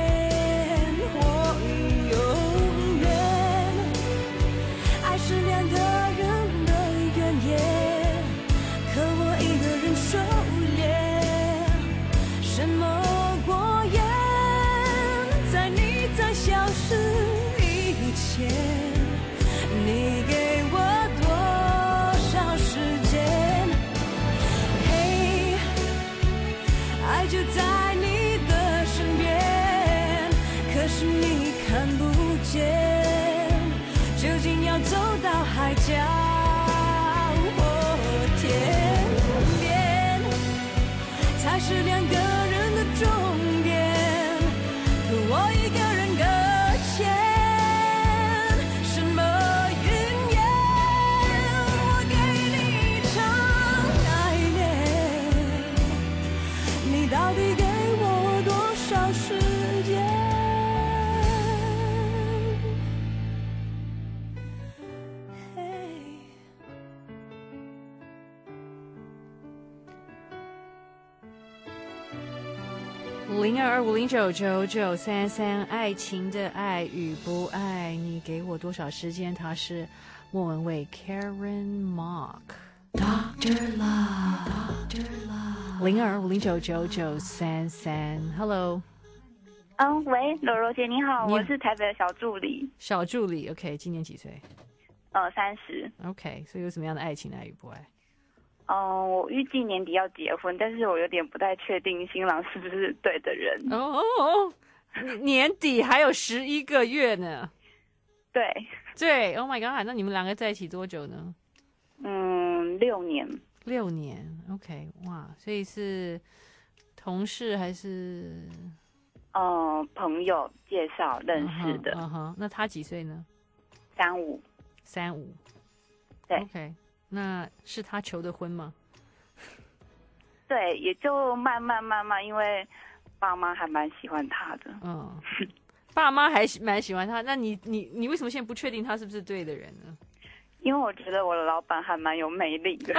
是两个人的怨言，可我一个人收敛。什么过眼，在你在消失以前，你给我多少时间？嘿，爱就在你的身边，可是你看不见。究竟要走到海角或天边，才是两个人的终点？可我一个人搁浅，什么云烟？我给你一场爱恋，你到底给我多少时间？ 零二二五零九九九三三，爱情的爱与不爱，你给我多少时间？他是莫文蔚 Karen Mark。Doctor Love，Doctor Love， 零二二五零九九九三三 ，Hello。 嗯，喂，柔柔姐你好， 你我是台北的小助理。 小助理 ，OK， 今年几岁？ 呃，三十。 OK， 所以有什么样的爱情爱与不爱？ 嗯、呃，我预计年底要结婚，但是我有点不太确定新郎是不是对的人。 哦哦哦，年底还有十一个月呢。 对对 ，Oh my God， 那你们两个在一起多久呢？ 嗯，六年。 六年 ，OK， 哇，所以是同事还是？ 呃，朋友介绍认识的。 嗯哼， uh-huh, uh-huh. 那他几岁呢？ 三五。 三五。 对。 OK。那是他求的婚吗？ 对，也就慢慢慢慢，因为爸妈还蛮喜欢他的。 嗯，爸妈还蛮喜欢他。那你你你为什么现在不确定他是不是对的人呢？ 因为我觉得我的老板还蛮有魅力的。 啊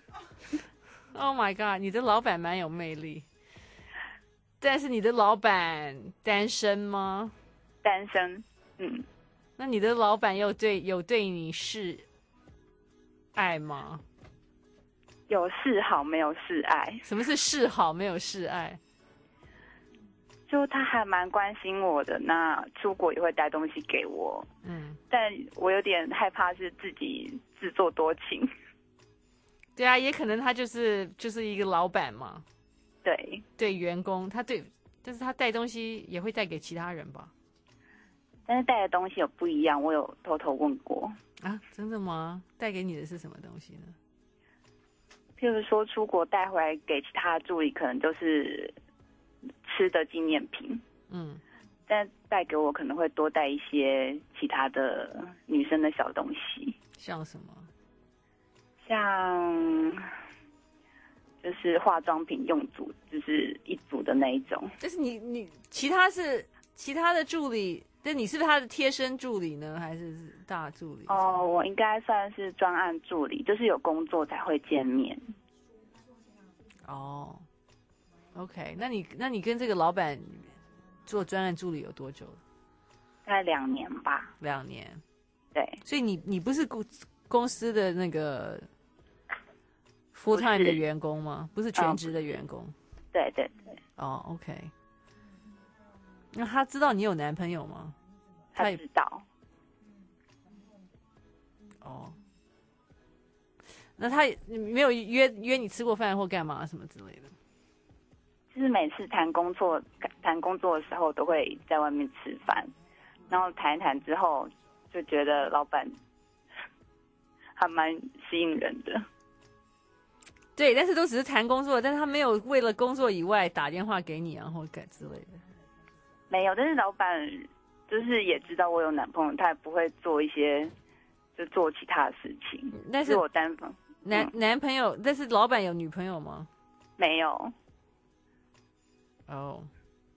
！Oh my god， 你的老板蛮有魅力，但是你的老板单身吗？ 单身。嗯。 那你的老板有对有对你示爱吗？ 有示好，没有示爱。 什么是示好，没有示爱？ 就他还蛮关心我的，那出国也会带东西给我。嗯，但我有点害怕是自己自作多情。 对啊，也可能他就是就是一个老板嘛。 对， 对员工，他对，但是他带东西也会带给其他人吧？ 但是带的东西有不一样，我有偷偷问过。 啊，真的吗？带给你的是什么东西呢？ 譬如说出国带回来给其他的助理，可能就是吃的纪念品。嗯，但带给我可能会多带一些其他的女生的小东西。 像什么？ 像就是化妆品用组，就是一组的那一种。 就是你你其他是其他的助理。但你是不是他的贴身助理呢，还是大助理？ 哦，我应该算是专案助理，就是有工作才会见面。 哦 ，OK， 那你那你跟这个老板做专案助理有多久了？ 大概两年吧。 两年。 对。 所以你你不是公公司的那个 full time 的员工吗？不是全职的员工。 嗯、对对对。 哦 ，OK。那他知道你有男朋友吗？ 他知道。 哦，那他没有约约你吃过饭或干嘛什么之类的？ 就是每次谈工作谈工作的时候，都会在外面吃饭，然后谈一谈之后，就觉得老板还蛮吸引人的。 对，但是都只是谈工作，但是他没有为了工作以外打电话给你啊，或者之类的。 没有，但是老板就是也知道我有男朋友，他也不会做一些就做其他的事情。 但是是我单方男、嗯、男朋友，但是老板有女朋友吗？ 没有。 哦，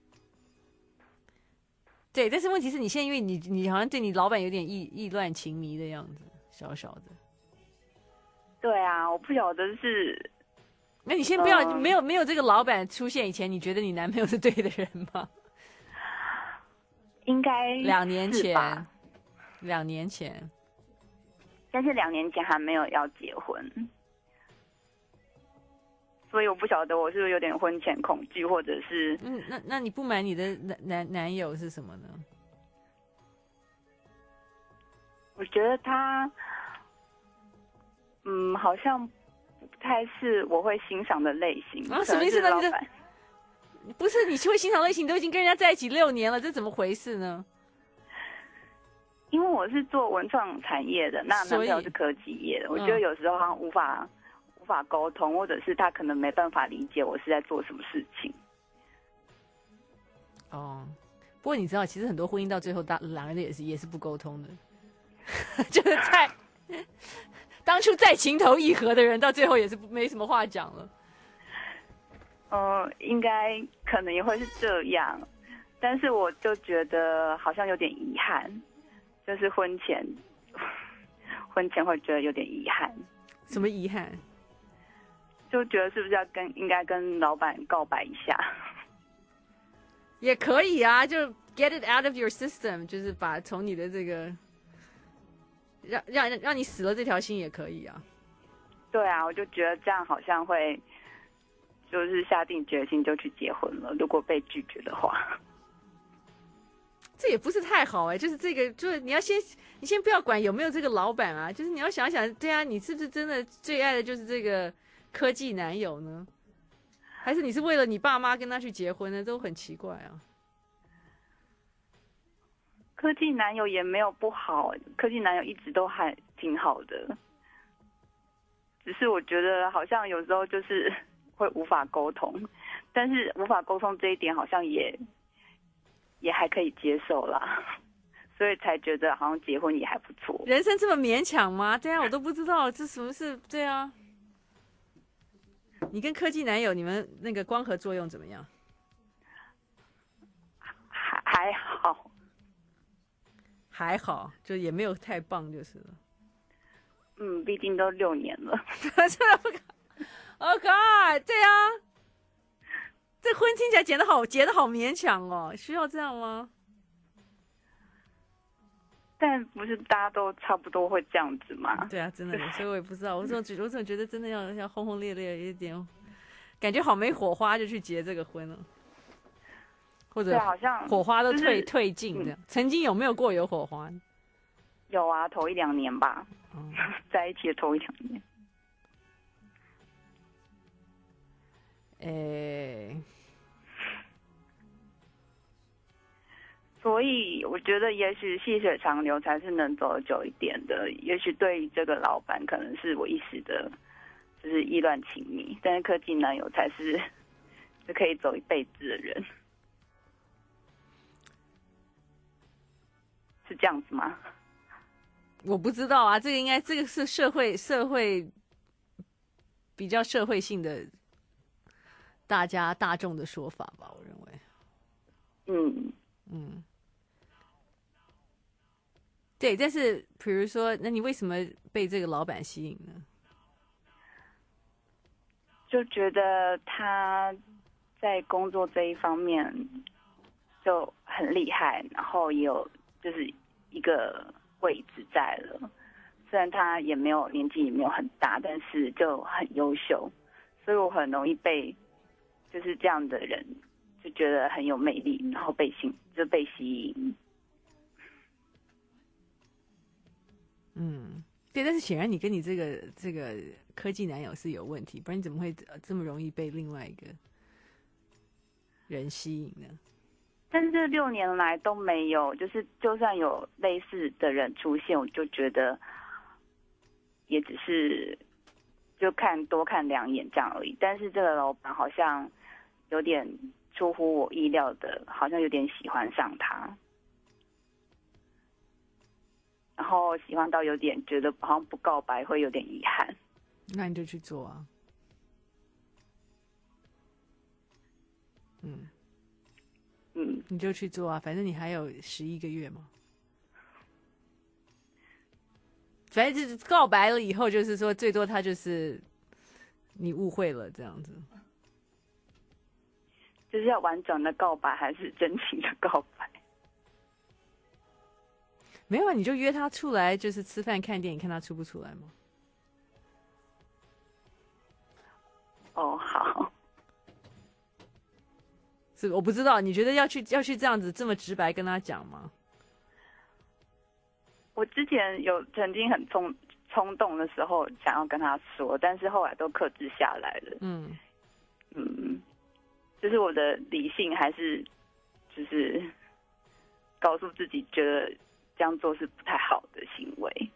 对，但是问题是你现在因为你你好像对你老板有点意意乱情迷的样子，小小的。 对啊，我不晓得是。 那你先不要、呃、没有没有这个老板出现以前，你觉得你男朋友是对的人吗？ 应该两年前，两年前， 但是两年前还没有要结婚。所以我不晓得我是不是有点婚前恐惧，或者是嗯，那那你不满你的男男男友是什么呢？ 我觉得他，嗯，好像不太是我会欣赏的类型。 啊，什么意思呢？你的不是你会欣赏类型，你都已经跟人家在一起六年了，这怎么回事呢？ 因为我是做文创产业的，那男朋友是科技业的，我觉得有时候好像无法。嗯无法沟通，或者是他可能没办法理解我是在做什么事情。 哦，不过你知道，其实很多婚姻到最后，大两个人也是也是不沟通的，就是在当初再情投意合的人，到最后也是没什么话讲了。 嗯、呃，应该可能也会是这样，但是我就觉得好像有点遗憾，就是婚前婚前会觉得有点遗憾。 什么遗憾？ 就觉得是不是要跟应该跟老板告白一下， 也可以啊，就 get it out of your system， 就是把从你的这个让让让你死了这条心也可以啊。 对啊，我就觉得这样好像会就是下定决心就去结婚了，如果被拒绝的话。 这也不是太好哎、欸，就是这个，就是你要先，你先不要管有没有这个老板啊，就是你要想想，对啊，你是不是真的最爱的就是这个科技男友呢？还是你是为了你爸妈跟他去结婚呢？都很奇怪啊。 科技男友也没有不好，科技男友一直都还挺好的，只是我觉得好像有时候就是会无法沟通，但是无法沟通这一点好像也。也还可以接受啦，所以才觉得好像结婚也还不错。 人生这么勉强吗？对啊，我都不知道这什么是对啊。你跟科技男友你们那个光合作用怎么样？ 还还好， 还好，就也没有太棒就是了。 嗯，毕竟都六年了。 Oh God， 对啊。这婚听起来结得好，结得好勉强哦，需要这样吗？ 但不是大家都差不多会这样子吗？ 对啊，真的，所以我也不知道，我总觉我总觉得真的要要轰轰烈烈一点，感觉好没火花就去结这个婚了，或者好像火花都退、 就是、 退尽这样。曾经有没有过有火花？ 有啊，头一两年吧， 嗯、 在一起的头一两年。 诶， 所以我觉得也许细水长流才是能走得久一点的。也许对于这个老板可能是我一时的就是意乱情迷，但是科技男友才是是可以走一辈子的人。是这样子吗？ 我不知道啊，这个应该这个是社会社会比较社会性的大家大众的说法吧，我认为。 嗯嗯，对，但是比如说，那你为什么被这个老板吸引呢？ 就觉得他在工作这一方面就很厉害，然后也有就是一个位置在了。虽然他也没有年纪也没有很大，但是就很优秀，所以我很容易被就是这样的人就觉得很有魅力，然后被吸就被吸引。 嗯，对，但是显然你跟你这个这个科技男友是有问题，不然你怎么会这么容易被另外一个人吸引呢？ 但是这六年来都没有，就是就算有类似的人出现，我就觉得也只是就看多看两眼这样而已。但是这个老板好像有点出乎我意料的，好像有点喜欢上他，然后喜欢到有点觉得好像不告白会有点遗憾。 那你就去做啊。嗯嗯， 你就去做啊，反正你还有十一个月嘛。反正就是告白了以后，就是说最多他就是你误会了这样子。 就是要完整的告白还是真情的告白？ 没有啊，你就约他出来，就是吃饭看电影，看他出不出来吗？ 哦，好。 是我不知道，你觉得要去要去这样子这么直白跟他讲吗？ 我之前有曾经很冲冲动的时候想要跟他说，但是后来都克制下来了。 嗯嗯，就是我的理性还是就是告诉自己，觉得这样做是不太好的行为。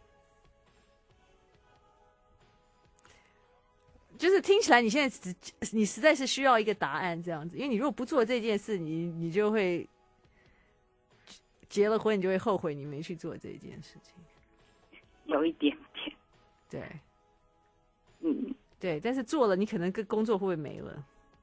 就是听起来你现在只你实在是需要一个答案这样子，因为你如果不做这件事，你你就会结了婚，你就会后悔你没去做这件事情。 有一点点， 对， 嗯， 对，但是做了，你可能跟工作会不会没了？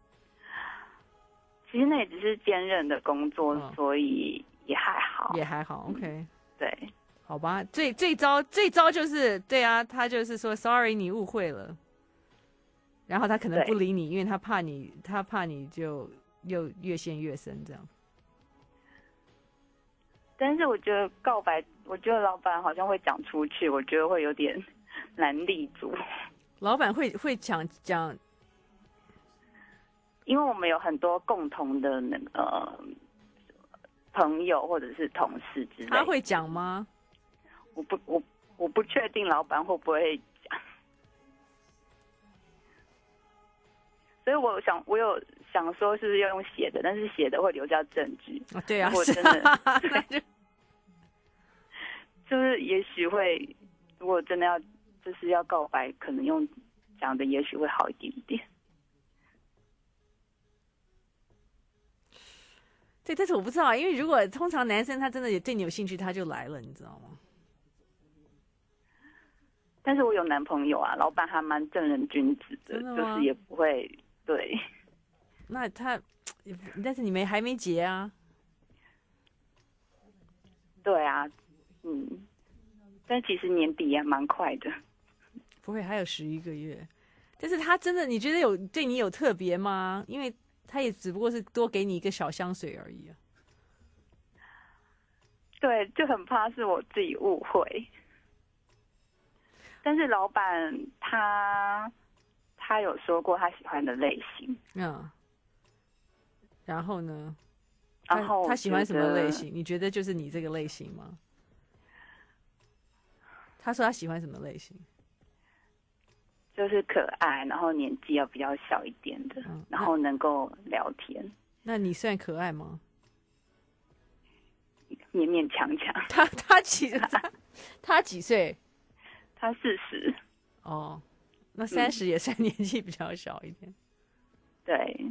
其实那也只是兼任的工作，哦、所以也还好， 也还好。OK，、嗯、 对， 好吧，最最糟最糟就是对啊，他就是说 sorry， 你误会了。然后他可能不理你，因为他怕你，他怕你就又越陷越深这样。 但是我觉得告白，我觉得老板好像会讲出去，我觉得会有点难立足。 老板会会讲讲， 因为我们有很多共同的那个、呃、朋友或者是同事之类的。 他会讲吗？ 我不我我不确定老板会不会。所以我想，我有想说，是不是要用写的？但是写的会留下证据。 啊，对啊， 我真的， 啊、 对，就是也许会，如果真的要，就是要告白，可能用讲的，也许会好一点点。 对，但是我不知道，因为如果通常男生他真的也对你有兴趣，他就来了，你知道吗？ 但是我有男朋友啊，老板还蛮正人君子的， 的就是也不会。对， 那他，但是你没还没结啊？ 对啊，嗯，但其实年底也蛮快的。 不会，还有十一个月。但是他真的，你觉得有对你有特别吗？因为他也只不过是多给你一个小香水而已啊。 对，就很怕是我自己误会。但是老板他。他有说过他喜欢的类型， 嗯，然后呢？ 然后他, 他喜欢什么类型？你觉得就是你这个类型吗？他说他喜欢什么类型？ 就是可爱，然后年纪要比较小一点的，嗯、然后能够聊天。 那你算可爱吗？ 勉勉强强。 他他几他他几岁？ 他四十。 哦。那三十也算年纪比较小一点、嗯， 对，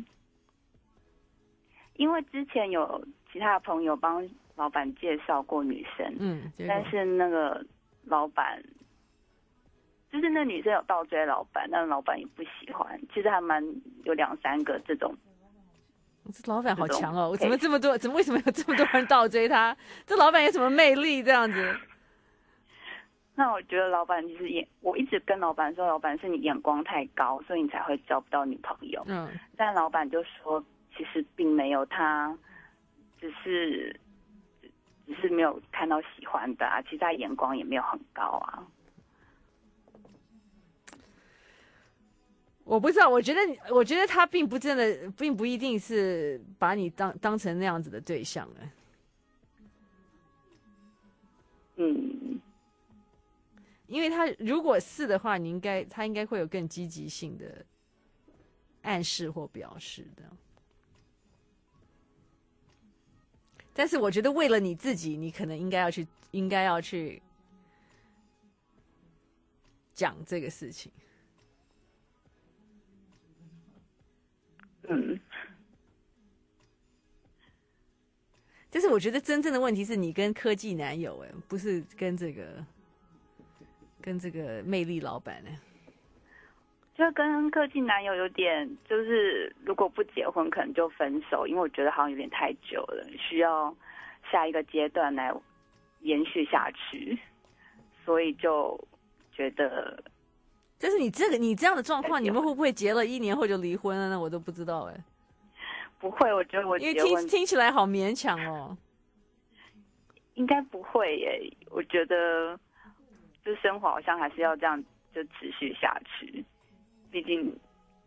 因为之前有其他的朋友帮老板介绍过女生， 嗯， 但是那个老板，就是那女生有倒追老板，但老板也不喜欢，其实还蛮有两三个这种。 这老板好强哦！怎么这么多？怎么为什么有这么多人倒追他？这老板有什么魅力？这样子？ 那我觉得老板其实眼，我一直跟老板说，老板是你眼光太高，所以你才会交不到女朋友。 嗯， 但老板就说，其实并没有，他只是只是没有看到喜欢的啊，其实他眼光也没有很高啊。 我不知道，我觉得，我觉得他并不真的，并不一定是把你当当成那样子的对象哎。 嗯。 因为他如果是的话，你应该他应该会有更积极性的暗示或表示的。 但是我觉得为了你自己，你可能应该要去，应该要去讲这个事情。 嗯。 但是我觉得真正的问题是你跟科技男友，哎，不是跟这个跟这个魅力老板哎。 就跟科技男友有点，就是如果不结婚，可能就分手，因为我觉得好像有点太久了，需要下一个阶段来延续下去，所以就觉得， 就是你这个你这样的状况，你们会不会结了一年后就离婚了呢？我都不知道哎。 不会，我觉得我结婚因为听听起来好勉强哦。 应该不会耶，我觉得就生活好像还是要这样就持续下去。毕竟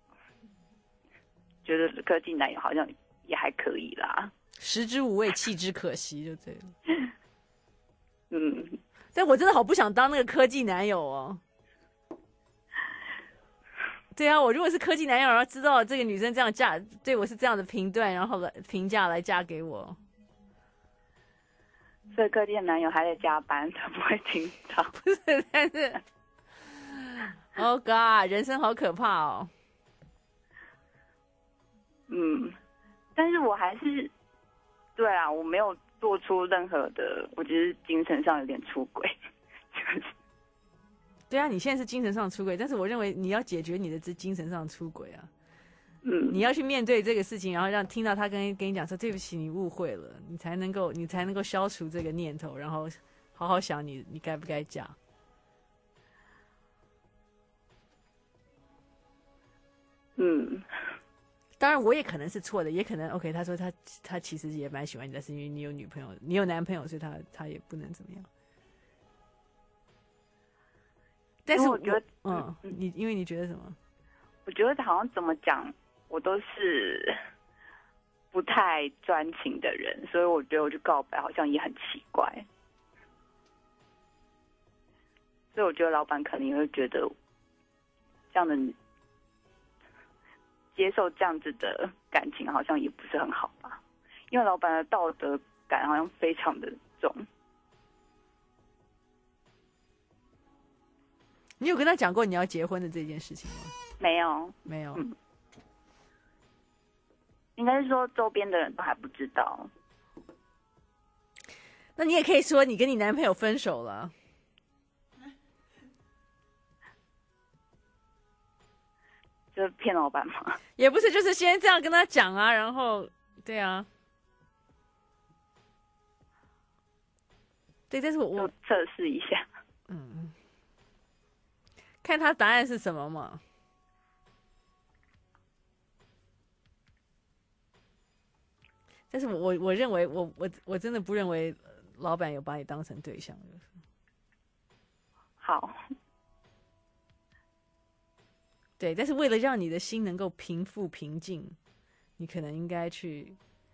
觉得科技男友好像也还可以啦， 食之无味，弃之可惜，就这个。 嗯， 但我真的好不想当那个科技男友哦。对啊，我如果是科技男友，然后知道这个女生这样嫁对我是这样的评断，然后来评价来嫁给我， 所以科技男友还在加班，他不会听到。 不是，但是。Oh God， 人生好可怕哦。 嗯，但是我还是，对啊，我没有做出任何的，我只是精神上有点出轨。 对啊，你现在是精神上出轨，但是我认为你要解决你的这精神上出轨啊。 嗯， 你要去面对这个事情，然后让听到他跟跟你讲说对不起，你误会了，你才能够你才能够消除这个念头，然后好好想你你该不该嫁。 嗯， 当然我也可能是错的，也可能 OK。他说他他其实也蛮喜欢你，但是因为你有女朋友，你有男朋友，所以他他也不能怎么样。但是我觉得， 嗯，你因为你觉得什么？ 我觉得好像怎么讲，我都是不太专情的人，所以我觉得我去告白好像也很奇怪。所以我觉得老板可能也会觉得这样的。接受这样子的感情好像也不是很好吧，因为老板的道德感好像非常的重。 你有跟他讲过你要结婚的这件事情吗？ 没有， 没有。 嗯，应该是说周边的人都还不知道。 那你也可以说你跟你男朋友分手了。 就是骗老板吗？ 也不是，就是先这样跟他讲啊，然后对啊，对，但是我我测试一下， 嗯，看他答案是什么嘛。但是我我我认为我我我真的不认为老板有把你当成对象。 好。 对，但是为了让你的心能够平复平静，你可能应该去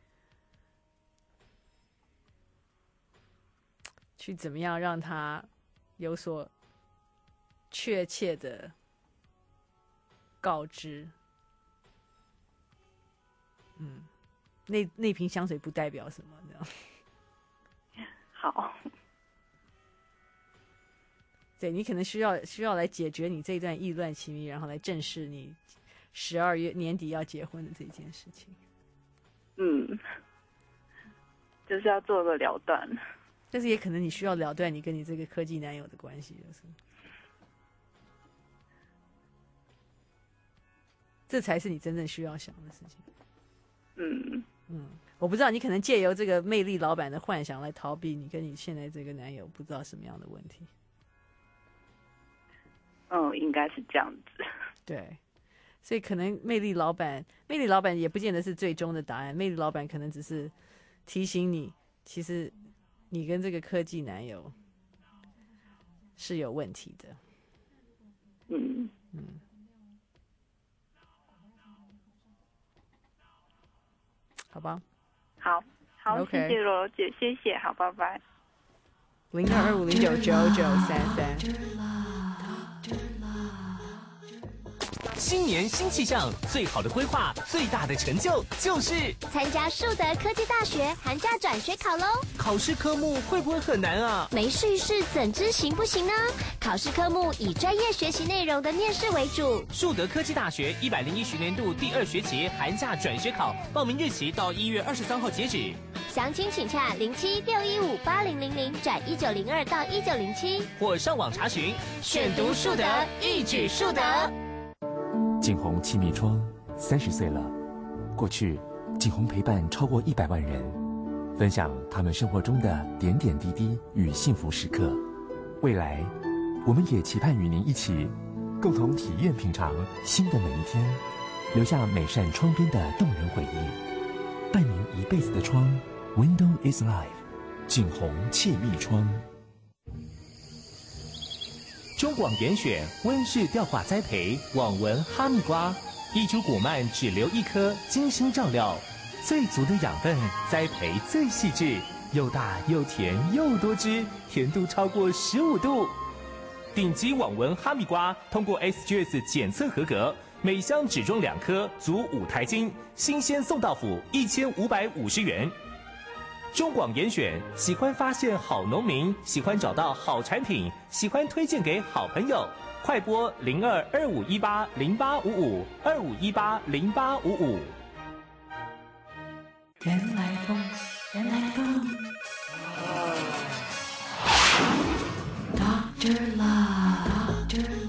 去怎么样让他有所确切的告知。嗯，那那瓶香水不代表什么，这样。 好。 对，你可能需要需要来解决你这段意乱情迷，然后来正视你十二月年底要结婚的这件事情。 嗯，就是要做个了断。 但是也可能你需要了断你跟你这个科技男友的关系，就是这才是你真正需要想的事情。 嗯嗯，我不知道你可能借由这个魅力老板的幻想来逃避你跟你现在这个男友不知道什么样的问题。 嗯，应该是这样子。 对，所以可能魅力老板，魅力老板也不见得是最终的答案。魅力老板可能只是提醒你，其实你跟这个科技男友是有问题的。 嗯嗯，好吧。 好，好， okay. 谢谢罗姐，谢谢，好，拜拜。 零二二五零九九九三三。 新年新气象，最好的规划，最大的成就就是参加树德科技大学寒假转学考喽！ 考试科目会不会很难啊？ 没试一试怎知行不行呢？考试科目以专业学习内容的面试为主。 树德科技大学一百零一学年度第二学期寒假转学考报名日期到一月二十三号截止， 详情请洽零七六一五八零零零转一九零二到一九零七， 或上网查询。 选读树德，一举树德。 景洪气密窗三十岁了，过去景洪陪伴超过一百万人，分享他们生活中的点点滴滴与幸福时刻。未来，我们也期盼与您一起，共同体验品尝新的每一天，留下每扇窗边的动人回忆，伴您一辈子的窗。Window is life， 景洪气密窗。 中广严选温室吊挂栽培网纹哈密瓜，一株果蔓只留一颗，精心照料，最足的养分，栽培最细致，又大又甜又多汁，甜度超过十五度。顶级网纹哈密瓜通过 S G S 检测合格，每箱只装两颗，足五台斤，新鲜送到府，一千五百五十元。中广严选，喜欢发现好农民，喜欢找到好产品，喜欢推荐给好朋友。快拨零二二五一八零八五五二五一八零八五五。 原来风，原来风。Doctor Love, Doctor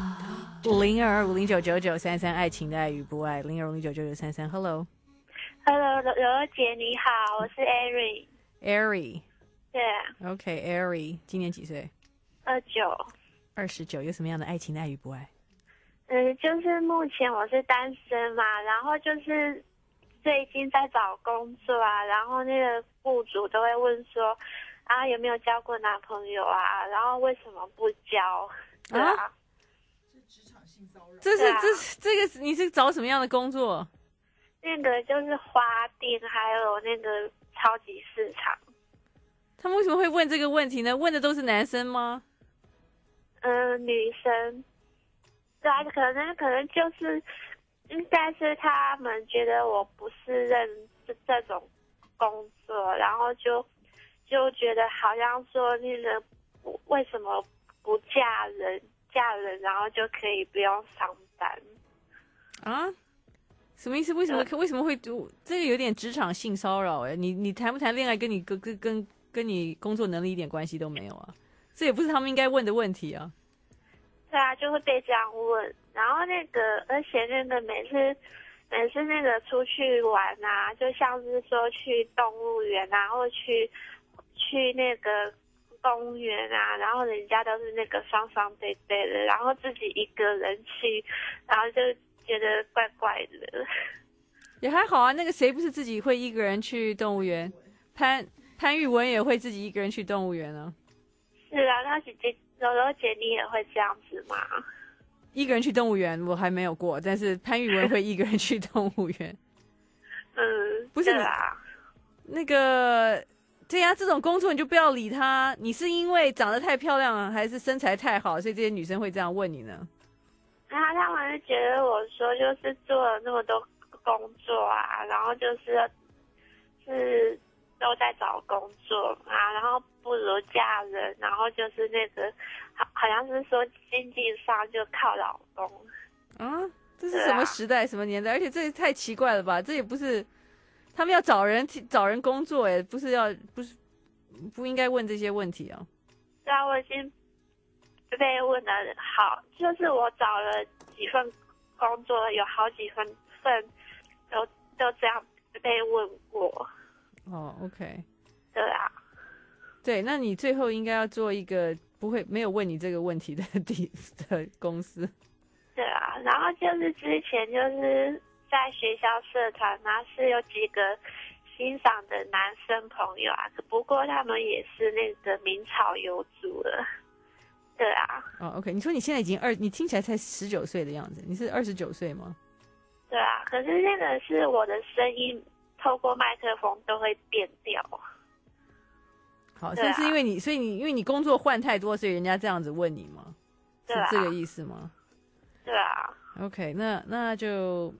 Love。 零二五零九九九三三，爱情的爱与不爱，零二五零九九九三三。Hello。Hello， 柔柔姐你好，我是 Ari。Ari。对。 OK，Ari， 今年几岁？ 二九。 二十九，有什么样的爱情的爱与不爱？ 嗯，就是目前我是单身嘛，然后就是最近在找工作啊，然后那个雇主都会问说啊有没有交过男朋友啊，然后为什么不交？对啊。啊这是、啊、这是这个你是找什么样的工作？ 那个就是花店，还有那个超级市场。 他们为什么会问这个问题呢？问的都是男生吗？ 嗯、呃，女生。对啊，可能可能就是应该是他们觉得我不是认这这种工作，然后就就觉得好像说那个为什么不嫁人？嫁人然后就可以不用上班啊？什么意思？为什么、嗯、为什么会这个有点职场性骚扰？哎，你你谈不谈恋爱跟你跟跟跟跟你工作能力一点关系都没有啊？这也不是他们应该问的问题啊。 对啊，就会被这样问。然后那个，而且那个每次每次那个出去玩啊，就像是说去动物园啊，或去去那个。公园啊，然后人家都是那个双双对对的，然后自己一个人去，然后就觉得怪怪的。 也还好啊，那个谁不是自己会一个人去动物园？潘潘玉文也会自己一个人去动物园啊。 是啊，那姐姐柔柔姐你也会这样子吗？ 一个人去动物园我还没有过，但是潘玉文会一个人去动物园。 嗯， 不是啊， 那个。对呀、啊，这种工作你就不要理他。你是因为长得太漂亮了，还是身材太好，所以这些女生会这样问你呢？ 然后他们就觉得我说就是做了那么多工作啊，然后就是是都在找工作啊，然后不如嫁人，然后就是那个好好像是说经济上就靠老公啊，这是什么时代、啊、什么年代？而且这也太奇怪了吧？这也不是。他们要找人找人工作，哎，不是要不是不应该问这些问题啊。 对啊，我已经被问的好，就是我找了几份工作，有好几份份都都这样被问过。 哦 ，OK。 对啊。 对，那你最后应该要做一个不会没有问你这个问题的地的公司。 对啊，然后就是之前就是。在学校社团呢，是有几个欣赏的男生朋友啊，不过他们也是那个明朝有主了。对啊。 哦 ，OK， 你说你现在已经二，你听起来才十九岁的样子，你是二十九岁吗？ 对啊，可是那个是我的声音透过麦克风都会变掉。 好，这、啊、是因为你，所以你因为你工作换太多，所以人家这样子问你吗？是这个意思吗？ 对啊。 OK， 那那就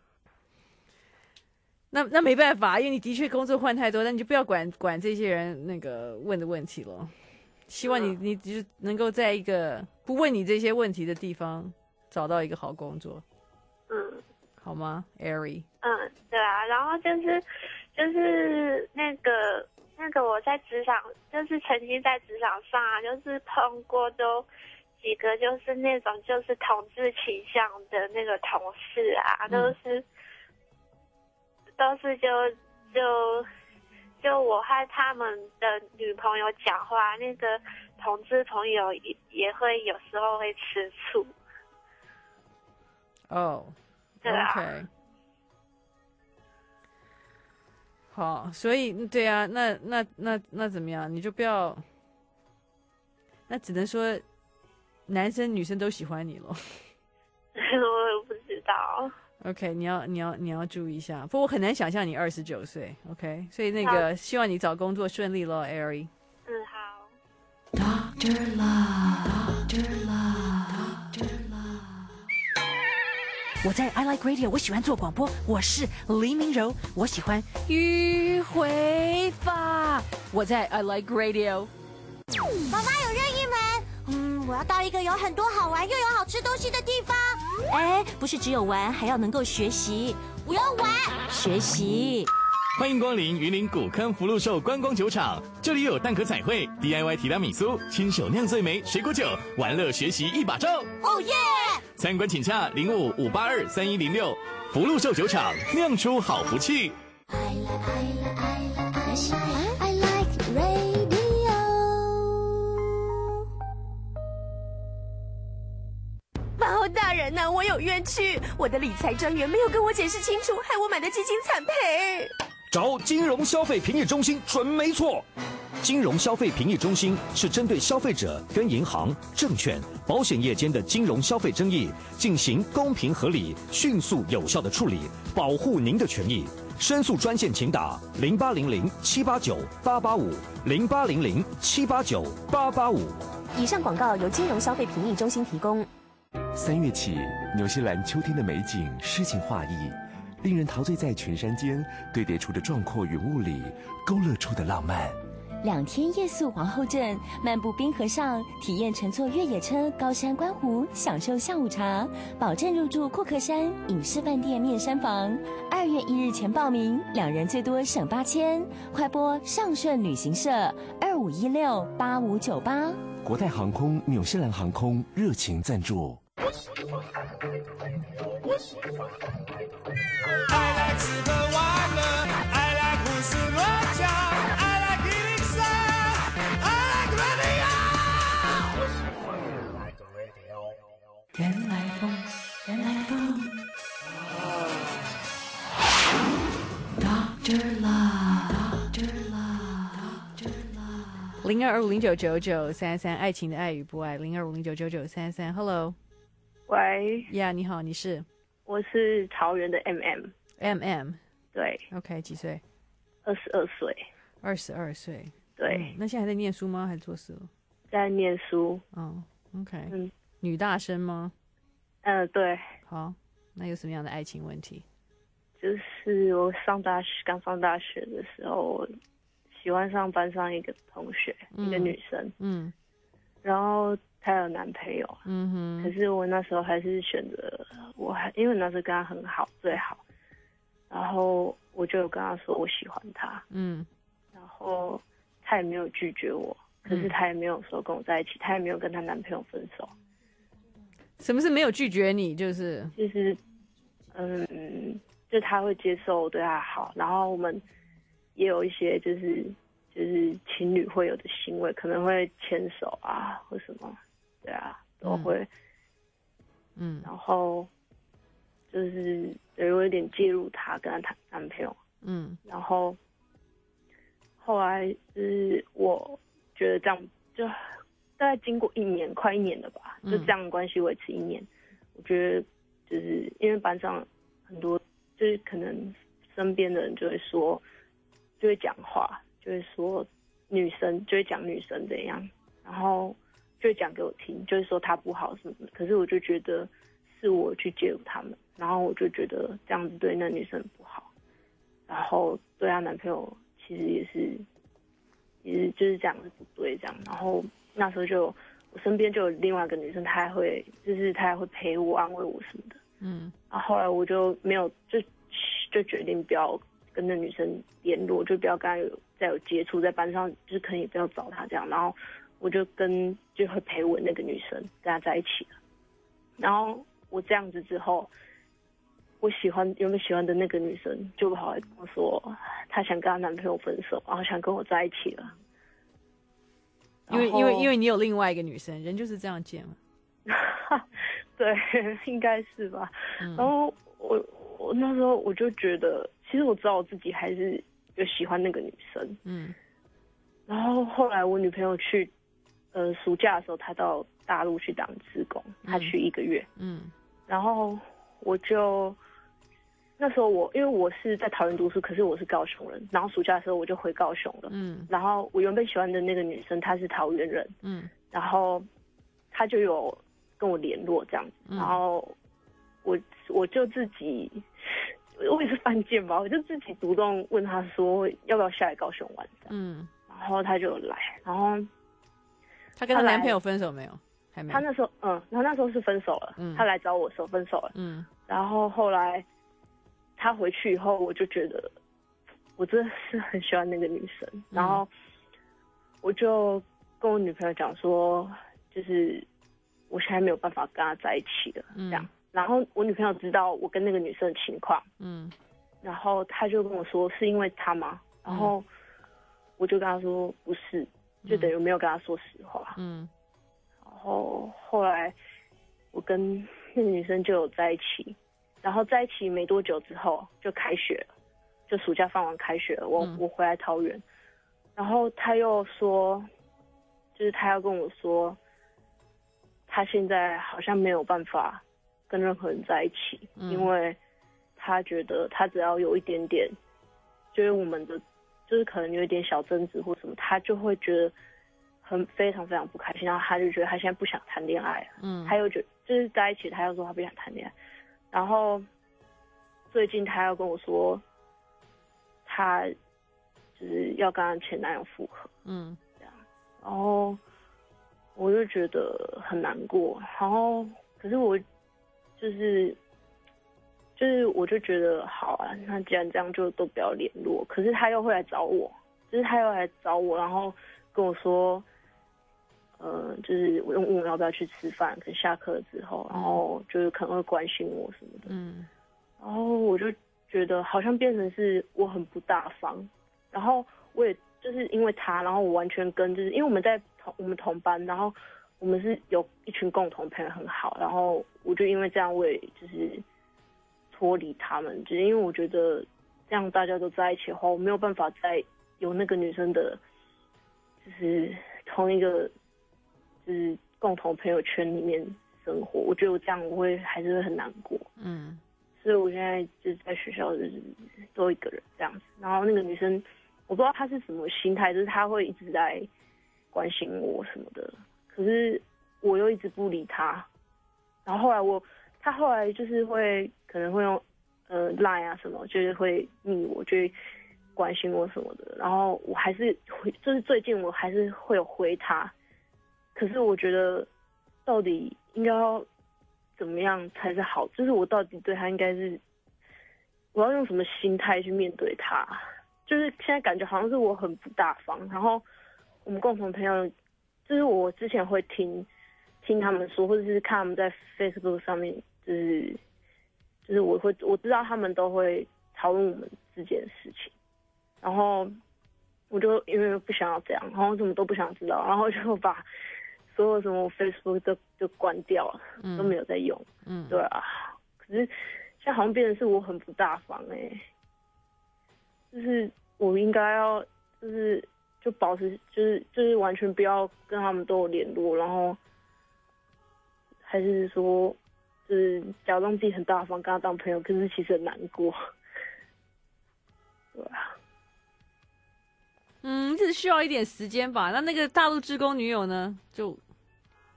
那那没办法，因为你的确工作换太多，但你就不要管管这些人那个问的问题了。希望你你就能够在一个不问你这些问题的地方找到一个好工作， 嗯， 好吗 ，Ari？ 嗯，对啊，然后就是就是那个那个我在职场，就是曾经在职场上啊，就是碰过都几个就是那种就是同志倾向的那个同事啊，都是、嗯、都是就就。就我和他们的女朋友讲话，那个同志朋友也也会有时候会吃醋。 哦，对啊。Okay. 好，所以对啊，那那那那怎么样？你就不要，那只能说男生女生都喜欢你了。 我也不知道。 OK， 你要你要你要注意一下，不过我很难想象你二十九岁 ，OK， 所以那个希望你找工作顺利咯 ，Ari。 嗯，好。 Doctor Love, Doctor Love, Doctor Love。 我在 I Like Radio， 我喜欢做广播，我是黎明柔，我喜欢迂回法。我在 I Like Radio。 妈妈有任意门，嗯，我要到一个有很多好玩又有好吃东西的地方。哎，不是只有玩，还要能够学习。我要玩，学习。 欢迎光临云林古坑福禄寿观光酒厂，这里有蛋壳彩绘、D I Y 提拉米苏、亲手酿醉梅、水果酒，玩乐学习一把照。 哦耶！ 参观请洽零五五八二三一零六。福禄寿酒厂酿出好福气。 I like, I like, I like, I like radio。 包大人呐、啊，我有冤屈，我的理财专员没有跟我解释清楚，害我买的基金惨赔。 找金融消费评议中心准没错。金融消费评议中心是针对消费者跟银行、证券、保险业间的金融消费争议，进行公平合理、迅速有效的处理，保护您的权益。申诉专线请打零八零零七八九八八五零八零零七八九八八五。 以上广告由金融消费评议中心提供。 三月起，纽西兰秋天的美景诗情画意，令人陶醉在群山间堆叠出的壮阔云雾里，勾勒出的浪漫。 两天夜宿皇后镇，漫步冰河上，体验乘坐越野车高山观湖，享受下午茶，保证入住库克山影视饭店面山房。二月一日前报名，两人最多省八千。快拨上顺旅行社二五一六八五九八。 国泰航空、纽西兰航空热情赞助。 I like 吃喝玩乐 I like 胡思乱想 I like 一零三 I like radio 原来风原来风 Doctor Love Doctor Love Doctor Love 零二五零九九九三三，爱情的爱与不爱，零二五零九九九三三 ，Hello。 喂， 呀， yeah, 你好，你是？ 我是桃园的 M M。M M。对。 OK， 几岁？ 二十二岁。 二十二岁。 对、 嗯。那现在还在念书吗？还是做事了？ 在念书。 哦 ，OK。 嗯。 女大生吗？ 嗯、呃，对。 好，那有什么样的爱情问题？ 就是我上大学，刚上大学的时候，我喜欢上班上一个同学，嗯、一个女生。嗯。然后她有男朋友，嗯哼，可是我那时候还是选择，我还因为那时候跟她很好，最好，然后我就有跟她说我喜欢她，嗯，然后她也没有拒绝我，可是她也没有说跟我在一起，她也没有跟她男朋友分手。 什么是没有拒绝你？就是就是，嗯，就她会接受我对她好，然后我们也有一些就是。就是情侣会有的行为，可能会牵手啊，或什么，对啊，都会。嗯，然后就是有一点介入她跟她谈男朋友，嗯，然后后来就是我觉得这样就大概经过一年，快一年了吧，就这样的关系维持一年，我觉得就是因为班上很多就是可能身边的人就会说，就会讲话。就会说女生就会讲女生怎样，然后就会讲给我听，就是说她不好什么的。可是我就觉得是我去介入他们，然后我就觉得这样子对那女生很不好，然后对她男朋友其实也是也是就是这样子不对这样，然后那时候就我身边就有另外一个女生，她还会就是她还会陪我安慰我什么的， 嗯， 然后后来我就没有就就决定不要跟那女生联络，就不要跟她有再有接触，在班上就是可能也不要找她这样，然后我就跟就会陪我那个女生跟她在一起了。然后我这样子之后，我喜欢原本喜欢的那个女生就跑来跟我说，她想跟她男朋友分手，然后想跟我在一起了。 因为因为因为你有另外一个女生，人就是这样贱嘛。 对，应该是吧。嗯、然后我我那时候我就觉得，其实我知道我自己还是有喜欢那个女生。嗯。然后后来我女朋友去，呃，暑假的时候，她到大陆去当志工，她去一个月。嗯。然后我就那时候我因为我是在桃园读书，可是我是高雄人，然后暑假的时候我就回高雄了。嗯。然后我原本喜欢的那个女生，她是桃园人。嗯。然后她就有跟我联络这样子，嗯、然后我我就自己，我也是犯贱吧，我就自己主动问她说要不要下来高雄玩这样。嗯。然后她就来，然后她跟她男朋友分手没有？还没。 她那时候嗯，然后那时候是分手了。嗯。她来找我的时候分手了。嗯。然后后来她回去以后，我就觉得我真的是很喜欢那个女生，嗯、然后我就跟我女朋友讲说，就是我现在没有办法跟她在一起了，嗯、这样。然后我女朋友知道我跟那个女生的情况，嗯，然后她就跟我说是因为她吗？然后我就跟她说不是，就等于没有跟她说实话，嗯。然后后来我跟那个女生就有在一起，然后在一起没多久之后就开学了，就暑假放完开学了，我、嗯、我回来桃园，然后她又说，就是她要跟我说，她现在好像没有办法跟任何人在一起，嗯、因为她觉得她只要有一点点，就是我们的，就是可能有一点小争执或什么，她就会觉得很非常非常不开心，然后她就觉得她现在不想谈恋爱了，嗯，她又觉得就是在一起，她又说她不想谈恋爱，然后最近她要跟我说，她就是要跟她前男友复合，嗯，这样，然后我就觉得很难过，然后可是我就是就是我就觉得好啊，那既然这样就都不要联络，可是她又会来找我，就是她又来找我，然后跟我说，呃，就是问我要不要去吃饭，可能下课之后，然后就是可能会关心我什么的，嗯，然后我就觉得好像变成是我很不大方，然后我也就是因为他，然后我完全跟就是因为我们在同我们同班，然后我们是有一群共同朋友很好，然后我就因为这样我也就是脱离他们，就是因为我觉得这样大家都在一起的话，我没有办法再有那个女生的，就是同一个就是共同朋友圈里面生活，我觉得我这样我会还是会很难过，嗯，所以我现在就是在学校就是都一个人这样子，然后那个女生我不知道她是什么心态，就是她会一直在关心我什么的，可是我又一直不理她，然后后来我她后来就是会可能会用呃 line 啊什么，就是会密我，就会关心我什么的，然后我还是回，就是最近我还是会有回她，可是我觉得到底应该要怎么样才是好，就是我到底对她应该是我要用什么心态去面对她，就是现在感觉好像是我很不大方，然后我们共同朋友就是我之前会听听他们说，或者是看他们在 Facebook 上面，就是就是我会我知道他们都会讨论我们之间的事情，然后我就因为不想要这样，然后什么都不想知道，然后就把所有什么 Facebook 都就关掉了，嗯、都没有在用。嗯，对啊。可是现在好像变成是我很不大方哎、欸，就是我应该要就是就保持就是就是完全不要跟他们都有联络，然后还是说就是假装自己很大方跟他当朋友，可是其实很难过。对啊。嗯，这需要一点时间吧。那那个大陆志工女友呢？就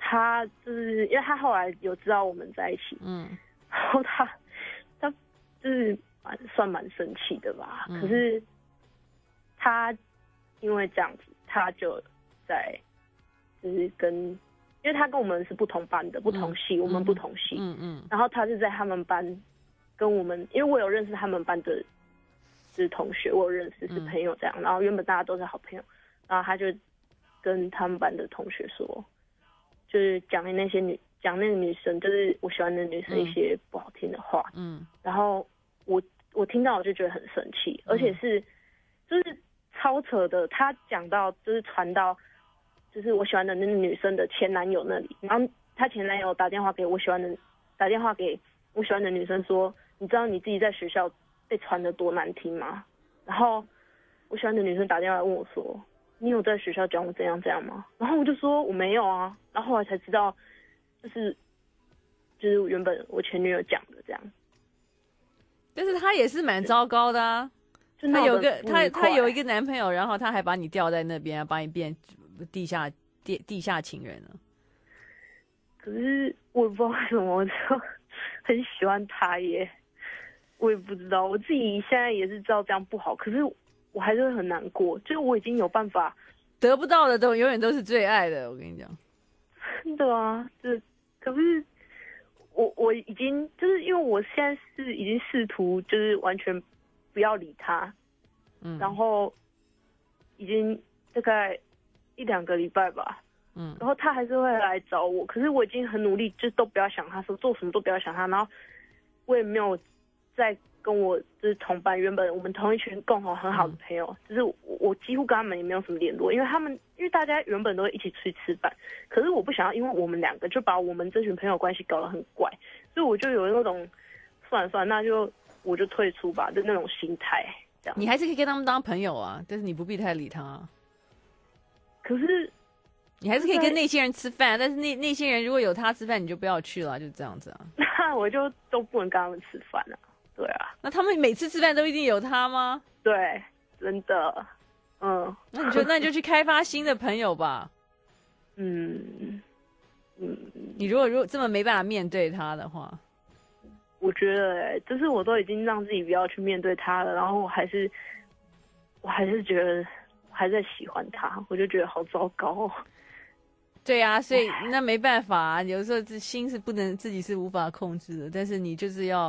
他就是因为他后来有知道我们在一起，嗯，然后他他就是蛮算蛮生气的吧，嗯、可是他因为这样子，他就在就是跟，因为他跟我们是不同班的，不同系，嗯、我们不同系，嗯嗯，然后他是在他们班跟我们，因为我有认识他们班的，就是同学，我有认识是朋友这样，嗯、然后原本大家都是好朋友，然后他就跟他们班的同学说。就是讲那些女讲那个女生，就是我喜欢的女生一些不好听的话，嗯，然后我我听到我就觉得很生气，而且是就是超扯的，他讲到就是传到就是我喜欢的那个女生的前男友那里，然后他前男友打电话给我喜欢的打电话给我喜欢的女生说，你知道你自己在学校被传得多难听吗？然后我喜欢的女生打电话来问我说。你有在学校讲我怎样怎样吗？然后我就说我没有啊，然后后来才知道，就是就是原本我前女友讲的这样。 但是他也是蛮糟糕的啊，他有个他他有一个男朋友，然后他还把你吊在那边，把你变地下地地下情人了。 可是我也不知道为什么，我就很喜欢他耶，我也不知道，我自己现在也是知道这样不好，可是。我还是会很难过，就是我已经有办法得不到的都永远都是最爱的，我跟你讲。 真的啊，就是可是我我已经就是因为我现在是已经试图就是完全不要理他，嗯，然后已经大概一两个礼拜吧，嗯，然后他还是会来找我，可是我已经很努力，就是都不要想他，说做什么都不要想他，然后我也没有在。跟我就是同班，原本我们同一群共同很好的朋友，嗯、就是我我几乎跟他们也没有什么联络，因为他们因为大家原本都会一起出去吃饭，可是我不想要，因为我们两个就把我们这群朋友关系搞得很怪，所以我就有那种算了算了，那就我就退出吧的那种心态。这样， 你还是可以跟他们当朋友啊，但是你不必太理他、啊。 可是你还是可以跟那些人吃饭，但是那那些人如果有他吃饭，你就不要去了，就这样子啊。 那我就都不能跟他们吃饭了。对啊， 那他们每次吃饭都一定有他吗？ 对，真的，嗯， 那你就那你就去开发新的朋友吧。 嗯嗯， 你如果如果这么没办法面对他的话， 我觉得、欸，就是我都已经让自己不要去面对他了，然后我还是，我还是觉得我还在喜欢他，我就觉得好糟糕哦。 对啊，所以那没办法、啊，有时候这心是不能自己是无法控制的，但是你就是要。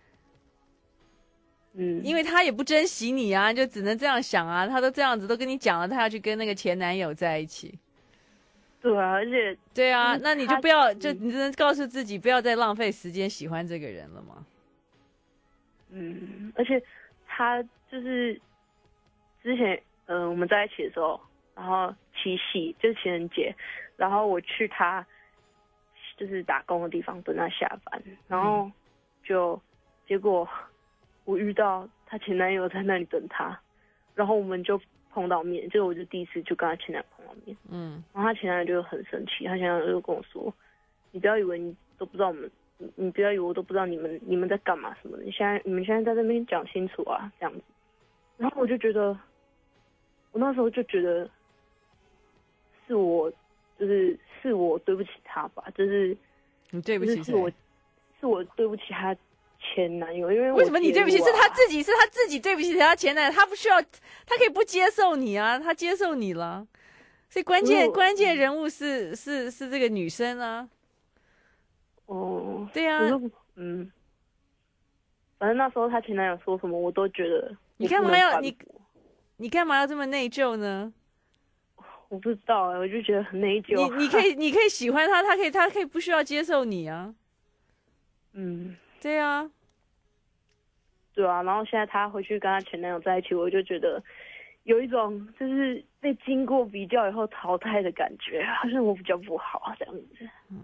嗯， 因为他也不珍惜你啊，就只能这样想啊。他都这样子都跟你讲了，他要去跟那个前男友在一起。 对啊，而且对啊，那你就不要，就你只能告诉自己不要再浪费时间喜欢这个人了嘛。 嗯，而且他就是之前呃我们在一起的时候，然后七夕就是情人节，然后我去他就是打工的地方等他下班，然后就、嗯、结果。我遇到她前男友在那里等她，然后我们就碰到面，就我就第一次就跟她前男友碰到面，嗯，然后她前男友就很生气，她前男友就跟我说：“你不要以为你都不知道我们，你你不要以为我都不知道你们你们在干嘛什么的，你现在你们现在在这边讲清楚啊，这样子。”然后我就觉得，我那时候就觉得是我就是是我对不起他吧，就是你对不起谁？ 是我是我对不起他。前男友，因为、啊、 为什么你对不起？是他自己，是他自己对不起他前男友，他不需要，他可以不接受你啊，他接受你了，所以关键关键人物是是是这个女生啊。 哦， 对啊， 嗯，反正那时候他前男友说什么，我都觉得你干嘛要你你干嘛要这么内疚呢？ 我不知道哎、欸，我就觉得很内疚。 你你可以你可以喜欢他，他可以他可以不需要接受你啊。 嗯。 对啊， 对啊，然后现在她回去跟她前男友在一起，我就觉得有一种就是被经过比较以后淘汰的感觉，好像我比较不好这样子。嗯，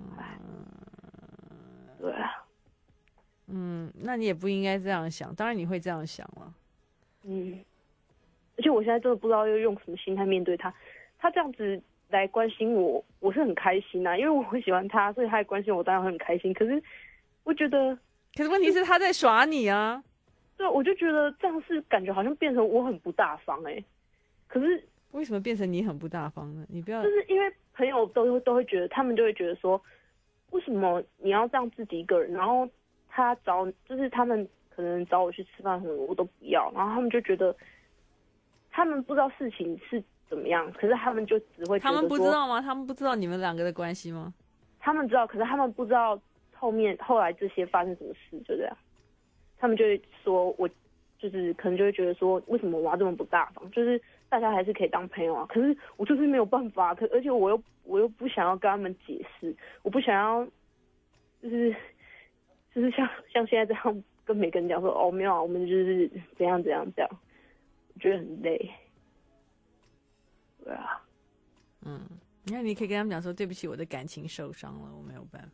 对啊， 嗯，那你也不应该这样想，当然你会这样想了。 嗯，而且我现在真的不知道要用什么心态面对他，他这样子来关心我，我是很开心啊，因为我很喜欢他，所以他来关心我，当然会很开心。可是我觉得。 可是问题是他在耍你啊！ 对，我就觉得这样是感觉好像变成我很不大方哎、欸。可是为什么变成你很不大方呢？你不要， 就是因为朋友都都会觉得，他们就会觉得说，为什么你要这样自己一个人？然后他找，就是他们可能找我去吃饭什么，我都不要。然后他们就觉得，他们不知道事情是怎么样，可是他们就只会觉得说他们不知道吗？他们不知道你们两个的关系吗？ 他们知道，可是他们不知道后面后来这些发生什么事，就这样。他们就会说我。就是可能就会觉得说，为什么我要这么不大方？就是大家还是可以当朋友啊，可是我就是没有办法，可而且我又我又不想要跟他们解释，我不想要，就是就是像像现在这样跟每个人讲说，哦没有啊，我们就是怎样怎样这样，我觉得很累。对啊， 嗯，你看你可以跟他们讲说，对不起，我的感情受伤了，我没有办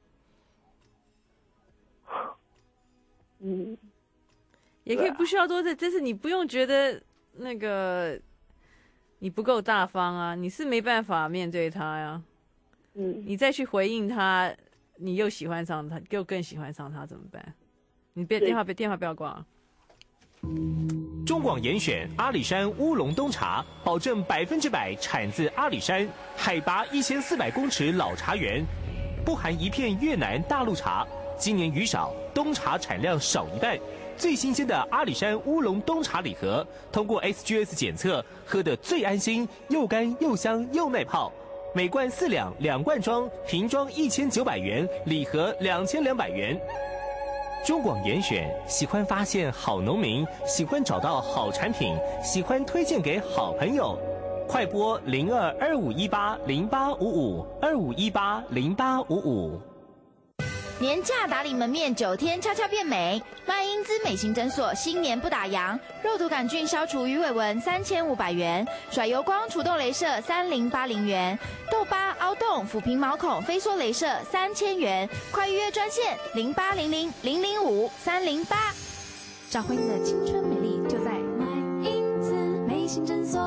法。嗯。 也可以不需要多的，但是你不用觉得那个你不够大方啊，你是没办法面对他呀。 嗯， 你再去回应他，你又喜欢上他，又更喜欢上他，怎么办？你别电话别电话不要挂。 中广严选阿里山乌龙冬茶，保证百分之百产自阿里山，海拔一千四百公尺老茶园，不含一片越南大陆茶。今年雨少，冬茶产量少一半。最新鲜的阿里山乌龙冬茶礼盒，通过 S G S 检测，喝得最安心，又干又香又耐泡。每罐四两，两罐装，瓶装一千九百元，礼盒两千两百元。中广严选，喜欢发现好农民，喜欢找到好产品，喜欢推荐给好朋友。快拨零二二五一八零八五五二五一八零八五五。 年假打理门面九天悄悄变美，麦因兹美型诊所新年不打烊，肉毒杆菌消除鱼尾纹三千五百元，甩油光除痘雷射三零八零元，痘疤凹洞抚平毛孔飞梭雷射三千元，快预约专线零八零零零零五三零八，找回你的青春美丽就在麦因兹美型诊所。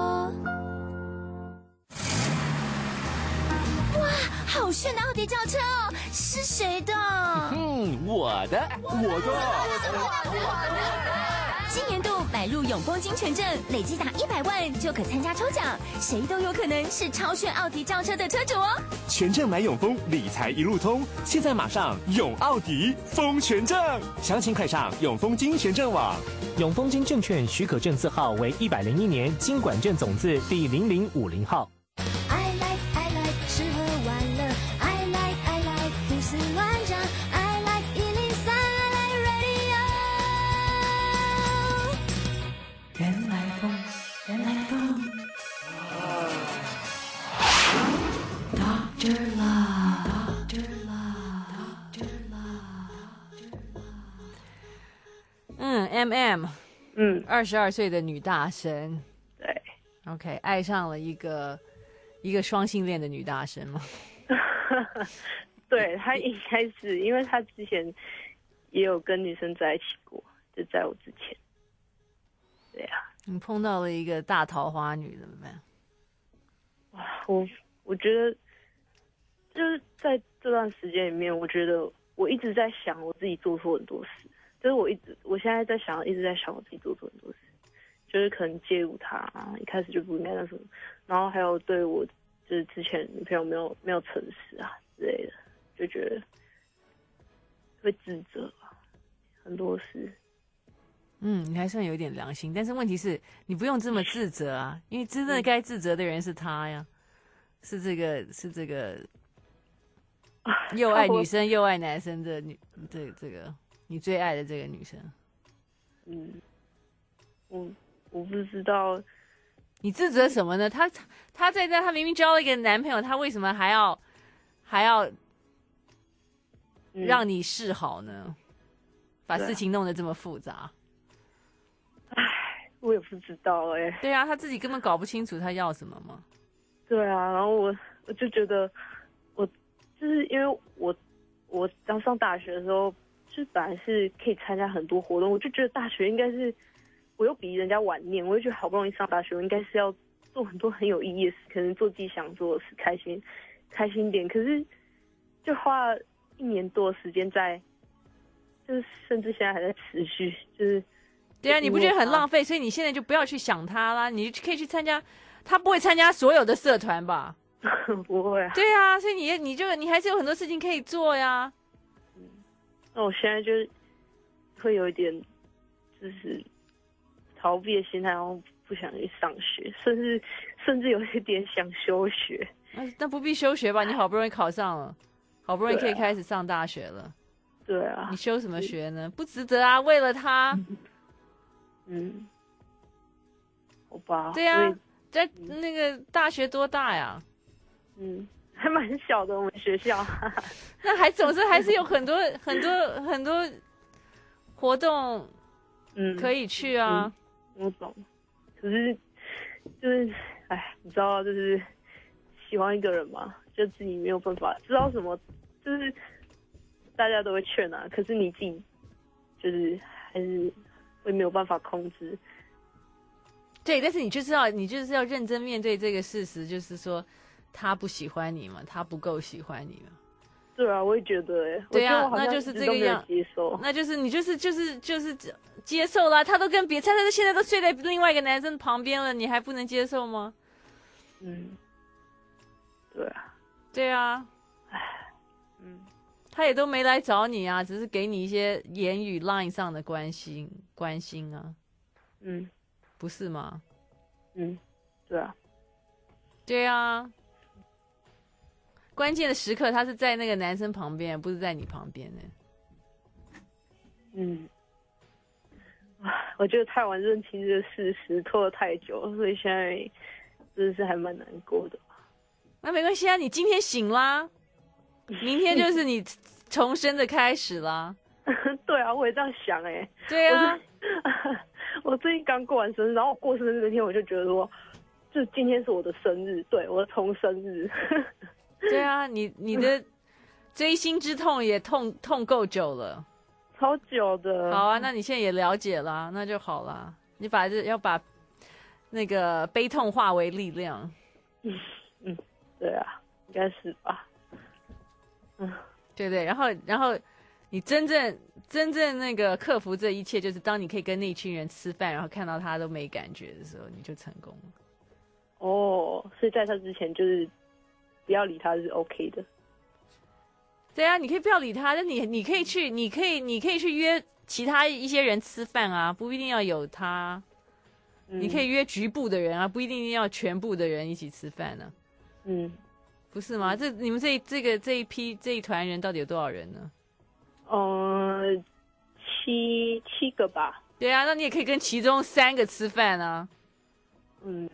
好炫的奥迪轿车哦，是谁的？ 嗯，我的，我的。今年度买入永丰金权证，累计打一百万就可参加抽奖，谁都有可能是超炫奥迪轿车的车主哦。 权证买永丰，理财一路通，现在马上永奥迪丰权证，详情快上永丰金权证网。 永丰金证券许可证字号为一百零一年金管证总字第零零五零号。 嗯 ，M M， 嗯， 二十二岁的女大生， 对 ，OK， 爱上了一个一个双性恋的女大生吗？ 对，他应该是，因为他之前也有跟女生在一起过，就在我之前。对啊， 你碰到了一个大桃花女怎么办？ 哇，我我觉得就是在这段时间里面，我觉得我一直在想我自己做错很多事。就是我一直，我现在在想，一直在想我自己做错很多事，就是可能介入他、啊，一开始就不应该那什么，然后还有对我就是之前女朋友没有没有诚实啊之类的，就觉得会自责吧，很多事。 嗯，你还算有点良心，但是问题是你不用这么自责啊，因为真正该自责的人是他呀，是这个是这个又爱女生又爱男生的女这这个。你最爱的这个女生， 嗯，我我不知道， 你自责什么呢？她她在那，她明明交了一个男朋友，她为什么还要还要让你示好呢？嗯、把事情弄得这么复杂。 唉，我也不知道哎、欸。 对啊，她自己根本搞不清楚她要什么嘛。 对啊，然后我我就觉得，我就是因为我我刚上大学的时候。就本来是可以参加很多活动，我就觉得大学应该是，我又比人家晚念，我就觉得好不容易上大学，我应该是要做很多很有意义的事，可能做自己想做的事，开心开心点。可是就花了一年多的时间在，就是甚至现在还在持续，就是对啊，你不觉得很浪费？所以你现在就不要去想他啦，你可以去参加，他不会参加所有的社团吧？ 不会啊。 对啊，所以你你就你还是有很多事情可以做呀。 那我现在就是会有一点就是逃避的心态，然后不想去上学，甚至甚至有一点想休学。 那那不必休学吧？你好不容易考上了，好不容易可以开始上大学了。 对啊。 你休什么学呢？不值得啊！为了他。 嗯。好吧。 对啊，在那个大学多大呀？ 嗯。还蛮小的，我们学校。 那还总是还是有很多很多很多活动， 嗯， 可以去啊。 嗯、我懂，可是就是，哎，你知道，就是喜欢一个人嘛，就自己没有办法知道什么，就是大家都会劝啊，可是你自己就是还是会没有办法控制。 对，但是你就是要你就是要认真面对这个事实，就是说。他不喜欢你嘛？他不够喜欢你嘛？ 对啊，我也觉得哎。 对啊，那就是这个样。 接受， 那就是你就是就是就是接受啦。他都跟别，他他现在都睡在另外一个男生旁边了，你还不能接受吗？ 嗯，对啊， 对啊， 唉，嗯， 他也都没来找你啊，只是给你一些言语 line 上的关心关心啊。 嗯， 不是吗？ 嗯，对啊， 对啊。关键的时刻，他是在那个男生旁边，不是在你旁边呢。 嗯，我觉得太晚认清这个事实，拖了太久，所以现在真的是还蛮难过的。 那没关系啊，你今天醒啦，明天就是你重生的开始啦。 对啊，我也这样想哎、欸。 对啊， 我, 我最近刚过完生日，然后我过生日那天我就觉得说，就今天是我的生日，对，我的重生日。 对啊，你你的追星之痛也痛痛够久了， 超久的。 好啊，那你现在也了解了，那就好了。你把这要把那个悲痛化为力量。 嗯嗯，对啊，应该是吧。嗯， 对对，然后然后你真正真正那个克服这一切，就是当你可以跟那群人吃饭，然后看到他都没感觉的时候，你就成功了。 哦，所以在他之前就是不要理他是 OK 的。 对啊，你可以不要理他，但你你可以去，你可以你可以去约其他一些人吃饭啊，不一定要有他。嗯、你可以约局部的人啊，不一定要全部的人一起吃饭呢、啊。 嗯， 不是吗？这你们这这个这一批这一团人到底有多少人呢？ 呃，七七个吧。 对啊，那你也可以跟其中三个吃饭啊。 嗯，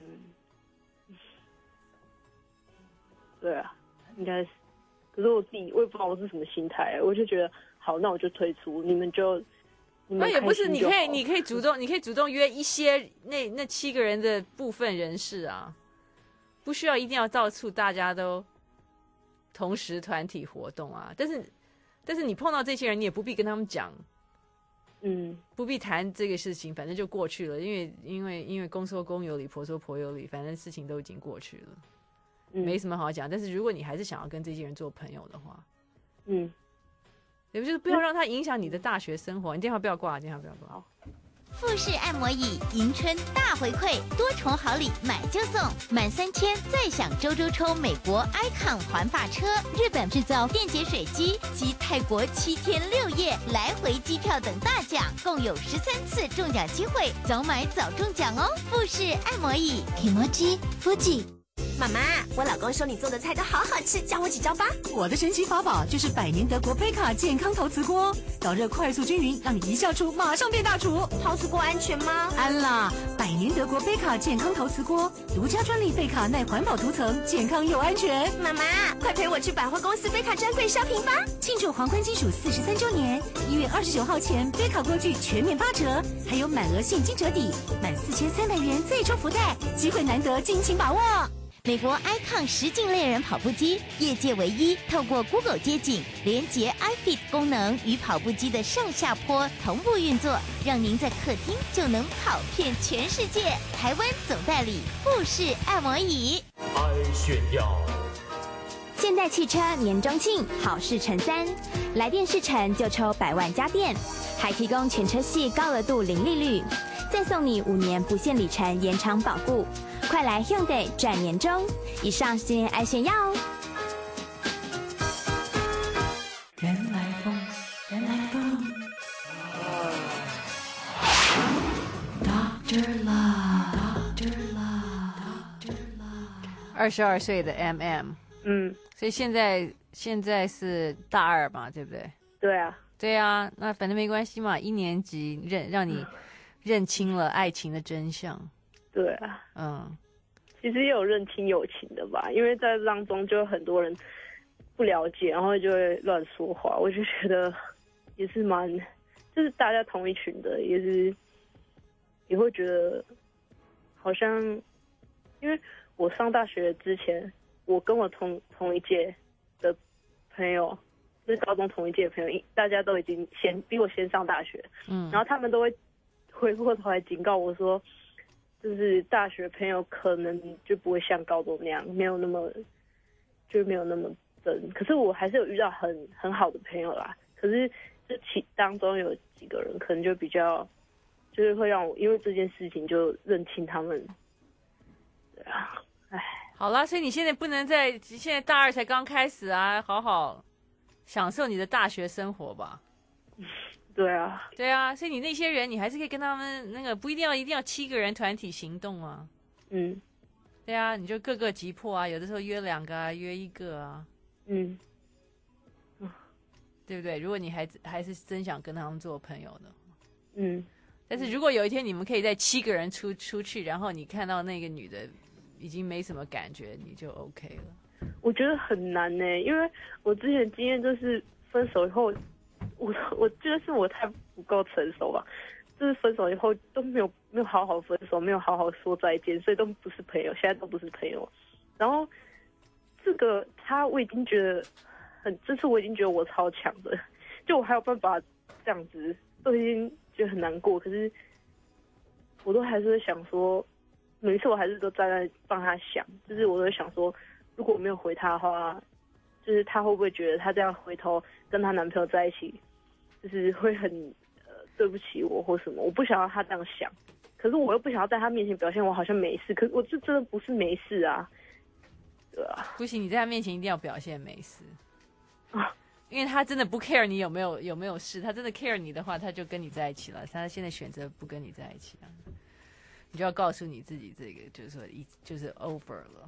对啊，应该是。可是我自己我也不知道我是什么心态，我就觉得好，那我就退出，你们就。 那也不是，你可以，你可以主动，你可以主动约一些那那七个人的部分人士啊，不需要一定要到处大家都同时团体活动啊。但是，但是你碰到这些人，你也不必跟他们讲， 嗯， 不必谈这个事情，反正就过去了。因为因为因为公说公有理，婆说婆有理，反正事情都已经过去了，嗯、没什么好讲。但是如果你还是想要跟这些人做朋友的话， 嗯。 也就是不要让它影响你的大学生活。你电话不要挂，电话不要挂。 富士按摩椅迎春大回馈，多重好礼买就送，满三千再享周周抽美国 Icon 环法车、日本制造电解水机及泰国七天六夜来回机票等大奖，共有十三次中奖机会，早买早中奖哦！富士按摩椅 Kimoji Fuji。 妈妈，我老公说你做的菜都好好吃，教我几招吧。 我的神奇法宝就是百年德国贝卡健康陶瓷锅，导热快速均匀，让你一下厨马上变大厨。 陶瓷锅安全吗？ 安啦！百年德国贝卡健康陶瓷锅，独家专利贝卡耐环保涂层，健康又安全。 妈妈，快陪我去百货公司贝卡专柜 shopping 吧！ 庆祝皇冠金属四十三周年，一月二十九号前贝卡锅具全面八折，还有满额现金折抵，满四千三百元再抽福袋，机会难得，敬请把握。 美国 Icon 实境类人跑步机，业界唯一透过 Google 街景连接 iFit 功能与跑步机的上下坡同步运作，让您在客厅就能跑遍全世界。台湾总代理富士按摩椅。 爱炫耀。 现代汽车年中庆好事成三，来电试乘就抽百万家电，还提供全车系高额度零利率。 再送你五年不限里程延长保固。快来 Hyundai 赚年终！以上是今天爱炫耀哦。 原来风，原来风。Doctor Love，Doctor Love，Doctor Love。 二十二岁的 M M， 嗯， 所以现在现在是大二嘛，对不对？ 对啊， 对啊，那反正没关系嘛，一年级认让你认清了爱情的真相。 对啊， 嗯， 其实也有认清友情的吧，因为在当中就有很多人不了解，然后就会乱说话，我就觉得也是蛮，就是大家同一群的，也是也会觉得好像，因为我上大学之前，我跟我同同一届的朋友，就是高中同一届的朋友，大家都已经先比我先上大学， 嗯， 然后他们都会回过头来警告我说，就是大学朋友可能就不会像高中那样，没有那么就没有那么真。可是我还是有遇到很很好的朋友啦。可是这其当中有几个人可能就比较，就是会让我因为这件事情就认清他们。对啊，唉， 好啦，所以你现在不能在现在大二才刚开始啊，好好享受你的大学生活吧。 对啊， 对啊，所以你那些人，你还是可以跟他们那个不一定要一定要七个人团体行动啊。 嗯， 对啊，你就各个击破啊，有的时候约两个啊，约一个啊。 嗯， 对不对？如果你还还是真想跟他们做朋友的， 嗯。 但是如果有一天你们可以在七个人出出去，然后你看到那个女的已经没什么感觉，你就 OK 了。 我觉得很难呢、欸，因为我之前经验就是分手以后。我我觉得是我太不够成熟吧，就是分手以后都没有没有好好分手，没有好好说再见，所以都不是朋友，现在都不是朋友。然后这个他我已经觉得很，这次我已经觉得我超强的，就我还有办法这样子，都已经觉得很难过，可是我都还是会想说，每一次我还是都站在帮他想，就是我都会想说，如果我没有回他的话，就是他会不会觉得他这样回头跟她男朋友在一起，就是会很呃对不起我或什么？我不想要他这样想，可是我又不想要在他面前表现我好像没事，可是我这真的不是没事啊，对啊， 不行，你在他面前一定要表现没事啊，因为他真的不 care 你有没有有没有事，他真的 care 你的话，他就跟你在一起了。他现在选择不跟你在一起了，你就要告诉你自己，这个就是说一就是 over 了。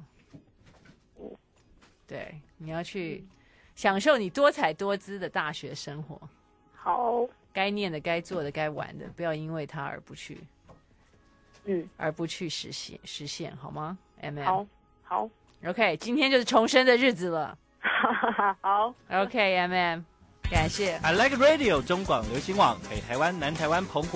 对，你要去享受你多彩多姿的大学生活。 好， 该念的、该做的、该玩的，不要因为他而不去， 嗯， 而不去实现实现，好吗 ？M M， 好，好 ，OK， 今天就是重生的日子了。 好 ，OK，M M， 感谢。 I Like Radio 中广流行网北台湾、南台湾、澎湖。